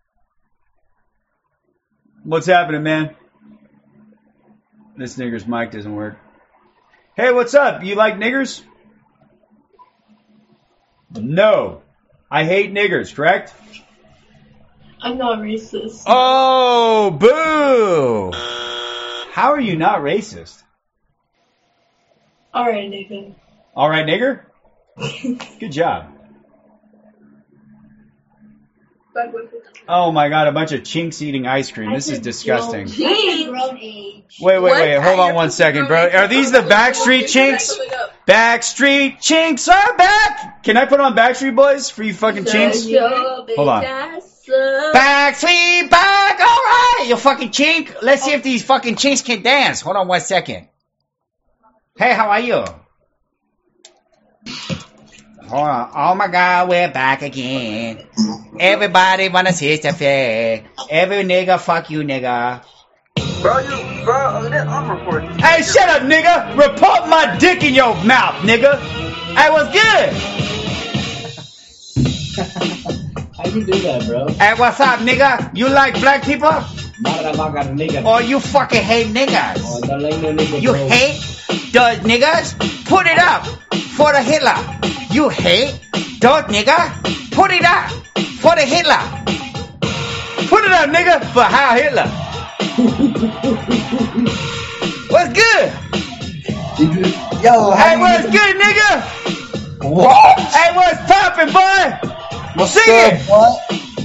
What's happening, man? This nigger's mic doesn't work. Hey, what's up? You like niggers? No. I hate niggers, correct? I'm not racist. Oh, boo! How are you not racist? Alright, nigga. All right, nigger? Good job. Oh my god, a bunch of chinks eating ice cream. This is disgusting. That's grown age. Wait, wait, wait. Hold on one second, bro. Are these the Backstreet Chinks? Backstreet Chinks are back! Can I put on Backstreet Boys for you fucking chinks? Hold on. Backstreet back! Alright, you fucking chink. Let's see if these fucking chinks can dance. Hold on one second. Hey, how are you? Hold on. Oh my god, we're back again. Everybody wanna see the face. Every nigga, fuck you, nigga. Bro, you, bro, I'm recording. Hey, shut up, nigga! Report my dick in your mouth, nigga! Hey, what's good? How you do that, bro? Hey, what's up, nigga? You like black people? Or you fucking hate niggas? You hate those niggas? Put it up for the Hitler. You hate those niggas? Put it up for the Hitler. Put it up, nigga, for Heil Hitler. What's good? Yo, hey, what's good, nigga? What? Hey, what's poppin', boy? What's sing good, it. What?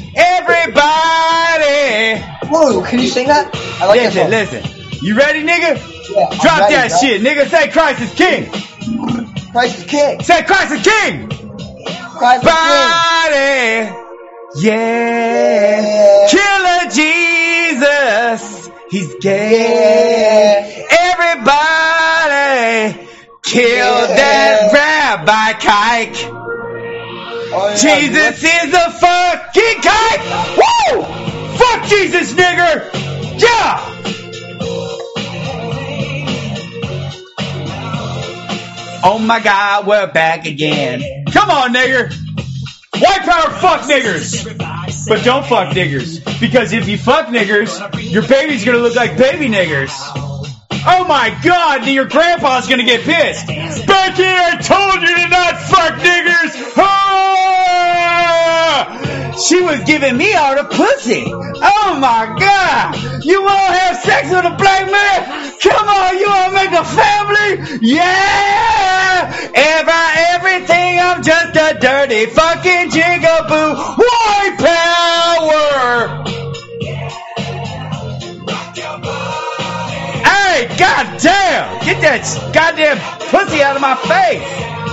Everybody. Whoa, can you sing that? I like listen, that listen. You ready, nigga? Yeah, Drop ready, that bro. shit, nigga. Say Christ is King. Christ is King. Say Christ is King. Christ is Body. Yeah. Yeah. Killer Jesus. He's gay. Yeah. Everybody. Kill Yeah. that rabbi kike. Oh, yeah. Jesus is a fucking kike. Woo! Fuck Jesus, nigger. Yeah. Oh my god, we're back again. Come on, nigger. White power, fuck niggers. But don't fuck niggers. Because if you fuck niggers, your baby's gonna look like baby niggers. Oh my god, your grandpa's gonna get pissed. Becky, I told you to not fuck niggers. Ah! She was giving me all the pussy. Oh my god. You wanna have sex with a black man? Come on, you wanna make a family? Yeah! Every, everything, I'm just a dirty fucking jigaboo. White power! Hey, goddamn! Get that goddamn pussy out of my face!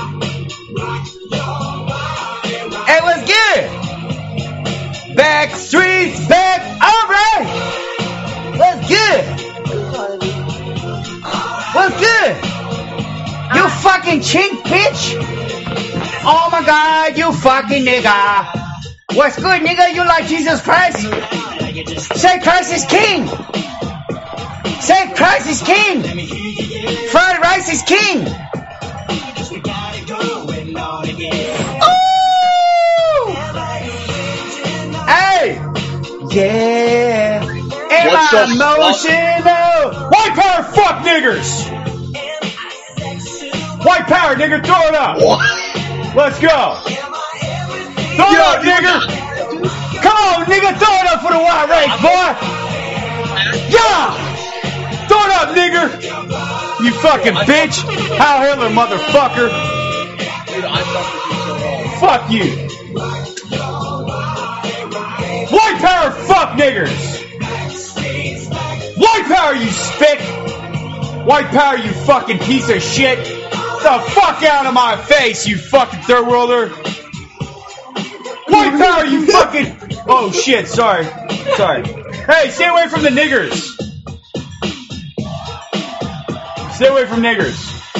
Hey, what's good? Back streets back, alright! What's good? What's good? You fucking chink, bitch! Oh my god, you fucking nigga! What's good, nigga? You like Jesus Christ? Say Christ is King! Say Christ is King! Fried rice is King! Ooh! Hey! Yeah! Am What's I up, emotional? White power, fuck niggers! White power, nigger, throw it up! Let's go! Throw it up, nigger! Come on, nigga, throw it up for the white race, boy! Yeah! Throw it up, nigger! You fucking bitch! Heil Hitler, motherfucker! Dude, I fuck with you so hard. Fuck you! White power, fuck niggers! White power, you spick! White power, you fucking piece of shit! The fuck out of my face, you fucking third worlder! White power, you fucking... Oh shit, sorry. Sorry. Hey, stay away from the niggers! Stay away from niggers.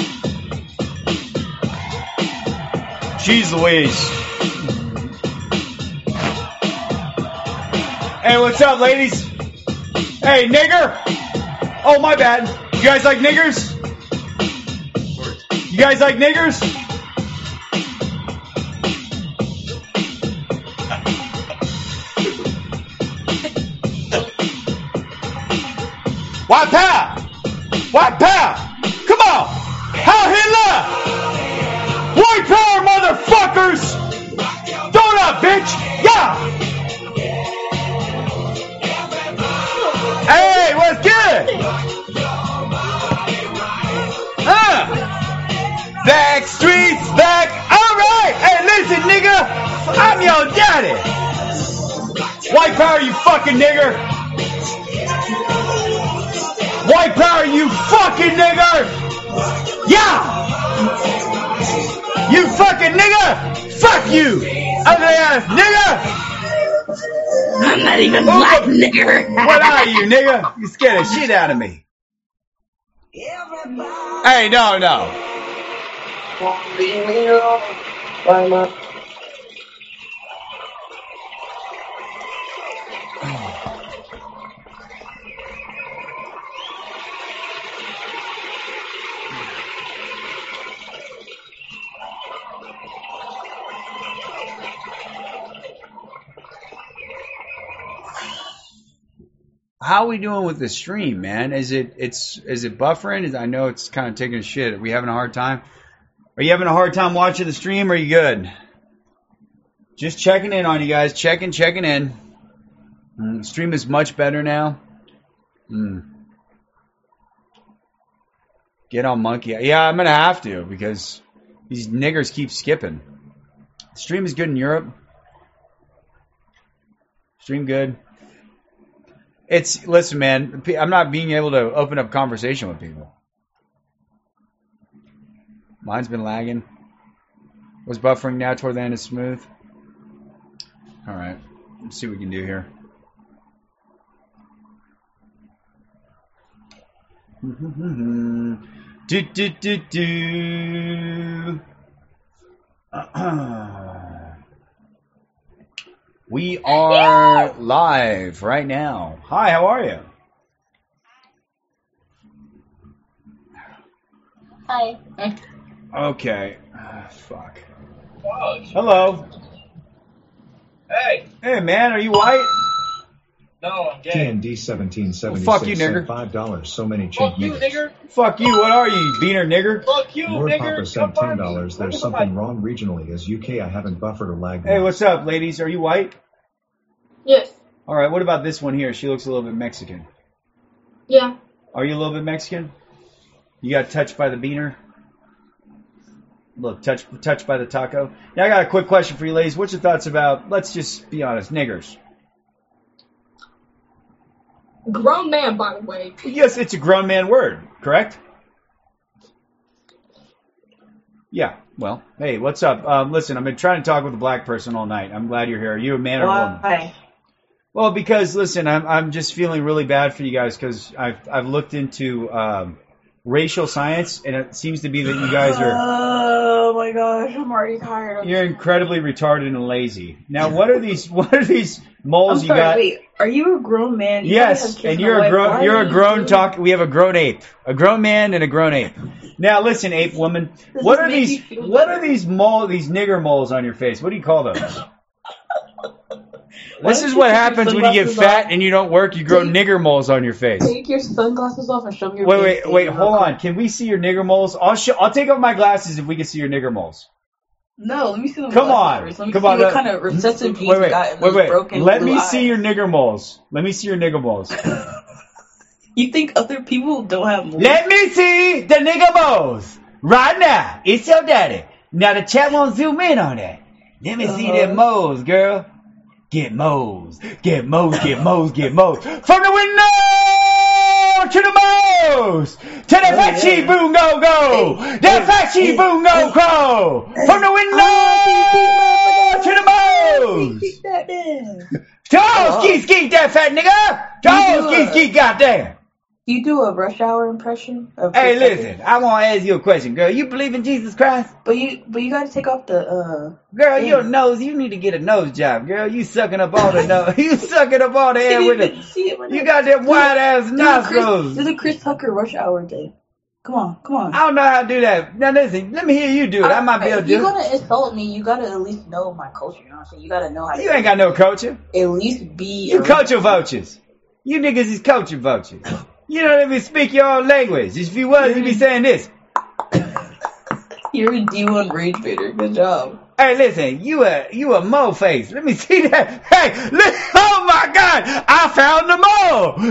Jeez Louise. Hey, what's up, ladies? Hey, nigger! Oh, my bad. You guys like niggers? You guys like niggers? White power! White power! Come on! Heil Hitler! White power, motherfuckers! Throw it up, bitch! Yeah! Hey, what's good? Huh? Back streets back. Alright! Hey, listen, nigga! I'm your daddy! White power, you fucking nigger! White power, you fucking nigger! Yeah! You fucking nigger! Fuck you! Ugly ass nigger! I'm not even black, nigger. What are you, nigga? You scared the shit out of me. Hey, no, no. How are we doing with the stream, man? Is it it's is it buffering? Is, I know it's kind of taking a shit. Are we having a hard time? Are you having a hard time watching the stream? Or are you good? Just checking in on you guys. Checking, checking in. Mm, the stream is much better now. Mm. Get on Monkey. Yeah, I'm gonna have to because these niggers keep skipping. The stream is good in Europe. Stream good. It's, listen, man, I'm not being able to open up conversation with people. Mine's been lagging. Was buffering now toward the end is smooth. All right. Let's see what we can do here. do, do, do, do. We are live right now. Hi, how are you? Hi. Okay. Ah, fuck. Hello. Hey. Hey, man, are you white? No, I'm gay. T N D seventeen seventy-six. Well, fuck you, nigger. Five dollars. So many cheap Fuck you, niggers. nigger. Fuck you. What are you, beaner nigger? Fuck you, Lord nigger. Papa sent Come ten on. dollars. There's Look at something my- wrong regionally. As U K, I haven't buffered or lagged. Hey, once. what's up, ladies? Are you white? Yes. All right, what about this one here? She looks a little bit Mexican. Yeah. Are you a little bit Mexican? You got touched by the beaner? Look, touched touched by the taco? Now, I got a quick question for you, ladies. What's your thoughts about, let's just be honest, niggers? Grown man, by the way. Yes, it's a grown man word, correct? Yeah, well, hey, what's up? Um, listen, I've been trying to talk with a black person all night. I'm glad you're here. Are you a man or a woman? Why? Well, because, listen, I'm I'm just feeling really bad for you guys because I've, I've looked into um, racial science, and it seems to be that you guys are... Oh my gosh, I'm already tired of You're incredibly retarded and lazy. Now, what are these What are these moles I'm you sorry, got? wait, are you a grown man? You Yes, have kids and and you're a wife. grown Why you're are a you grown doing- talk. We have a grown ape, a grown man, and a grown ape. Now, listen, ape woman, Does what this are make these? you feel What better? are these mole? These nigger moles on your face? What do you call those? Why This don't is you what take your happens when you get sunglasses fat off? and you don't work. You grow Take- nigger moles on your face. Take your sunglasses off and show me your Wait, face. wait, wait. baby, Hold real on. quick. Can we see your nigger moles? I'll show, I'll take off my glasses if we can see your nigger moles. No, let me see them. Come glasses on, first. Let me come see on. what let- kind of recessive genes wait, wait, you got in wait, those wait. broken Let blue me eyes. see your nigger moles. Let me see your nigger moles. You think other people don't have moles? Let me see the nigger moles right now. It's your daddy. Now the chat won't zoom in on that. Let me see Uh-huh. them moles, girl. Get moles. Get moles. Get moles. Get moles. From the window to the moles. To the Oh, fat sheep yeah. boom go go. The hey, fat sheep hey, boom go hey, crow. hey. From the window Oh, to the moles. Keep that down. Charles, skeet skeet that fat nigga. Charles, You do skeet skeet goddamn. You do a rush hour impression of Hey, Chris Tucker? listen, I want to ask you a question, girl. You believe in Jesus Christ? But you, but you gotta take off the uh. Girl, thing. your nose, you need to get a nose job, girl. You sucking up all the nose. You sucking up all the air with it. See it right You now. got them Do wide the- ass do the Chris- nostrils. Do the Chris Tucker rush hour thing. Come on, come on. I don't know how to do that. Now listen, let me hear you do it. I might be able If to you're do it. gonna insult me, you gotta at least know my culture. You know what I'm saying? You gotta know how to. You ain't got no culture. At least be. You a- culture vultures. You niggas is culture vultures. You don't even speak your own language. If you was, you'd be saying this. You're a D one rage baiter. Good job. Hey, listen, you a you a mole face. Let me see that. Hey, li- oh my God, I found the mole.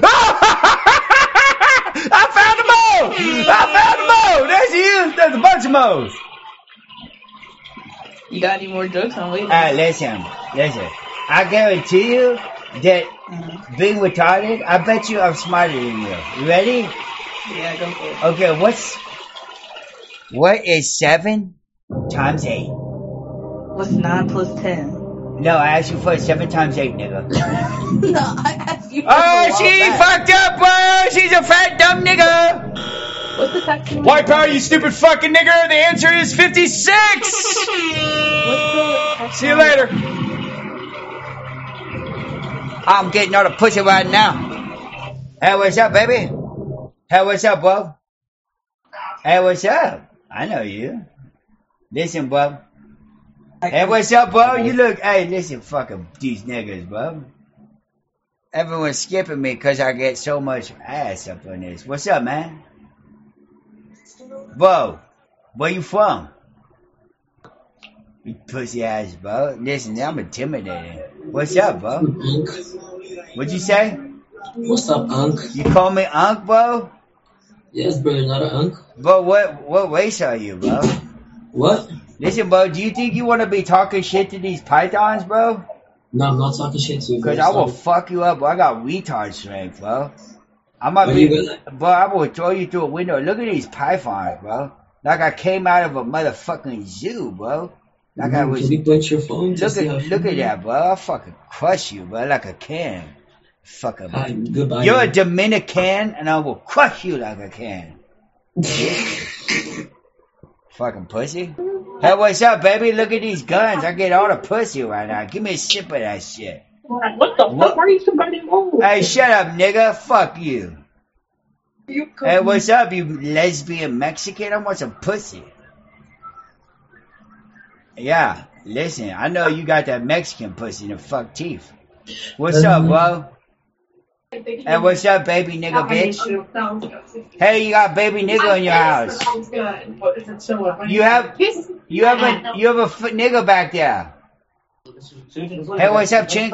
I found the mole. I found the mole. There she is. There's a bunch of moles. You got any more jokes? I'm waiting. All right, listen, listen. I guarantee you, that being retarded, I bet you I'm smarter than you. You ready? Yeah, go for it. Okay, what's what is seven times eight? What's nine plus ten? No, I asked you for seven times eight, nigga. No, I asked you. Oh, she fucked up, bro. She's a fat dumb nigga. What's the tax? White power, you stupid fucking nigger. The answer is fifty-six. See you later. I'm getting all the pussy right now. Hey, what's up, baby? Hey, what's up, bub? Hey, what's up? I know you. Listen, bub. Hey, what's up, bub? You look, hey, listen, fucking these niggas, bub. Everyone's skipping me because I get so much ass up on this. What's up, man? Bro, where you from? You pussy ass, bro. Listen, I'm intimidating. What's up, bro? What'd you say? What's up, Unc? You call me Unc, bro? Yes, bro, you're not an Unc. Bro, what what race are you, bro? What? Listen, bro, do you think you want to be talking shit to these pythons, bro? No, I'm not talking shit to you, bro. Because I will fuck you up, bro. I got retard strength, bro. I might Are be, you gonna- bro, I will throw you through a window. Look at these pythons, bro. Like I came out of a motherfucking zoo, bro. Like I Mhm, was. Can you punch your phone? Look at look at that, bro. I'll fucking crush you, bro, like a can. Fucking. Hi, goodbye. You're a Dominican, and I will crush you like a can. Fucking pussy. Hey, what's up, baby? Look at these guns. I get all the pussy right now. Give me a sip of that shit. What the fuck are you somebody old? Hey, shut up, nigga. Fuck you. Hey, what's up, you lesbian Mexican? I want some pussy. Yeah, listen, I know you got that Mexican pussy and the fuck teeth. What's up, bro? Hey, what's up, baby nigga, bitch? Hey, you got baby nigga in your house. You have, you have a, you have a f- nigga back there. Hey, what's up, chink?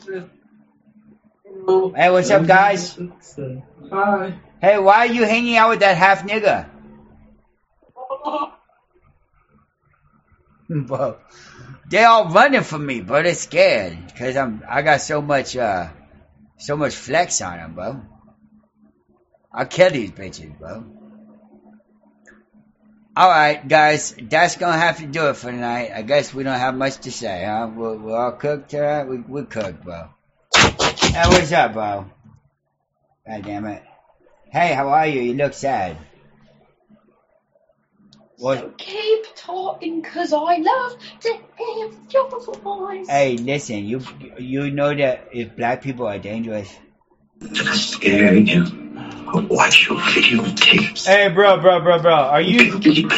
Hey, what's up, guys? Hi. Hey, why are you hanging out with that half nigga? Bro, they all running from me, bro. They're scared because I'm, I got so much, uh, so much flex on them, bro. I'll kill these bitches, bro. Alright, guys, that's gonna have to do it for tonight. I guess we don't have much to say, huh? We're, we're all cooked tonight? We, we're cooked, bro. Hey, what's up, bro? God damn it. Hey, how are you? You look sad. What? Keep talking, cause I love to hear your voice. Hey, listen, you you know that if black people are dangerous. Scare you. I'll watch your videotapes. Hey, bro, bro, bro, bro. Are you?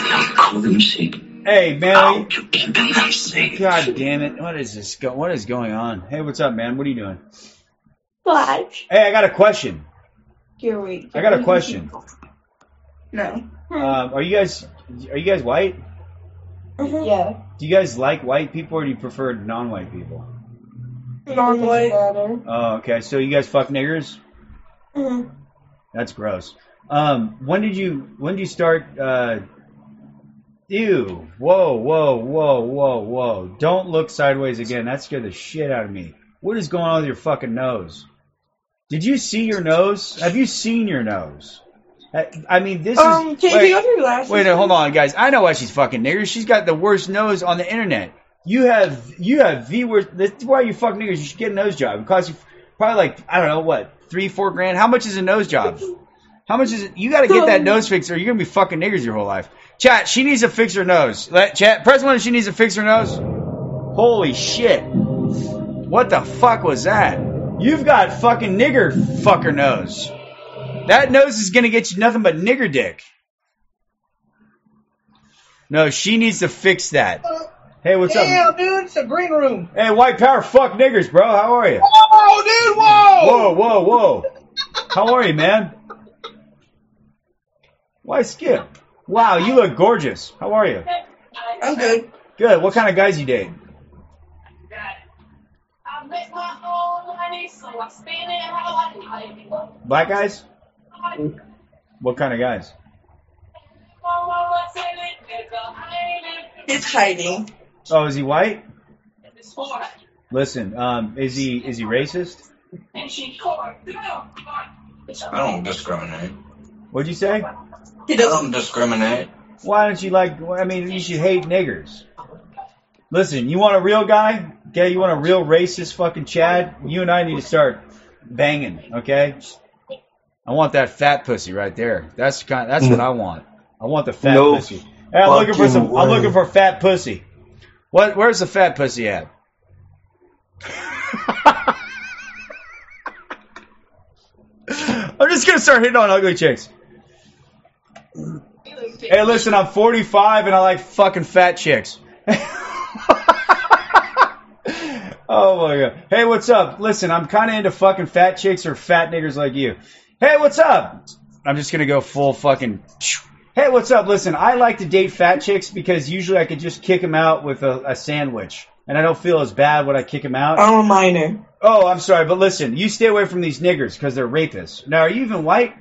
Hey, man. God damn it! What is this? Go- what is going on? Hey, what's up, man? What are you doing? Black. Hey, I got a question. Gary. I got a question. No. Um, are you guys are you guys white? Mm-hmm. Yeah. Do you guys like white people or do you prefer non-white people? Non-white. Oh, okay. So you guys fuck niggers? Mm-hmm. That's gross. Um, when did you when did you start? Uh, ew! Whoa! Whoa! Whoa! Whoa! Whoa! Don't look sideways again. That scared the shit out of me. What is going on with your fucking nose? Did you see your nose? Have you seen your nose? I mean, this Um, is. can you wait, take off your glasses, wait, no, hold on, guys. I know why she's fucking niggers. She's got the worst nose on the internet. You have, you have the worst. That's why you fuck niggers. You should get a nose job. It costs you probably like I don't know what three, four grand. How much is a nose job? How much is it? You got to get that nose fixed, or you're gonna be fucking niggers your whole life. Chat. She needs to fix her nose. Let chat. Press one if she needs to fix her nose. Holy shit! What the fuck was that? You've got fucking nigger fucker nose. That nose is gonna get you nothing but nigger dick. No, she needs to fix that. Hey, what's Damn, up? dude, it's a green room. Hey, white power, fuck niggers, bro. How are you? Oh, dude, whoa! Whoa, whoa, whoa. How are you, man? Why skip? Wow, you look gorgeous. How are you? I'm good. Good. What kind of guys you date? Black guys? What kind of guys? He's hiding. Oh, is he white? Listen, um, is he is he racist? And she called them. I don't discriminate. What'd you say? I don't discriminate. Why don't you like, I mean, you should hate niggers. Listen, you want a real guy? Okay, you want a real racist fucking Chad? You and I need to start banging, okay? I want that fat pussy right there. That's the kind. That's what I want. I want the fat No pussy. Hey, I'm looking for some. fucking I'm way. looking for fat pussy. What? Where's the fat pussy at? I'm just gonna start hitting on ugly chicks. Hey, listen, I'm forty-five and I like fucking fat chicks. Oh my god. Hey, what's up? Listen, I'm kind of into fucking fat chicks or fat niggers like you. Hey, what's up? I'm just gonna go full fucking. Hey, what's up? Listen, I like to date fat chicks because usually I could just kick them out with a, a sandwich, and I don't feel as bad when I kick them out. I'm a minor. Oh, I'm sorry, but listen, you stay away from these niggers because they're rapists. Now, are you even white?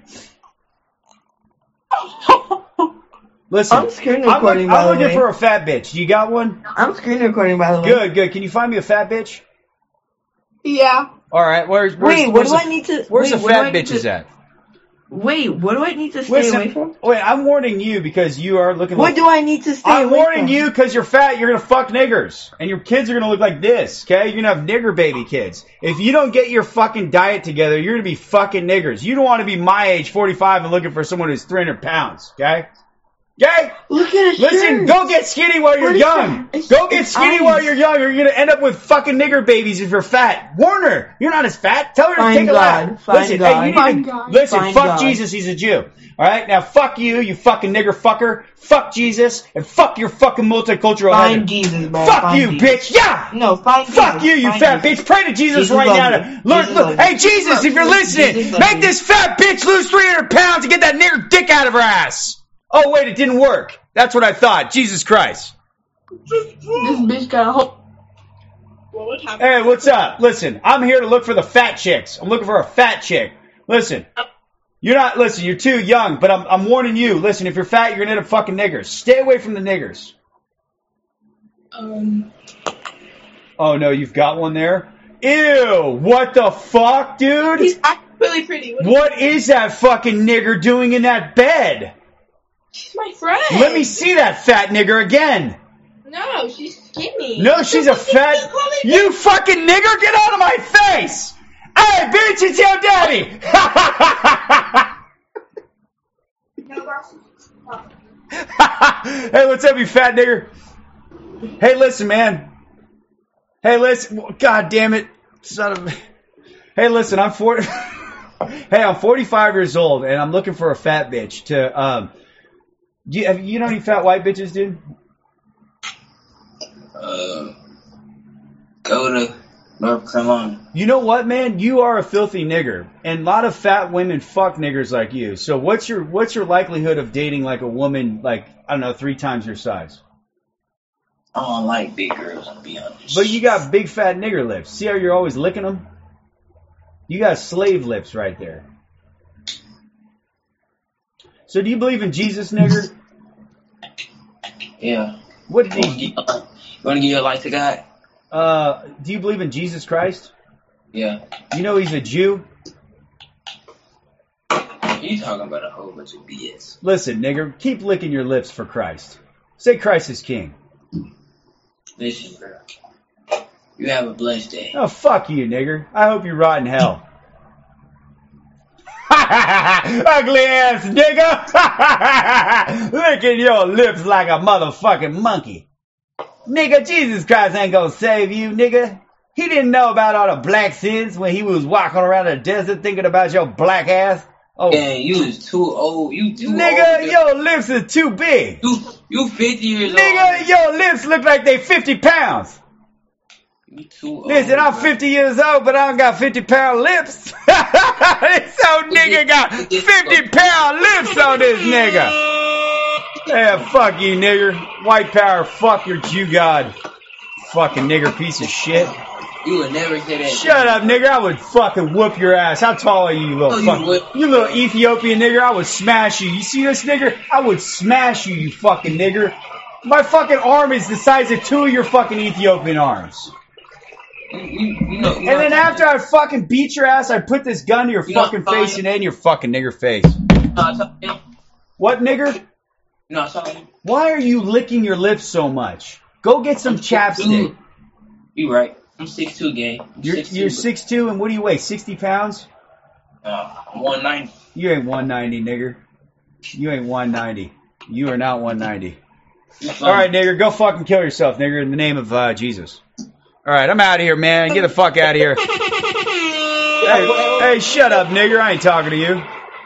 Listen, I'm screen I'm, recording, look, by I'm the looking way. for a fat bitch. You got one? I'm screen recording, by the way. Good, good. Can you find me a fat bitch? Yeah. All right. Where's, where's Wait, what where's do the, I need to? Where's wait, the what do I fat need bitches to- at? Wait, what do I need to stay Listen, away from? wait. I'm warning you because you are looking. What like, do I need to stay I'm away warning from? you because you're fat. You're gonna fuck niggers, and your kids are gonna look like this. Okay, you're gonna have nigger baby kids. If you don't get your fucking diet together, you're gonna be fucking niggers. You don't want to be my age, forty-five, and looking for someone who's three hundred pounds. Okay. Okay? Look at his Listen, shirt. go get skinny while you're What is young. that? It's- Go get it's skinny ice. while you're young, or you're gonna end up with fucking nigger babies if you're fat. Warner, you're not as fat. Tell her to Find take a God. lap. Find Listen, God. hey, you need Find to God. listen. Find Fuck God. Jesus, he's a Jew. All right, now fuck you, you fucking nigger fucker. Fuck Jesus, and fuck your fucking multicultural. Find header. Jesus, man. Fuck Find you, Jesus. bitch. Yeah. No, find Fuck Jesus. you, you Find fat Jesus. bitch. Pray to Jesus, Jesus right loves now. you. To, Lord, Jesus look, loves hey you. Jesus, if you're Jesus listening, loves make you. this fat bitch lose three hundred pounds and get that nigger dick out of her ass. Oh wait, it didn't work. That's what I thought. Jesus Christ. This bitch got a whole. What would happen? Hey, what's up? Listen, I'm here to look for the fat chicks. I'm looking for a fat chick. Listen, you're not, listen, you're too young, but I'm, I'm warning you. Listen, if you're fat, you're gonna end up fucking niggers. Stay away from the niggers. Um. Oh no, you've got one there? Ew, what the fuck, dude? He's really pretty. What, What is that fucking nigger doing in that bed? She's my friend. Let me see that fat nigger again. No, she's skinny. No, she's a fat. You fucking nigger, get out of my face! Hey, bitch, it's your daddy! Hey, what's up, you fat nigger? Hey, listen, man. Hey, listen. God damn it. Son of a... Hey, listen, I'm forty. Hey, I'm forty-five years old, and I'm looking for a fat bitch to, um... Do you, have, you know any fat white bitches, dude? Uh, go to North Carolina. You know what, man? You are a filthy nigger, and a lot of fat women fuck niggers like you. So what's your what's your likelihood of dating like a woman like, I don't know, three times your size? I don't like big girls, to be honest. But you got big fat nigger lips. See how you're always licking them? You got slave lips right there. So do you believe in Jesus, nigger? Yeah. What did You he? want to give your life to God? Uh, do you believe in Jesus Christ? Yeah. You know he's a Jew. You talking about a whole bunch of B S. Listen, nigger, keep licking your lips for Christ. Say Christ is king. Listen, bro. You have a blessed day. Oh, fuck you, nigger. I hope you rot in hell. Ugly ass nigger. Licking your lips like a motherfucking monkey. Nigga, Jesus Christ ain't gonna save you, nigga. He didn't know about all the black sins when he was walking around the desert thinking about your black ass. Oh, Yeah, you is too old. You too nigga, old. your lips are too big. You, you fifty years Nigga, old. your lips look like they fifty pounds. You too old. Listen, I'm bro. fifty years old, but I don't got fifty pound lips. This old nigga got fifty pound lips on this nigga. Yeah, fuck you, nigger. White power, fuck your Jew god. Fucking nigger piece of shit. You would never say that. Shut up, nigger. I would fucking whoop your ass. How tall are you, you little Oh, you fuck? would. You little Ethiopian nigger. I would smash you. You see this nigger? I would smash you, you fucking nigger. My fucking arm is the size of two of your fucking Ethiopian arms. You, you, you know, you And then after I fucking beat your ass, I put this gun to your You know fucking what I'm face saying? and in your fucking nigger face. No, I saw him. What, nigger? No, I saw him. Why are you licking your lips so much? Go get some chapstick. You right. I'm six two, gang. I'm You're six two, you're six two, and what do you weigh? Sixty pounds? Uh, I'm one ninety. You ain't one ninety, nigger. You ain't one ninety. You are not one ninety. All right, nigger, go fucking kill yourself, nigger, in the name of uh, Jesus. All right, I'm out of here, man. Get the fuck out of here. Hey, hey, shut up, nigger. I ain't talking to you.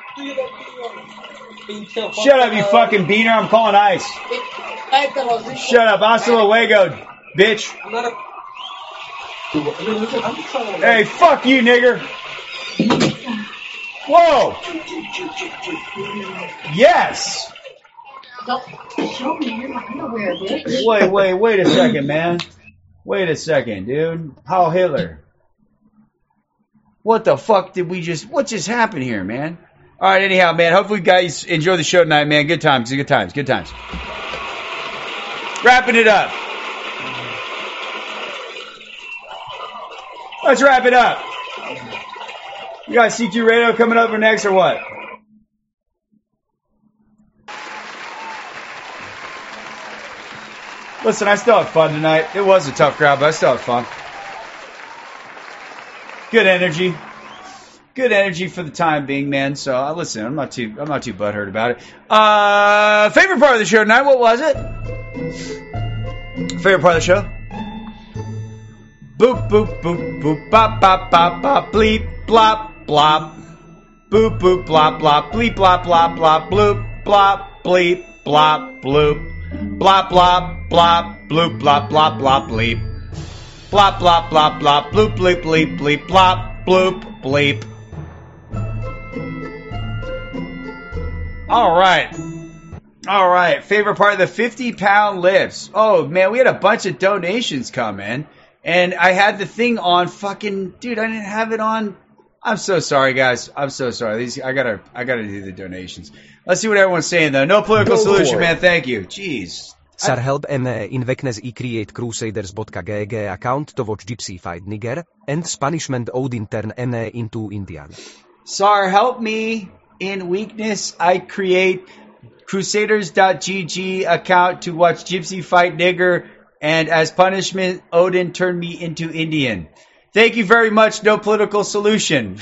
Shut up, you fucking beaner. I'm calling ice. Shut up. Hasta luego, bitch. Hey, fuck you, nigger. Whoa. Yes. Don't show me your underwear, bitch. Wait, wait, wait a second, man. Wait a second, dude. Heil Hitler. What the fuck did we just, what just happened here, man? All right, anyhow, man, hopefully you guys enjoy the show tonight, man. Good times, good times, good times. Wrapping it up. Let's wrap it up. You got C Q Radio coming up or next or what? Listen, I still had fun tonight. It was a tough crowd, but I still had fun. Good energy. Good energy for the time being, man. So uh, listen, I'm not too I'm not too butthurt about it. Uh favorite part of the show tonight, what was it? Favorite part of the show? Boop boop boop boop bop bop bop bop bleep blop blop. Boop boop blop blop bleep blop blop blop bloop blop bleep blop bloop. Blop, blop, blop, bloop, blop, blop, blop, bleep. Blop, blop, blop, blop, bloop, bleep, bleep, bleep, blop, bloop, bleep. All right. All right. Favorite part of the fifty pound lifts. Oh, man, we had a bunch of donations come in. And I had the thing on fucking, dude, I didn't have it on. I'm so sorry, guys. I'm so sorry. These, I gotta, I gotta do the donations. Let's see what everyone's saying, though. No political Go solution, for man. it. Thank you. Jeez. Sir help me in weakness I create crusaders dot g g account to watch Gypsy fight Niger, and Spanishment Odin turn me into Indian. Sar, help me in weakness. I create crusaders dot g g account to watch Gypsy fight nigger, and as punishment, Odin turned me into Indian. Thank you very much. No political solution.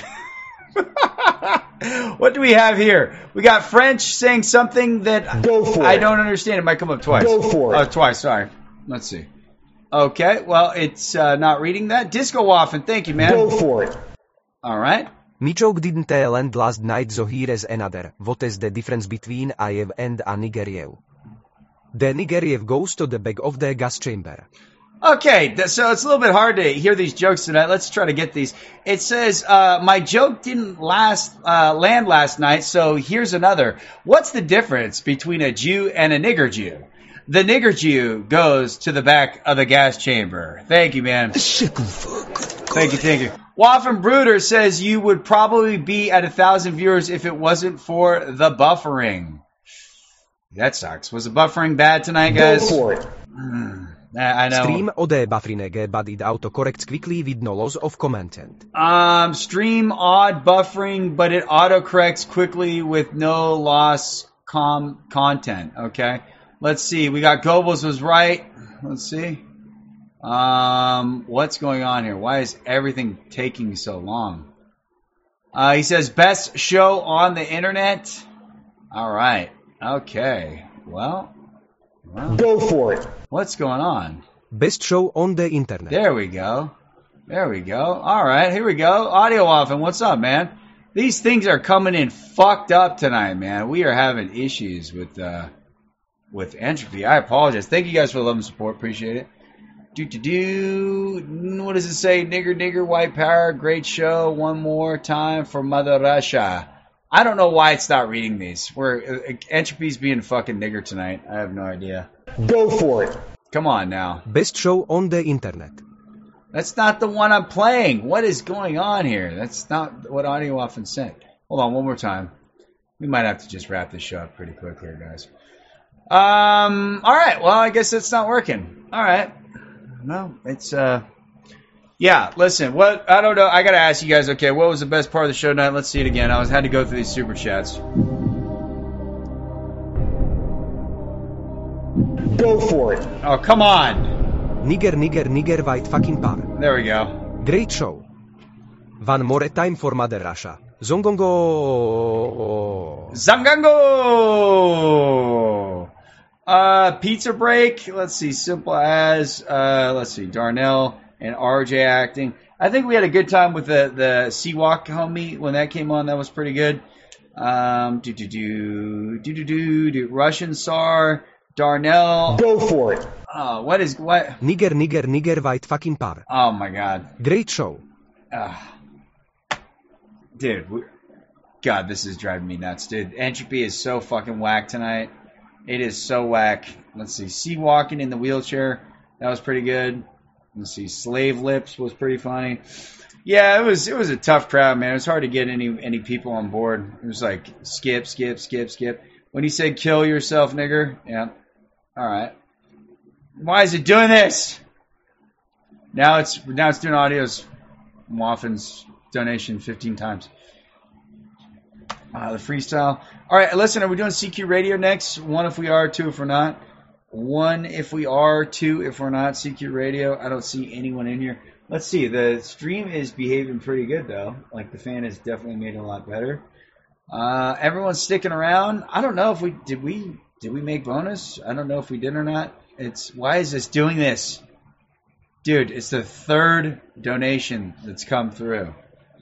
What do we have here? We got French saying something that Go for I it. don't understand. It might come up twice. Go for it. Oh, twice. Sorry. Let's see. Okay. Well, it's uh, not reading that. Disco Waffen. Thank you, man. Go for it. All right. Me joke didn't land last night, so here is another. What is the difference between Ayev and a Nigeriev? The Nigeriev goes to the back of the gas chamber. Okay, th- so it's a little bit hard to hear these jokes tonight. Let's try to get these. It says, uh, my joke didn't last uh, land last night, so here's another. What's the difference between a Jew and a nigger Jew? The nigger Jew goes to the back of the gas chamber. Thank you, man. Thank you, thank you. Waffen Bruder says you would probably be at a thousand viewers if it wasn't for the buffering. That sucks. Was the buffering bad tonight, guys? Go for it. Hmm. I know. Stream ode buffering but it autocorrects quickly with no loss of content. Um, stream odd buffering, but it autocorrects quickly with no loss com content. Okay. Let's see. We got Goebbels was right. Let's see. Um, what's going on here? Why is everything taking so long? Uh, he says best show on the internet. All right. Okay. Well. well Go for it. What's going on? Best show on the internet. There we go. There we go. All right, here we go. Audio Waffen, what's up, man? These things are coming in fucked up tonight, man. We are having issues with uh, with entropy. I apologize. Thank you guys for the love and support. Appreciate it. Do do do. What does it say? Nigger, nigger, white power. Great show. One more time for Mother Russia. I don't know why it's not reading these. We're uh, entropy's being fucking nigger tonight. I have no idea. Go for it. Come on now. Best show on the internet. That's not the one I'm playing. What is going on here? That's not what Audio Waffen sent. Hold on, one more time. We might have to just wrap this show up pretty quick here, guys. Um. All right. Well, I guess it's not working. All right. No, it's uh. Yeah, listen, what, I don't know, I gotta ask you guys, okay, what was the best part of the show tonight? Let's see it again. I was had to go through these super chats. Go for it. Oh, come on. Nigger, nigger, nigger, white fucking par. There we go. Great show. One more time for Mother Russia. Zongongo. Zangango! Uh, pizza break. Let's see. Simple as, uh, let's see. Darnell and R J acting. I think we had a good time with the, the Seawalk homie when that came on. That was pretty good. Um, do, do, do, do, do, do, do. Russian Tsar, Darnell. Go for it. Oh, what is, what? Nigger, nigger, nigger, white fucking par. Oh my God. Great show. Uh, dude, we, God, this is driving me nuts, dude. Entropy is so fucking whack tonight. It is so whack. Let's see. Sea walking in the wheelchair. That was pretty good. Let's see. Slave lips was pretty funny. Yeah, it was it was a tough crowd, man. It was hard to get any any people on board. It was like skip, skip, skip, skip. When he said kill yourself, nigger. Yeah. All right. Why is it doing this? Now it's now it's doing audios. Waffin's donation fifteen times. Uh, the freestyle. All right, listen, are we doing C Q Radio next? One if we are, two if we're not. One if we are, two if we're not. C Q Radio. I don't see anyone in here. Let's see. The stream is behaving pretty good, though. Like, the fan has definitely made it a lot better. Uh, everyone's sticking around. I don't know if we did we did we make bonus. I don't know if we did or not. It's why is this doing this, dude? It's the third donation that's come through.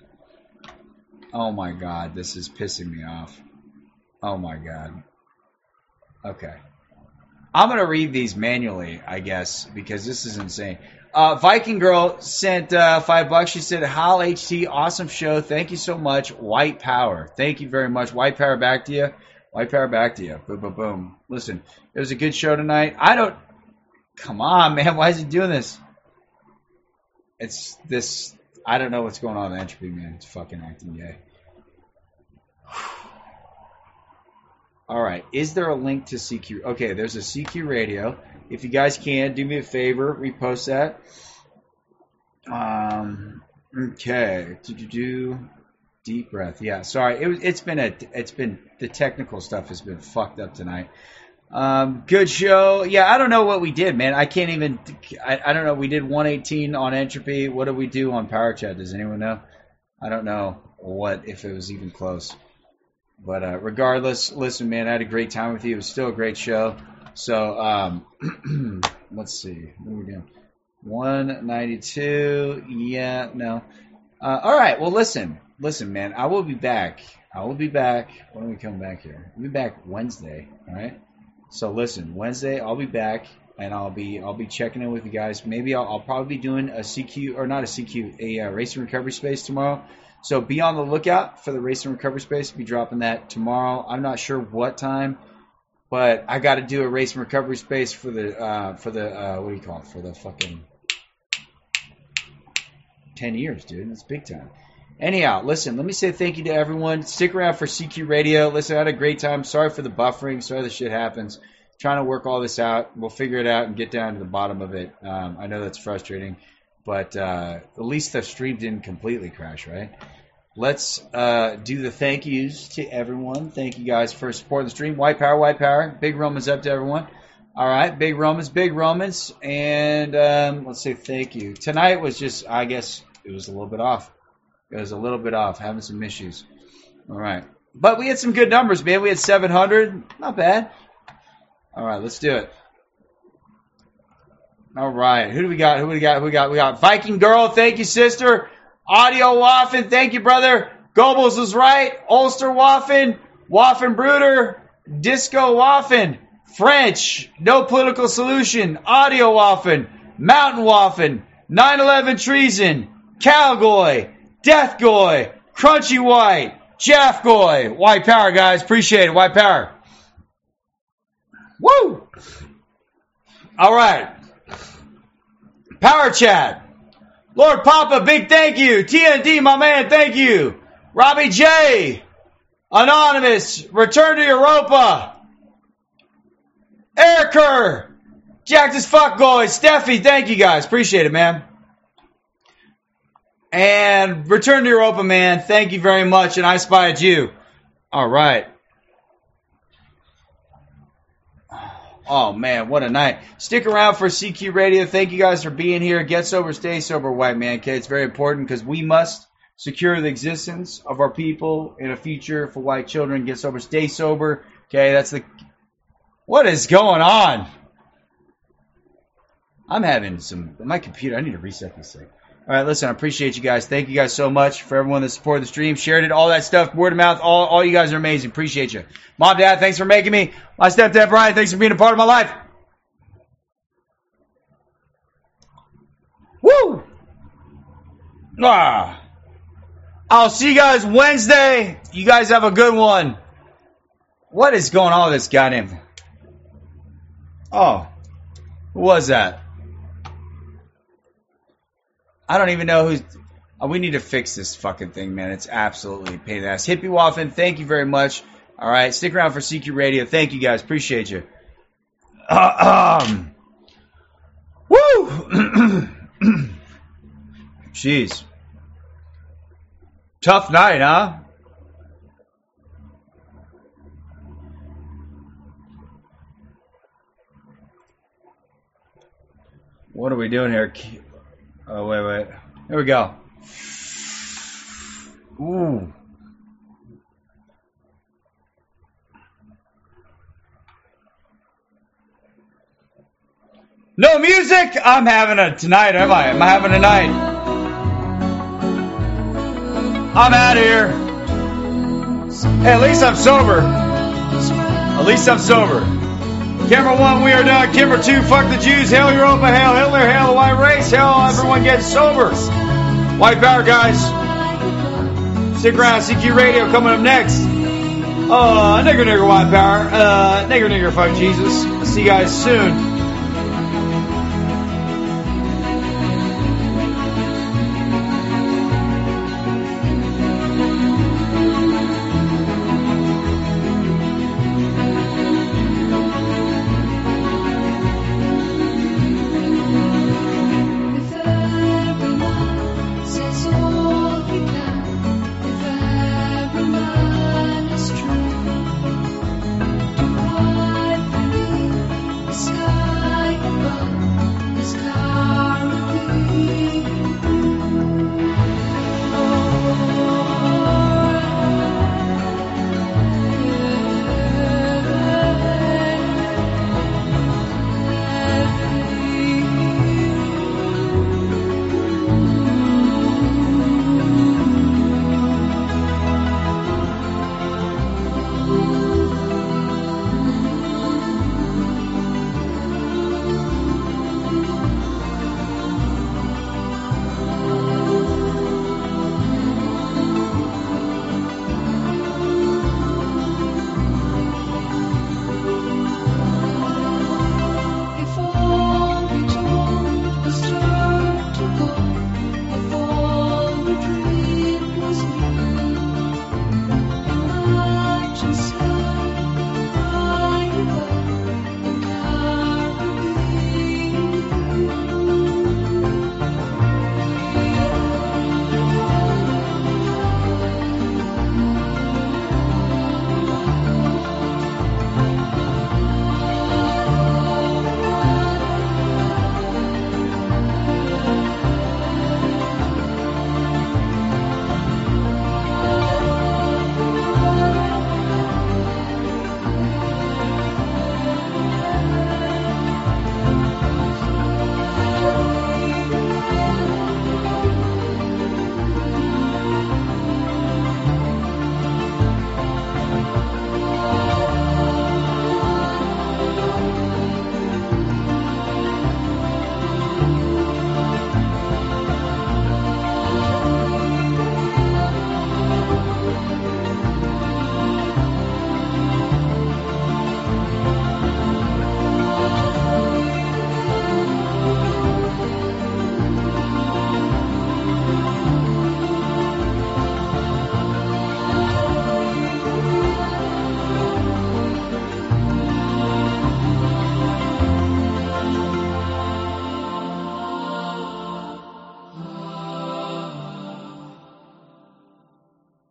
Oh my God, this is pissing me off. Oh my God. Okay. I'm going to read these manually, I guess, because this is insane. Uh, Viking Girl sent uh, five bucks. She said, Hal H T, awesome show. Thank you so much. White Power. Thank you very much. White Power back to you. White Power back to you. Boom, boom, boom. Listen, it was a good show tonight. I don't... Come on, man. Why is it doing this? It's this... I don't know what's going on with Entropy, man. It's fucking acting gay. All right. Is there a link to C Q? Okay, there's a C Q Radio. If you guys can, do me a favor, repost that. Um. Okay. Do do do. Deep breath. Yeah. Sorry. It was. It's been a. It's been the technical stuff has been fucked up tonight. Um. Good show. Yeah. I don't know what we did, man. I can't even. I. I don't know. We did one eighteen on Entropy. What did we do on Power Chat? Does anyone know? I don't know what if it was even close. But uh, regardless, listen, man, I had a great time with you. It was still a great show. So um, let's see. What are we doing? one ninety-two. Yeah, no. Uh, all right. Well, listen. Listen, man. I will be back. I will be back. When are we coming back here? We'll be back Wednesday. All right. So listen, Wednesday I'll be back, and I'll be I'll be checking in with you guys. Maybe I'll, I'll probably be doing a C Q or not a C Q, a uh, race and recovery space tomorrow. So be on the lookout for the race and recovery space. I'll be dropping that tomorrow. I'm not sure what time, but I got to do a race and recovery space for the uh, for the uh, what do you call it? For the fucking ten years, dude. That's big time. Anyhow, listen. Let me say thank you to everyone. Stick around for C Q Radio. Listen, I had a great time. Sorry for the buffering. Sorry that shit happens. Trying to work all this out. We'll figure it out and get down to the bottom of it. Um, I know that's frustrating. But uh, at least the stream didn't completely crash, right? Let's uh, do the thank yous to everyone. Thank you guys for supporting the stream. White Power, White Power. Big Romans up to everyone. All right, Big Romans, Big Romans. And um, let's say thank you. Tonight was just, I guess, it was a little bit off. It was a little bit off, having some issues. All right. But we had some good numbers, man. We had seven hundred. Not bad. All right, let's do it. All right, who do we got? Who do we got? Who we got? We got Viking Girl. Thank you, sister. Audio Waffen. Thank you, brother. Goebbels was right. Ulster Waffen. Waffen Bruder. Disco Waffen. French. No Political Solution. Audio Waffen. Mountain Waffen. nine eleven Treason. Calgoy. Death Goy. Crunchy White. Jeff Goy. White Power, guys. Appreciate it. White Power. Woo! All right. Power Chat. Lord Papa, big thank you. T N D, my man, thank you. Robbie J. Anonymous, Return to Europa. Ericer. Jack this fuck guy. Steffi, thank you guys. Appreciate it, man. And Return to Europa, man. Thank you very much. And I Spy at You. All right. Oh, man, what a night. Stick around for C Q Radio. Thank you guys for being here. Get sober, stay sober, white man. Okay, it's very important because we must secure the existence of our people in a future for white children. Get sober, stay sober. Okay, that's the... What is going on? I'm having some... My computer, I need to reset this thing. All right, listen, I appreciate you guys. Thank you guys so much for everyone that supported the stream, shared it, all that stuff, word of mouth. All, all you guys are amazing. Appreciate you. Mom, Dad, thanks for making me. My stepdad, Brian, thanks for being a part of my life. Woo! Ah. I'll see you guys Wednesday. You guys have a good one. What is going on with this goddamn thing? Oh. Who was that? I don't even know who's... Oh, we need to fix this fucking thing, man. It's absolutely a pain in the ass. Hippie Waffin, thank you very much. All right, stick around for C Q Radio. Thank you, guys. Appreciate you. Uh, um. Woo! Jeez. Tough night, huh? What are we doing here? Oh, wait, wait. Here we go. Ooh. No music? I'm having a tonight, am I? Am I having a night? I'm out of here. Hey, at least I'm sober. At least I'm sober. Camera one, we are done. Camera two, fuck the Jews. Hail Europa, hail Hitler, hail the white race. Hail everyone gets sober. White power, guys. Stick around. C Q Radio coming up next. Uh, nigger, nigger, white power. Uh, nigger, nigger, fuck Jesus. See you guys soon.